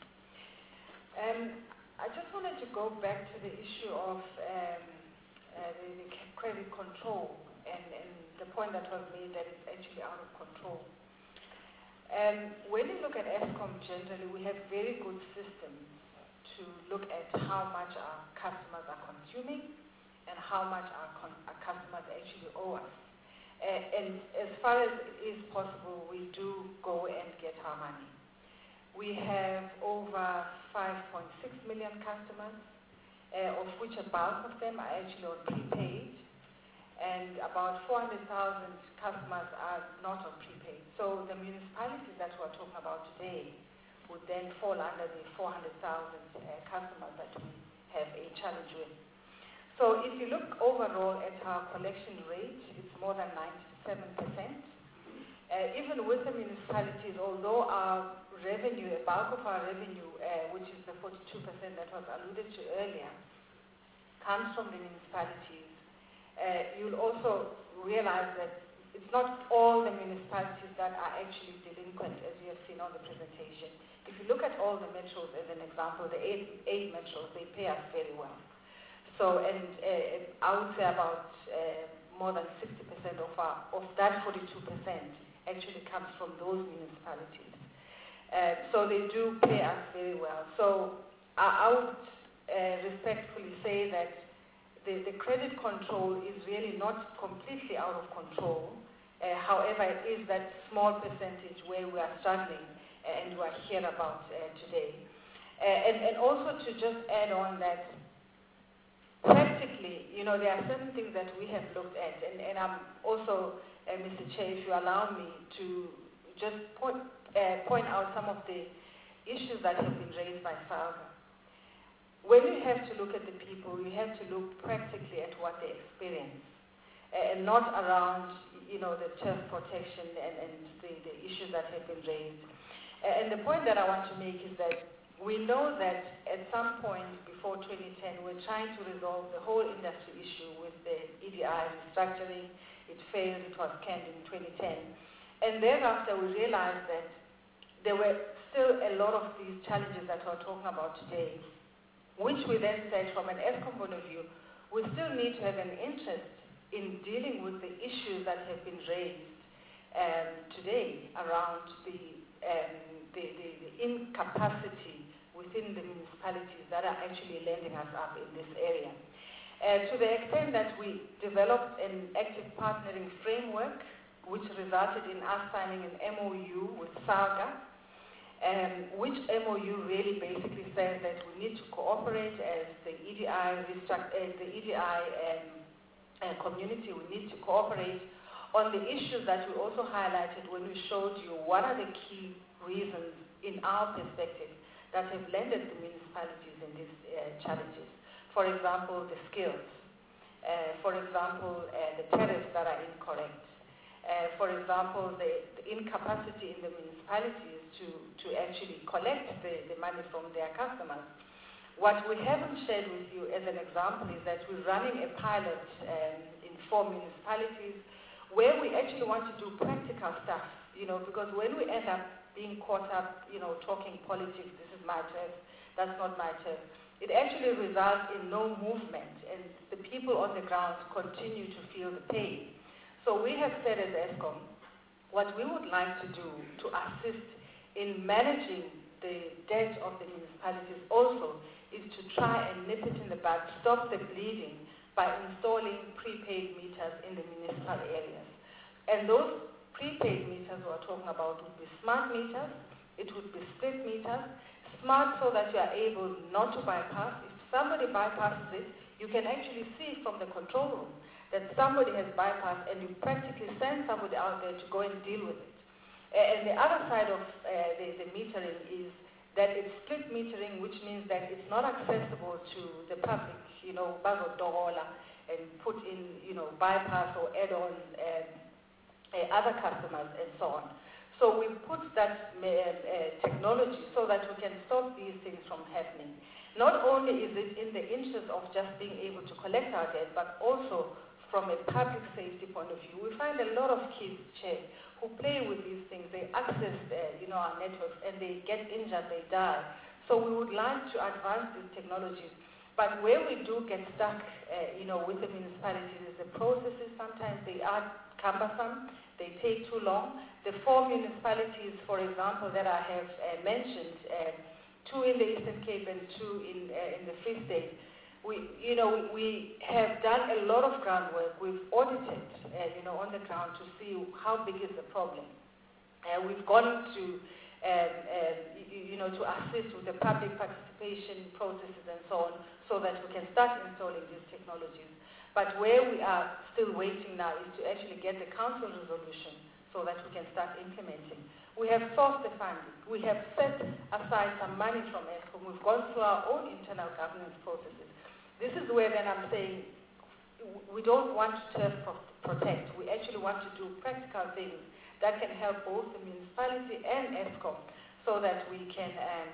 I just wanted to go back to the issue of the credit control and the point that was made that it's actually out of control. When you look at ESCOM generally, we have very good systems to look at how much our customers are consuming and how much our customers actually owe us. And as far as it is possible, we do go and get our money. We have over 5.6 million customers, of which a bulk of them are actually on prepaid, and about 400,000 customers are not on prepaid. So the municipalities that we're talking about today would then fall under the 400,000 customers that we have a challenge with. So if you look overall at our collection rate, it's more than 97%. Even with the municipalities, although our revenue, a bulk of our revenue, which is the 42% that was alluded to earlier, comes from the municipalities, you'll also realize that it's not all the municipalities that are actually delinquent, as you have seen on the presentation. If you look at all the metros as an example, the eight metros, they pay us very well. So, and I would say about more than 60% of that 42% actually comes from those municipalities. So they do pay us very well. So I would respectfully say that the credit control is really not completely out of control. However, it is that small percentage where we are struggling and we are here about today. And also to just add on that practically, there are certain things that we have looked at, and I'm also, Mr. Chair, if you allow me to just point out some of the issues that have been raised by SALGA. When you have to look at the people, you have to look practically at what they experience, and not around, the turf protection and the issues that have been raised. And the point that I want to make is that we know that at some point before 2010, we're trying to resolve the whole industry issue with the EDI restructuring. It failed, it was canned in 2010. And thereafter, we realized that there were still a lot of these challenges that we're talking about today, which we then said from an ESCOM point of view, we still need to have an interest in dealing with the issues that have been raised today around the incapacity within the municipalities that are actually landing us up in this area. To the extent that we developed an active partnering framework, which resulted in us signing an MOU with SALGA, which MOU really basically says that we need to cooperate as the EDI community. We need to cooperate on the issues that we also highlighted when we showed you what are the key reasons in our perspective that have landed the municipalities in these challenges. For example, the skills. For example, the tariffs that are incorrect. For example, the incapacity in the municipalities to actually collect the money from their customers. What we haven't shared with you as an example is that we're running a pilot in 4 municipalities where we actually want to do practical stuff, because when we end up being caught up, talking politics, this is my turf, that's not my turf, it actually results in no movement, and the people on the ground continue to feel the pain. So we have said as ESCOM, what we would like to do to assist in managing the debt of the municipalities also is to try and nip it in the bud, stop the bleeding by installing prepaid meters in the municipal areas. And those prepaid meters we're talking about would be smart meters, it would be split meters, smart so that you are able not to bypass. If somebody bypasses it, you can actually see from the control room that somebody has bypassed, and you practically send somebody out there to go and deal with it. And the other side of the metering is that it's split metering, which means that it's not accessible to the public, bazodogola, and put in, bypass or add on other customers and so on. So we put that technology so that we can stop these things from happening. Not only is it in the interest of just being able to collect our debt, but also from a public safety point of view. We find a lot of kids, Chair, who play with these things. They access, our networks, and they get injured, they die. So we would like to advance these technologies. But where we do get stuck, with the municipalities, is the processes. Sometimes they are cumbersome. They take too long. The 4 municipalities, for example, that I have mentioned, 2 in the Eastern Cape and 2 in the Free State, we have done a lot of groundwork. We've audited, on the ground to see how big is the problem. We've gone to, to assist with the public participation processes and so on, so that we can start installing these technologies. But where we are still waiting now is to actually get the council resolution so that we can start implementing. We have sourced the funding. We have set aside some money from ESCOM. We've gone through our own internal governance processes. This is where then I'm saying we don't want to turf protect. We actually want to do practical things that can help both the municipality and ESCOM so that we can,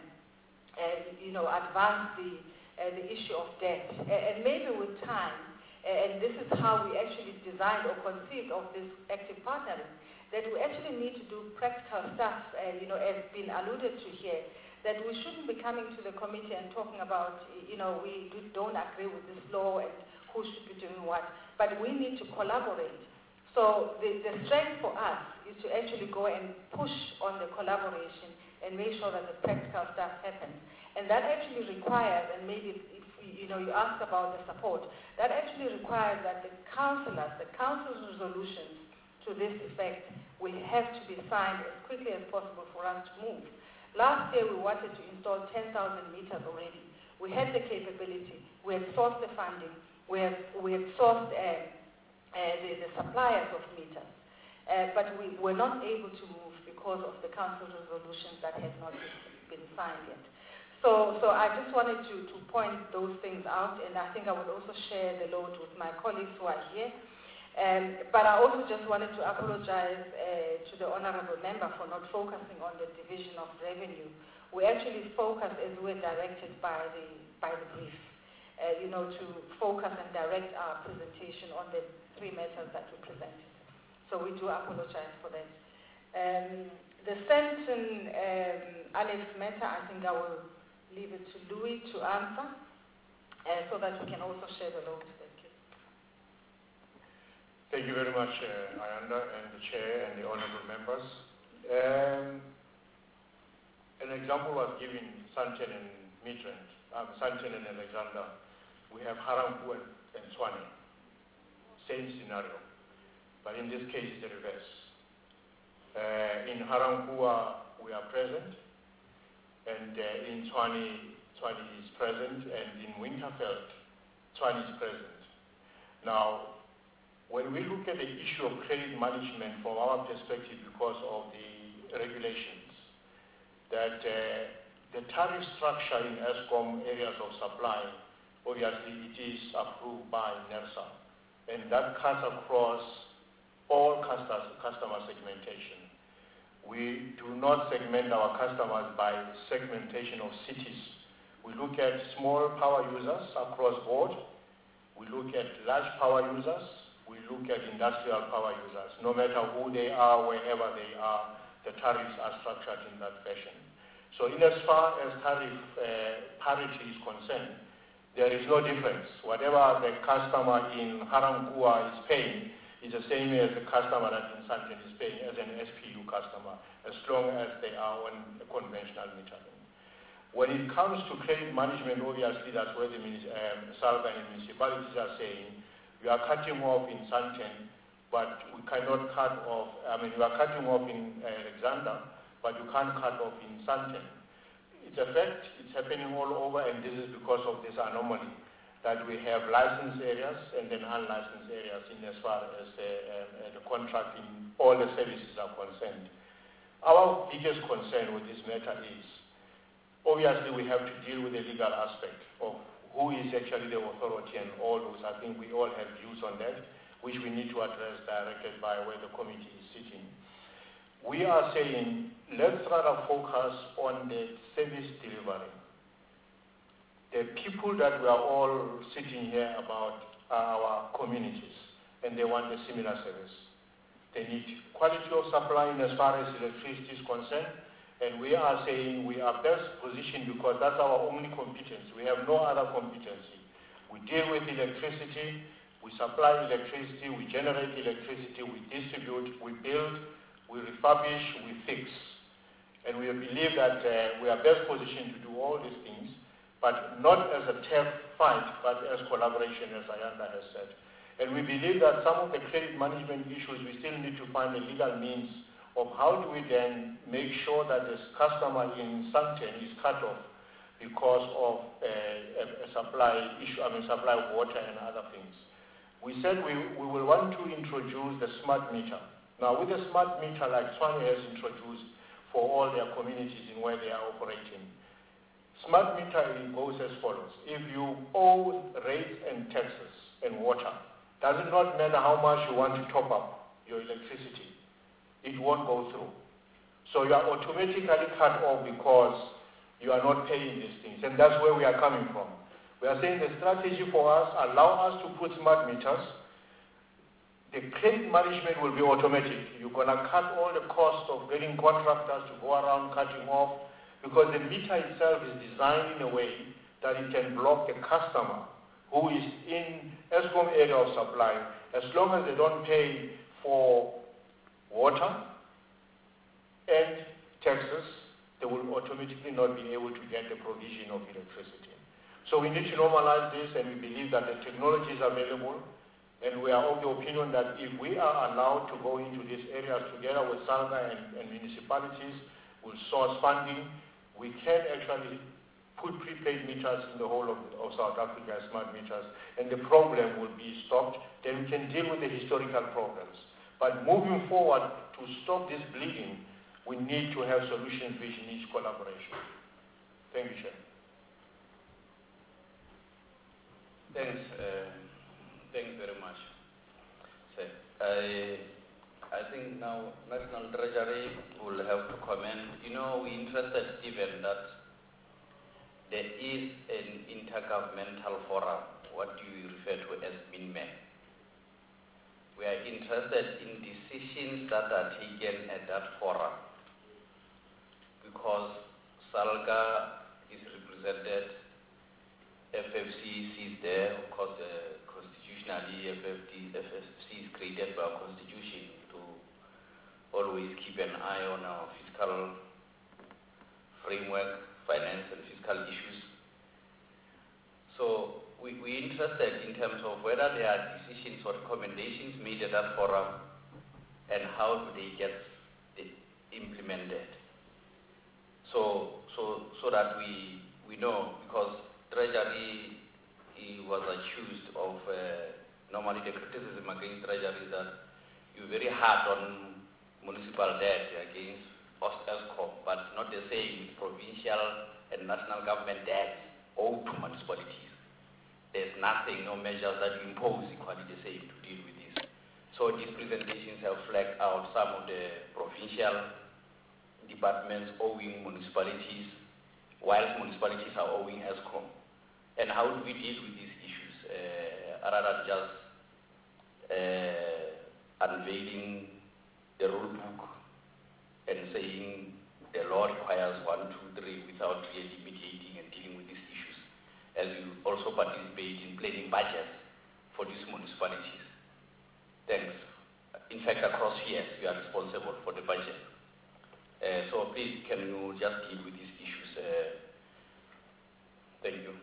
advance the issue of debt. And maybe with time, and this is how we actually designed or conceived of this active partnering, that we actually need to do practical stuff, as been alluded to here, that we shouldn't be coming to the committee and talking about, we don't agree with this law and who should be doing what, but we need to collaborate. So the strength for us is to actually go and push on the collaboration and make sure that the practical stuff happens. And that actually requires, and maybe if you asked about the support, that actually requires that the council's resolutions to this effect will have to be signed as quickly as possible for us to move. Last year we wanted to install 10,000 meters already. We had the capability. We had sourced the funding. We had sourced the suppliers of meters. But we were not able to move because of the council resolutions that had not been signed yet. So I just wanted to point those things out, and I think I would also share the load with my colleagues who are here. But I also just wanted to apologize to the honorable member for not focusing on the division of revenue. We actually focused as we were directed by the brief, to focus and direct our presentation on the three matters that we presented. So we do apologize for that. The Sandton Alex matter, I think I will leave it to Louis to answer, so that we can also share the load. Thank you. Thank you very much, Ayanda, and the Chair and the honourable members. An example was given, Sandton and Midrand, Sandton and Alexander. We have Harampu and Tshwane. Same scenario. But in this case, it's the reverse. In Harampua, we are present, and in Tshwane is present, and in Winterveld, Tshwane is present. Now, when we look at the issue of credit management from our perspective because of the regulations, that the tariff structure in Eskom areas of supply, obviously it is approved by NERSA, and that cuts across all customer segmentation. We do not segment our customers by segmentation of cities. We look at small power users across board. We look at large power users. We look at industrial power users. No matter who they are, wherever they are, the tariffs are structured in that fashion. So in as far as tariff parity is concerned, there is no difference. Whatever the customer in Harampua is paying is the same as the customer that in Sandton is paying as an SPU customer, as long as they are on a conventional metering. When it comes to credit management, obviously that's where the SALGA and municipalities are saying, we are cutting off in Sandton, but we cannot cut off, we are cutting off in Alexander, but you can't cut off in Sandton. It's a fact, it's happening all over, and this is because of this anomaly that we have licensed areas and then unlicensed areas in as far as the contract in all the services are concerned. Our biggest concern with this matter is, obviously we have to deal with the legal aspect of who is actually the authority and all those. I think we all have views on that, which we need to address directed by where the committee is sitting. We are saying, let's rather focus on the service delivery. The people that we are all sitting here about are our communities, and they want a similar service. They need quality of supply in as far as electricity is concerned, and we are saying we are best positioned because that's our only competence. We have no other competency. We deal with electricity, we supply electricity, we generate electricity, we distribute, we build, we refurbish, we fix. And we believe that we are best positioned to do all these things, but not as a turf fight, but as collaboration, as Ayanda has said. And we believe that some of the credit management issues, we still need to find a legal means of how do we then make sure that this customer in Sandton is cut off because of a supply issue, supply of water and other things. We said we will want to introduce the smart meter. Now with the smart meter like Tshwane has introduced for all their communities in where they are operating, smart metering goes as follows. If you owe rates and taxes and water, does it not matter how much you want to top up your electricity, it won't go through. So you are automatically cut off because you are not paying these things, and that's where we are coming from. We are saying the strategy for us, allow us to put smart meters. The credit management will be automatic. You're going to cut all the cost of getting contractors to go around cutting off, because the meter itself is designed in a way that it can block the customer who is in Eskom area of supply. As long as they don't pay for water and taxes, they will automatically not be able to get the provision of electricity. So we need to normalize this, and we believe that the technology is available, and we are of the opinion that if we are allowed to go into these areas together with SALGA and municipalities, we'll source funding, we can actually put prepaid meters in the whole of South Africa, smart meters, and the problem will be stopped. Then we can deal with the historical problems. But moving forward, to stop this bleeding, we need to have solutions which needs collaboration. Thank you, Chair. Thanks very much. Sir, I think now National Treasury will have to comment. You know, we're interested, Stephen, that there is an intergovernmental forum, what do you refer to as MINME. We are interested in decisions that are taken at that forum, because SALGA is represented, FFC is there, of course, constitutionally FFC is created by our constitution to always keep an eye on our fiscal framework, finance and fiscal issues. So we're interested in terms of whether there are decisions or recommendations made at that forum and how do they get implemented. So that we know, because Treasury was accused of, normally the criticism against Treasury is that you're very hard on municipal debt against ESCOM, but not the same with provincial and national government debts owed to municipalities. There's nothing, no measures that you impose equally the same to deal with this. So these presentations have flagged out some of the provincial departments owing municipalities, whilst municipalities are owing ESCOM. And how do we deal with these issues, rather than just unveiling the rule book and saying the law requires 1, 2, 3 without really mediating and dealing with these issues, as you also participate in planning budgets for these municipalities. Thanks. In fact, across years, we are responsible for the budget. So please, can you just deal with these issues? Thank you.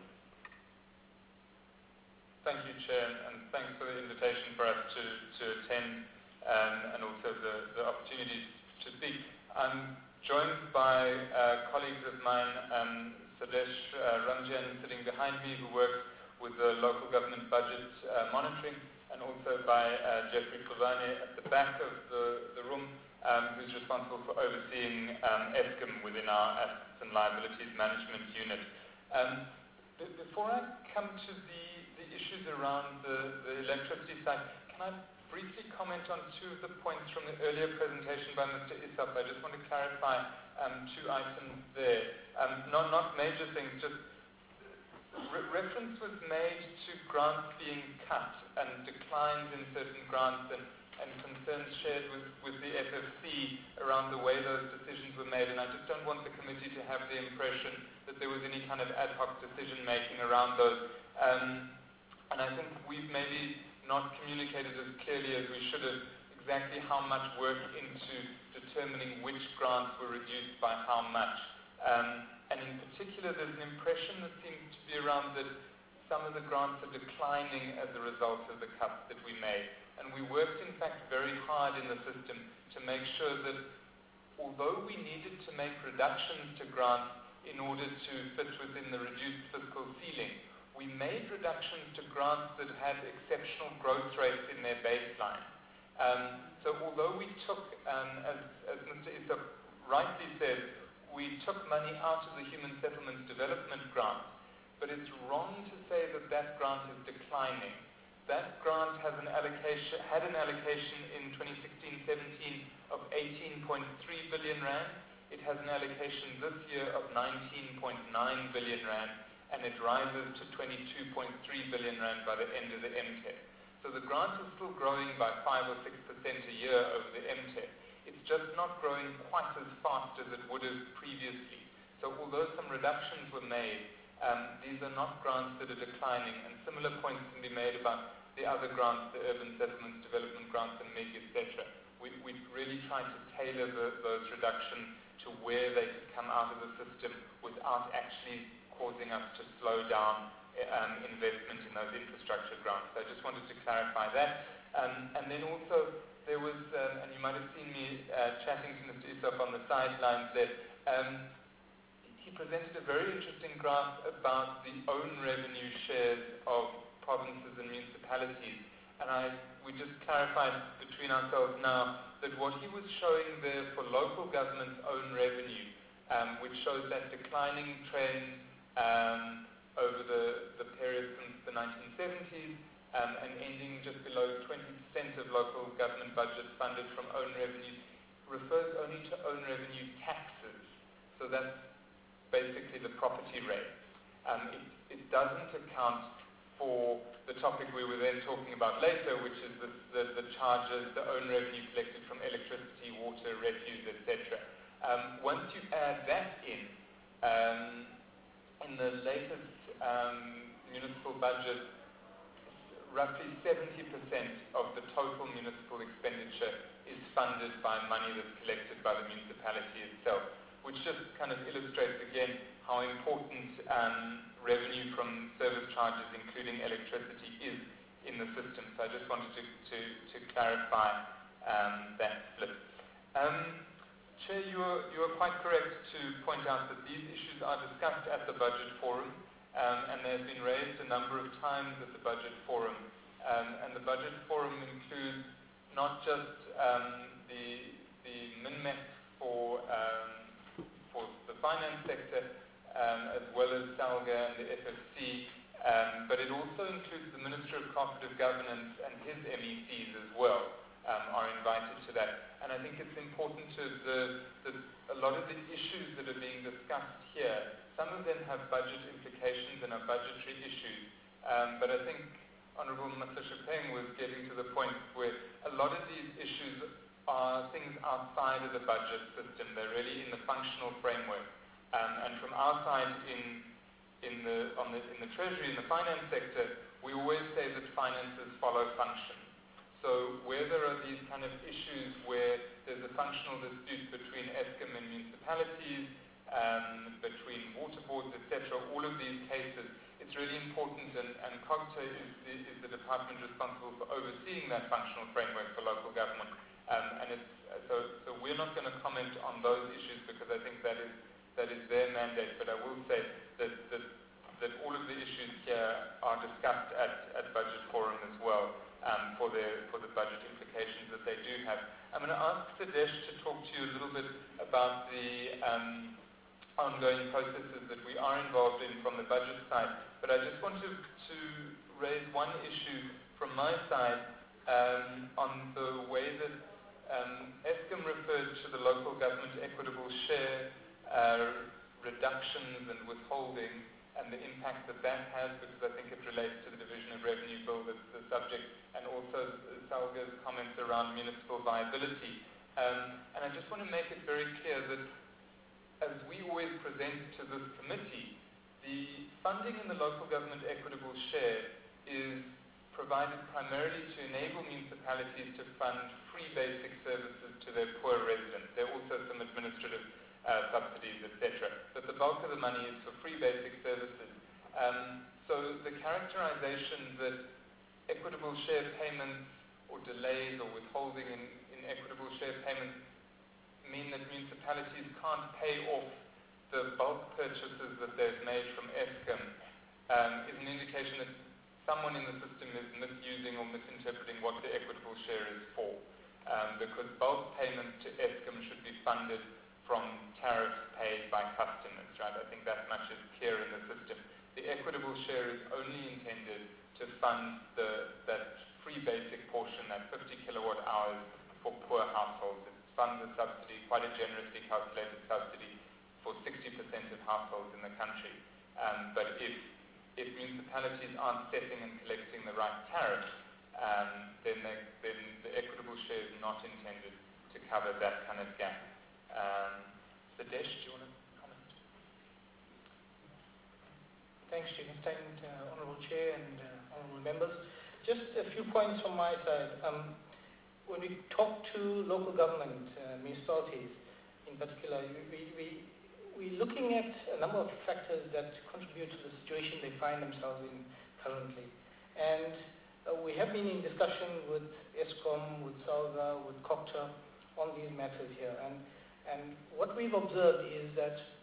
Thank you, Chair, and thanks for the invitation for us to attend and also the opportunity to speak. I'm joined by colleagues of mine, Sadesh Ranjan sitting behind me, who works with the local government budget monitoring, and also by Jeffrey Kulvane at the back of the room, who's responsible for overseeing ESCOM within our Assets and Liabilities Management Unit. Before I come to the issues around the electricity side, can I briefly comment on two of the points from the earlier presentation by Mr. Isop? I just want to clarify two items there. Not major things, just reference was made to grants being cut and declines in certain grants and concerns shared with the FFC around the way those decisions were made. And I just don't want the committee to have the impression that there was any kind of ad hoc decision making around those. And I think we've maybe not communicated as clearly as we should have exactly how much work into determining which grants were reduced by how much. And in particular, there's an impression that seems to be around that some of the grants are declining as a result of the cuts that we made. And we worked, in fact, very hard in the system to make sure that although we needed to make reductions to grants in order to fit within the reduced fiscal ceiling, we made reductions to grants that had exceptional growth rates in their baseline. So although we took, as Mr. Isop rightly said, we took money out of the Human Settlements Development Grant, but it's wrong to say that that grant is declining. That grant had an allocation in 2016-17 of 18.3 billion rand. It has an allocation this year of 19.9 billion rand, and it rises to 22.3 billion rand by the end of the MTEP. So the grant is still growing by 5 or 6% a year over the MTEP. It's just not growing quite as fast as it would have previously. So although some reductions were made, these are not grants that are declining, and similar points can be made about the other grants, the Urban Settlements Development Grants and MEG, etc. We really tried to tailor those reductions to where they could come out of the system without actually causing us to slow down investment in those infrastructure grants. So I just wanted to clarify that. And then also there was, and you might have seen me chatting to Mr. Isop on the sidelines there, he presented a very interesting graph about the own revenue shares of provinces and municipalities. And we just clarified between ourselves now that what he was showing there for local government's own revenue, which shows that declining trend over the period since the 1970s, and ending just below 20% of local government budgets funded from own revenue, refers only to own revenue taxes. So that's basically the property rate. It doesn't account for the topic we were then talking about later, which is the charges, the own revenue collected from electricity, water, refuse, etc. Once you add that in the latest municipal budget, roughly 70% of the total municipal expenditure is funded by money that's collected by the municipality itself, which just kind of illustrates again how important revenue from service charges, including electricity, is in the system. So I just wanted to clarify that split. Chair, you are quite correct to point out that these issues are discussed at the Budget Forum, and they've been raised a number of times at the Budget Forum. And the Budget Forum includes not just the MINMEC for the finance sector, as well as SALGA and the FFC, but it also includes the Minister of Cooperative Governance and his MECs as well are invited to that. And I think it's important to observe that a lot of the issues that are being discussed here, some of them have budget implications and are budgetary issues, but I think Honourable Masashipeng was getting to the point where a lot of these issues are things outside of the budget system. They're really in the functional framework. And from our side in the Treasury, in the finance sector, we always say that finances follow function. So where there are these kind of issues where there's a functional dispute between Eskom and municipalities, between water boards, etc., all of these cases, it's really important, and COGTA is the department responsible for overseeing that functional framework for local government. So we're not going to comment on those issues because I think that is their mandate, but I will say that all of the issues here are discussed at Budget Forum as well, for the budget implications that they do have. I'm going to ask Sadesh to talk to you a little bit about the ongoing processes that we are involved in from the budget side, but I just want to raise one issue from my side on the way that Eskom referred to the local government equitable share reductions and withholding and the impact that has, because I think it relates to the Division of Revenue Bill that's the subject, and also Salga's comments around municipal viability. And I just want to make it very clear that as we always present to this committee, the funding in the local government equitable share is provided primarily to enable municipalities to fund free basic services to their poor residents. There are also some administrative subsidies, etc. But the bulk of the money is for free basic services. So the characterization that equitable share payments or delays or withholding in equitable share payments mean that municipalities can't pay off the bulk purchases that they've made from Eskom is an indication that someone in the system is misusing or misinterpreting what the equitable share is for. Because bulk payments to Eskom should be funded from tariffs paid by customers, right? I think that much is clear in the system. The equitable share is only intended to fund that free basic portion, that 50 kilowatt hours for poor households. It funds a subsidy, quite a generously calculated subsidy for 60% of households in the country. But if municipalities aren't setting and collecting the right tariff, then the equitable share is not intended to cover that kind of gap. Sadesh, do you want to comment? Thanks, Stephen. Honourable Chair and honourable members. Just a few points from my side. When we talk to local government municipalities, in particular, we're looking at a number of factors that contribute to the situation they find themselves in currently. And we have been in discussion with Eskom, with SALGA, with COGTA on these matters here. And what we've observed is that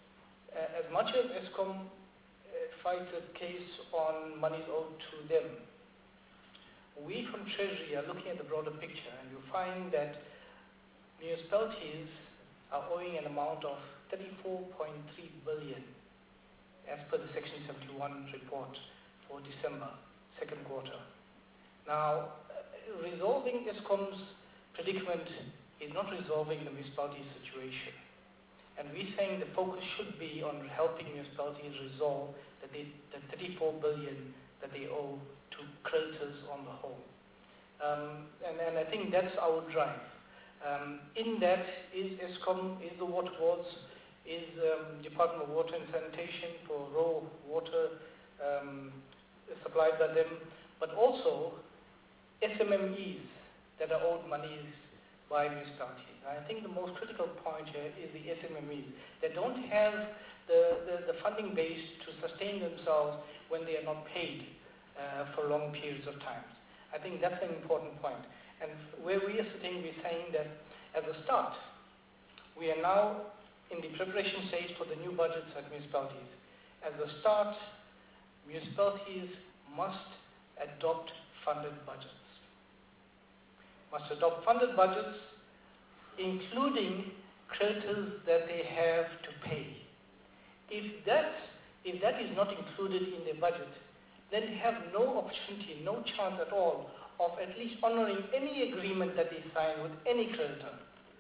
as much as ESCOM fights a case on monies owed to them, we from Treasury are looking at the broader picture, and you find that municipalities are owing an amount of 34.3 billion as per the Section 71 report for December, second quarter. Now, resolving ESCOM's predicament is not resolving the municipality's situation. And we're saying the focus should be on helping municipalities resolve the 34 billion that they owe to creditors on the whole. And I think that's our drive. In that is ESCOM, is the water boards, is Department of Water and Sanitation for raw water supplied by them, but also SMMEs that are owed monies by municipalities. I think the most critical point here is the SMMEs. They don't have the funding base to sustain themselves when they are not paid for long periods of time. I think that's an important point. And where we are sitting, we're saying that as a start, we are now in the preparation stage for the new budgets at municipalities. As a start, municipalities must adopt funded budgets. Must adopt funded budgets, including creditors that they have to pay. If that is not included in their budget, then they have no opportunity, no chance at all of at least honoring any agreement that they sign with any creditor.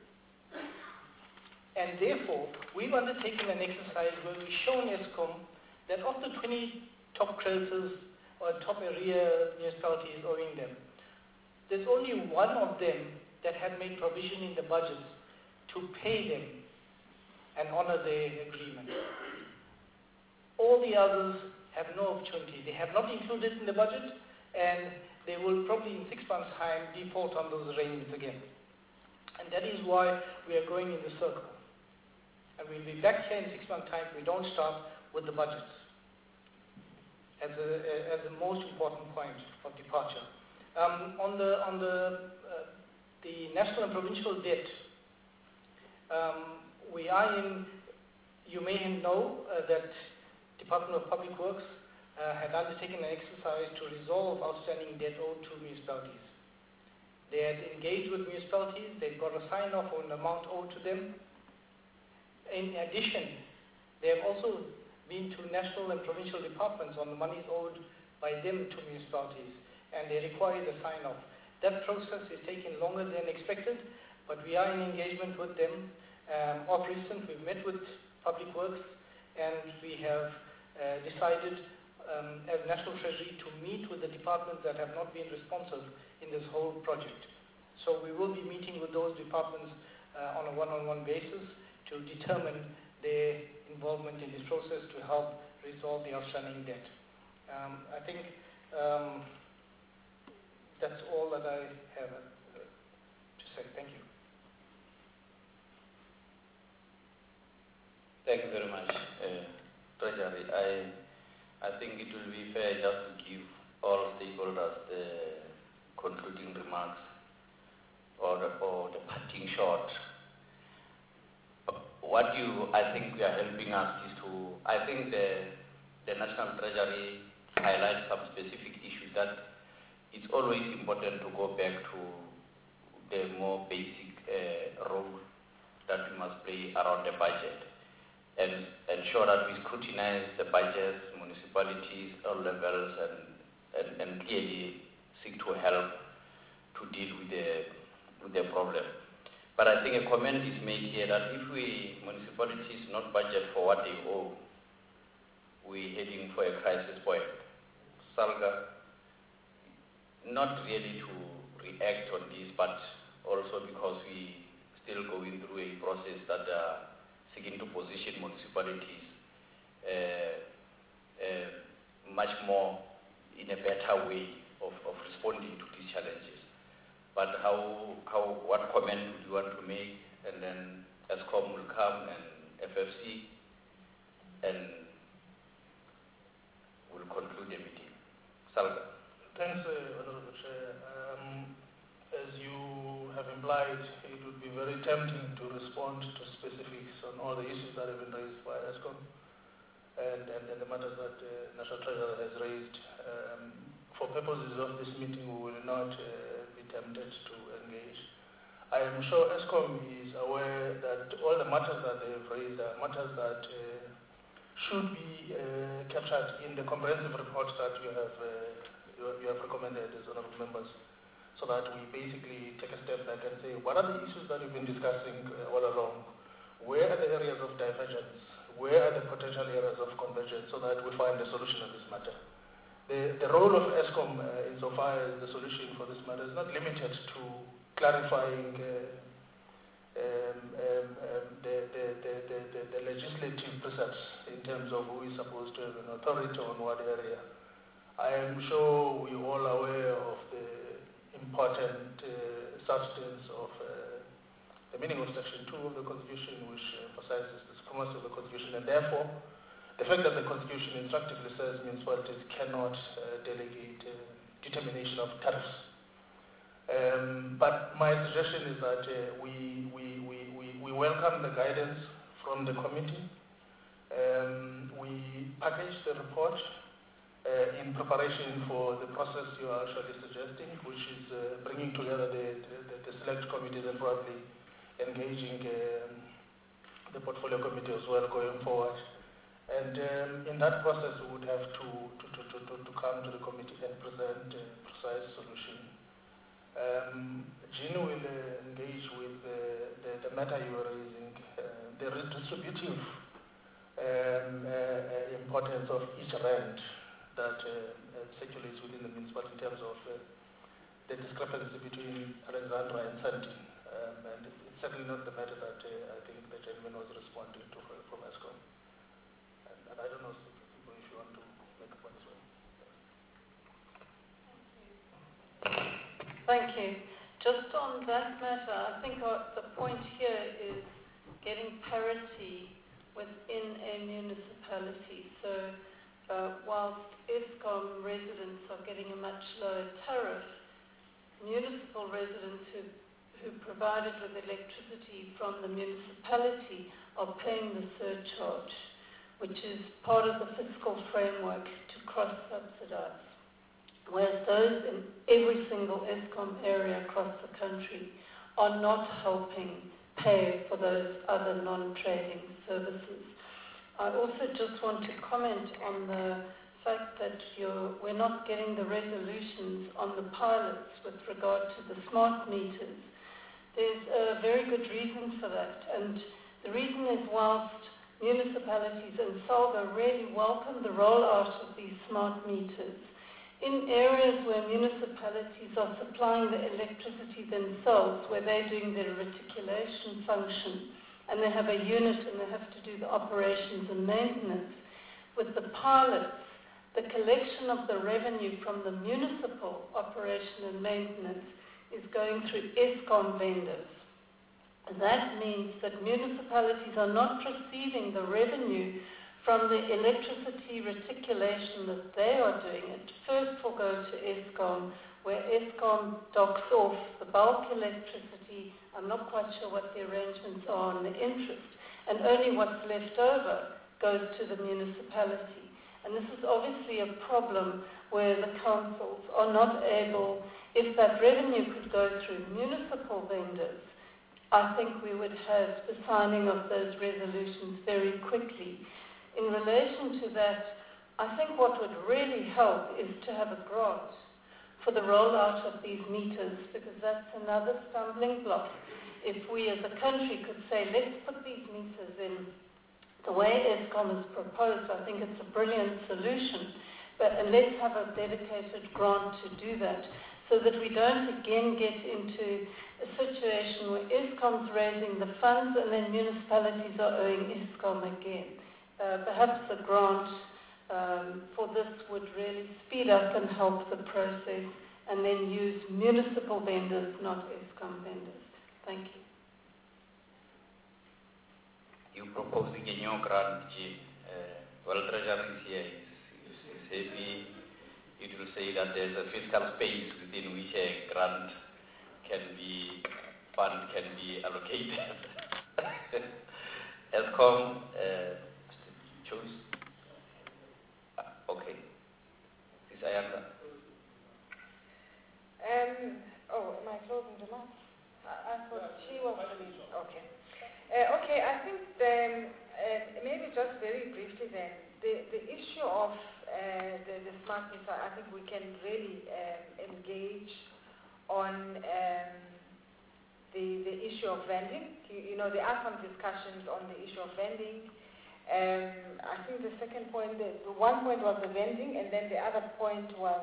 And therefore, we've undertaken an exercise where we've shown ESCOM that of the 20 top creditors or top area municipalities owing them, there's only one of them that had made provision in the budgets to pay them and honor their agreement. All the others have no opportunity. They have not included in the budget, and they will probably in 6 months' time default on those arrangements again. And that is why we are going in the circle. And we'll be back here in 6 months' time if we don't start with the budgets as the most important point of departure. On the national and provincial debt, we are in, you may know that Department of Public Works had undertaken an exercise to resolve outstanding debt owed to municipalities. They had engaged with municipalities, they got a sign-off on the amount owed to them. In addition, they have also been to national and provincial departments on the monies owed by them to municipalities, and they require the sign-off. That process is taking longer than expected, but we are in engagement with them. Of recent, we've met with Public Works, and we have decided as National Treasury to meet with the departments that have not been responsive in this whole project. So we will be meeting with those departments on a one-on-one basis to determine their involvement in this process to help resolve the outstanding debt. I think that's all that I have to say. Thank you. Thank you very much, Treasury. I think it will be fair just to give all stakeholders the concluding remarks or the parting shot. I think we are helping us is to, I think the National Treasury highlights some specific issues that it's always important to go back to the more basic role that we must play around the budget and ensure that we scrutinize the budgets, municipalities, all levels, and clearly seek to help to deal with the problem. But I think a comment is made here that if municipalities not budget for what they owe, we're heading for a crisis point. SALGA, not really to react on this, but also because we still going through a process that seeking to position municipalities much more in a better way of responding to these challenges. But what comment would you want to make? And then ESCOM will come and FFC and will conclude the meeting. Salga. Thanks, Honorable Chair. As you have implied, it would be very tempting to respond to specifics on all the issues that have been raised by ESCOM and the matters that National Treasurer has raised. For purposes of this meeting, we will not be tempted to engage. I am sure ESCOM is aware that all the matters that they have raised are matters that should be captured in the comprehensive report that you have recommended as honorable members, so that we basically take a step back and say, what are the issues that we've been discussing all along? Where are the areas of divergence? Where are the potential areas of convergence, so that we find a solution of this matter? The role of ESCOM insofar as the solution for this matter is not limited to clarifying the legislative precepts in terms of who is supposed to have an authority on what area. I am sure we're all aware of the important substance of the meaning of Section 2 of the Constitution, which emphasizes the supremacy of the Constitution, and therefore the fact that the Constitution instructively says municipalities cannot delegate determination of tariffs. But my suggestion is that we welcome the guidance from the committee. We package the report in preparation for the process you are actually suggesting, which is bringing together the select committees and probably engaging the portfolio committee as well going forward. And in that process, we would have to come to the committee and present a precise solution. Jean will engage with the matter you are raising, the redistributive importance of each rand that circulates within the municipality in terms of the discrepancy between Alexandra and Sandton. And it's certainly not the matter that I think the gentleman was responding to from ESCOM. And I don't know if you want to make a point as well. Thank you. Just on that matter, I think the point here is getting parity within a municipality. So whilst ESCOM residents are getting a much lower tariff, municipal residents who provided with electricity from the municipality are paying the surcharge, which is part of the fiscal framework to cross-subsidize. Whereas those in every single ESCOM area across the country are not helping pay for those other non-trading services. I also just want to comment on the fact that we're not getting the resolutions on the pilots with regard to the smart meters. There's a very good reason for that, and the reason is whilst municipalities and SALGA really welcome the rollout of these smart meters, in areas where municipalities are supplying the electricity themselves, where they're doing their reticulation function, and they have a unit and they have to do the operations and maintenance, with the pilots, the collection of the revenue from the municipal operation and maintenance is going through ESCOM vendors. That means that municipalities are not receiving the revenue from the electricity reticulation that they are doing. It first will go to ESCOM, where ESCOM docks off the bulk electricity. I'm not quite sure what the arrangements are on the interest, and only what's left over goes to the municipality. And this is obviously a problem where the councils are not able, if that revenue could go through municipal vendors, I think we would have the signing of those resolutions very quickly. In relation to that, I think what would really help is to have a grant for the rollout of these meters, because that's another stumbling block. If we as a country could say, let's put these meters in the way ESCOM has proposed, I think it's a brilliant solution. And let's have a dedicated grant to do that, so that we don't again get into a situation where ESCOM's raising the funds and then municipalities are owing ESCOM again. Perhaps a grant for this would really speed up and help the process, and then use municipal vendors, not ESCOM vendors. Thank you. You're proposing a new grant, well, Treasury is here. Is happy. It will say that there's a fiscal space within which a grant can be fund can be allocated. ESCOM, choose. Okay. This I answer. Am I closing the mouth? I thought she was the lead. Okay. Okay, I think then, maybe just very briefly then, the issue of the smart meter, I think we can really engage on the issue of vending. You know, there are some discussions on the issue of vending. I think the second point, the one point was the vending, and then the other point was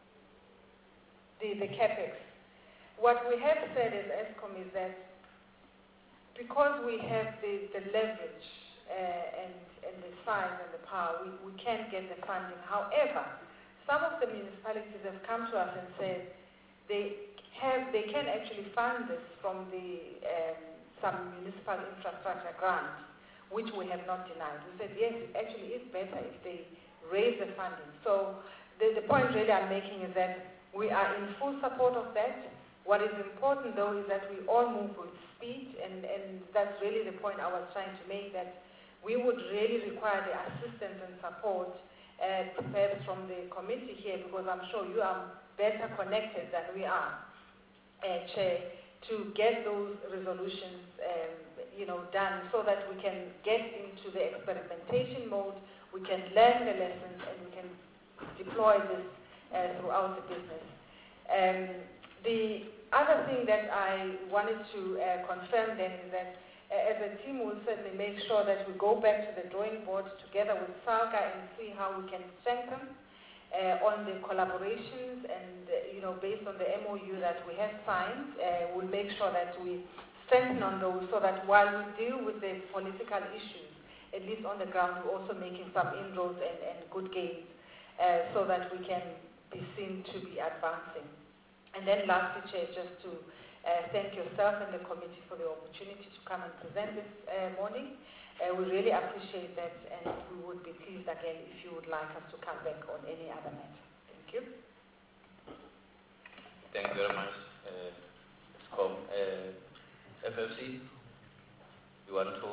the CapEx. What we have said as ESCOM is that because we have the leverage and the size and the power, we can get the funding. However, some of the municipalities have come to us and said they can actually fund this from some municipal infrastructure grant, which we have not denied. We said, yes, it actually is better if they raise the funding. So the point really I'm making is that we are in full support of that. What is important, though, is that we all move with speed, and that's really the point I was trying to make, that we would really require the assistance and support, perhaps from the committee here, because I'm sure you are better connected than we are, Chair, to get those resolutions done so that we can get into the experimentation mode, we can learn the lessons, and we can deploy this throughout the business. The other thing that I wanted to confirm then is that as a team we'll certainly make sure that we go back to the drawing board together with SALGA and see how we can strengthen on the collaborations, and based on the MOU that we have signed, we'll make sure that we strengthen on those so that while we deal with the political issues, at least on the ground, we're also making some inroads and good gains so that we can be seen to be advancing. And then lastly, Chair, just to thank yourself and the committee for the opportunity to come and present this morning. We really appreciate that, and we would be pleased again if you would like us to come back on any other matter. Thank you. Thank you very much. ESCOM. FFC, you want to?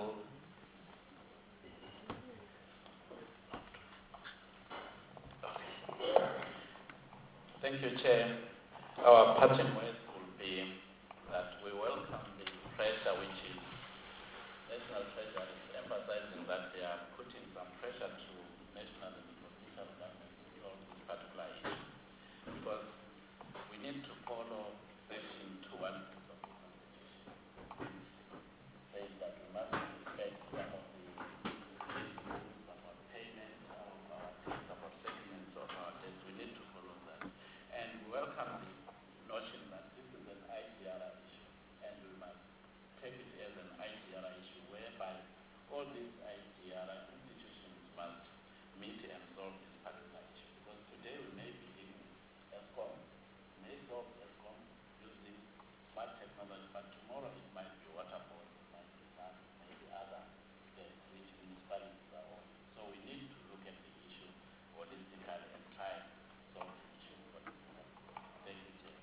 Thank you, Chair. Our parting words will be that we welcome the pressure which is National Treasury is emphasizing that they are putting some pressure to national and provincial governments to solve this particular issue, because we need to follow Section 216 of the Constitution. It says that we must respect some of the rules about payment, about settlements of our debts. We need to follow that. And we welcome the notion that this is an ICRA issue, and we must take it as an ICRA issue whereby all these ICRA institutions must meet and solve this particular issue. Because today we may be in ESCOM, may solve ESCOM using smart technology, but tomorrow it might be water board, it might be SAN, maybe other states which municipalities are on. So we need to look at the issue holistically and try and solve the issue holistically. Thank you, Chair.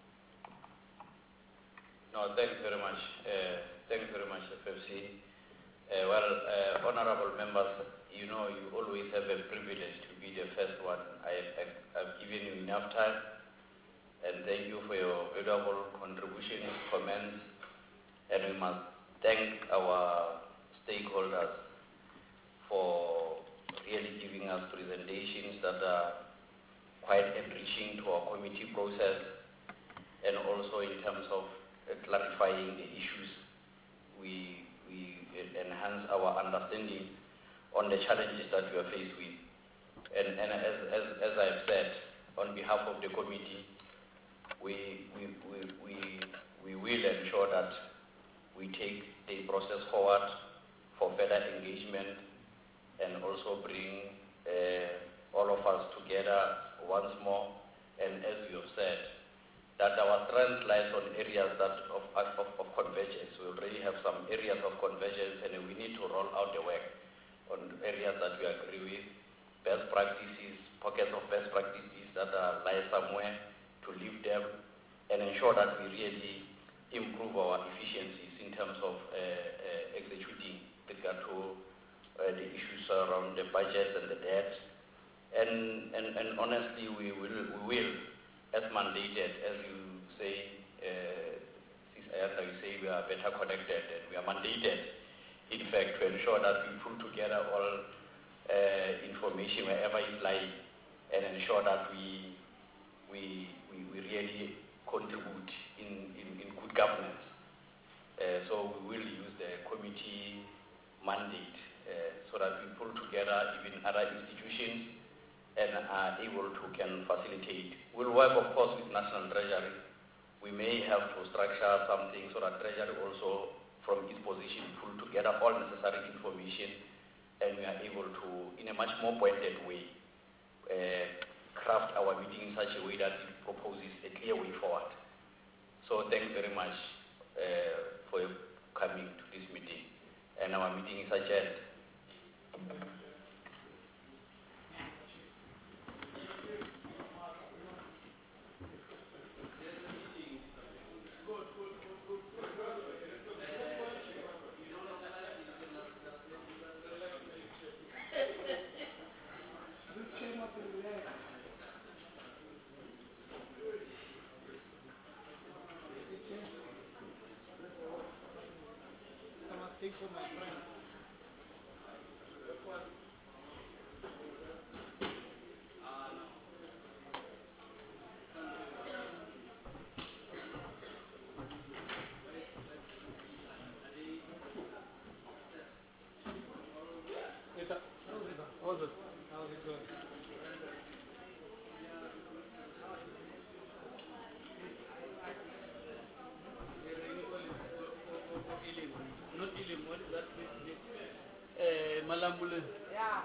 No, thanks very much. Thanks very much, FFC. Honorable members, you know you always have a privilege to be the first one. I've given you enough time, and thank you for your valuable contributions, comments, and we must thank our stakeholders for really giving us presentations that are quite enriching to our committee process, and also in terms of clarifying the issues. We enhance our understanding on the challenges that we are faced with. And as I've said, on behalf of the committee, we will ensure that we take the process forward for further engagement, and also bring all of us together once more. And as you have said, that our strength lies on areas that of convergence. We already have some areas of convergence, and we need to roll out the work on areas that we agree with, best practices, pockets of best practices that lie somewhere, to leave them and ensure that we really improve our efficiencies in terms of executing the the issues around the budgets and the debt. And honestly, we will, as mandated, as you say, you say we are better connected, and we are mandated, in fact, to ensure that we put together all information wherever it's lying, and ensure that we really contribute in good governance. So we will use the committee mandate so that we pull together even other institutions and are able to can facilitate. We'll work, of course, with National Treasury. We may have to structure something so that Treasury also, from its position, pull together all necessary information, and we are able to, in a much more pointed way, craft our meeting in such a way that it proposes a clear way forward. So thanks very much for coming to this meeting. And our meeting is adjourned. Malambule. Yeah.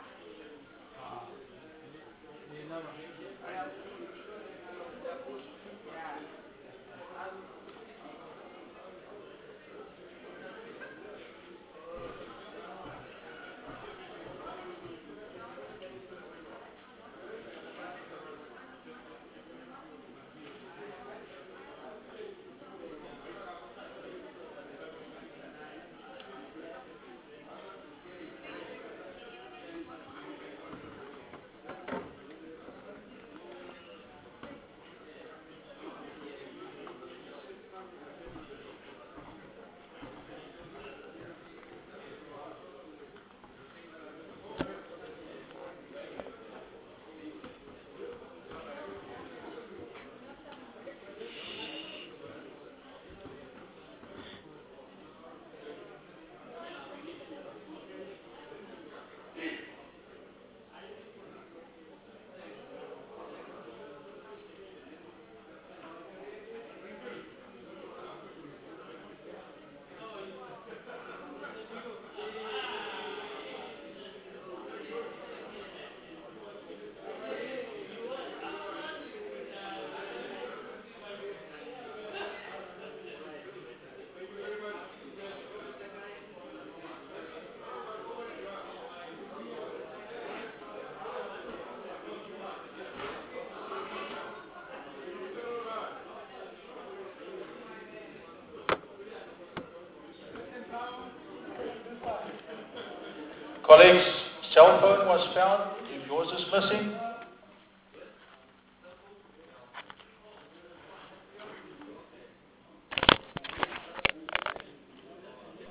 Colleagues, cell phone was found. If yours is missing,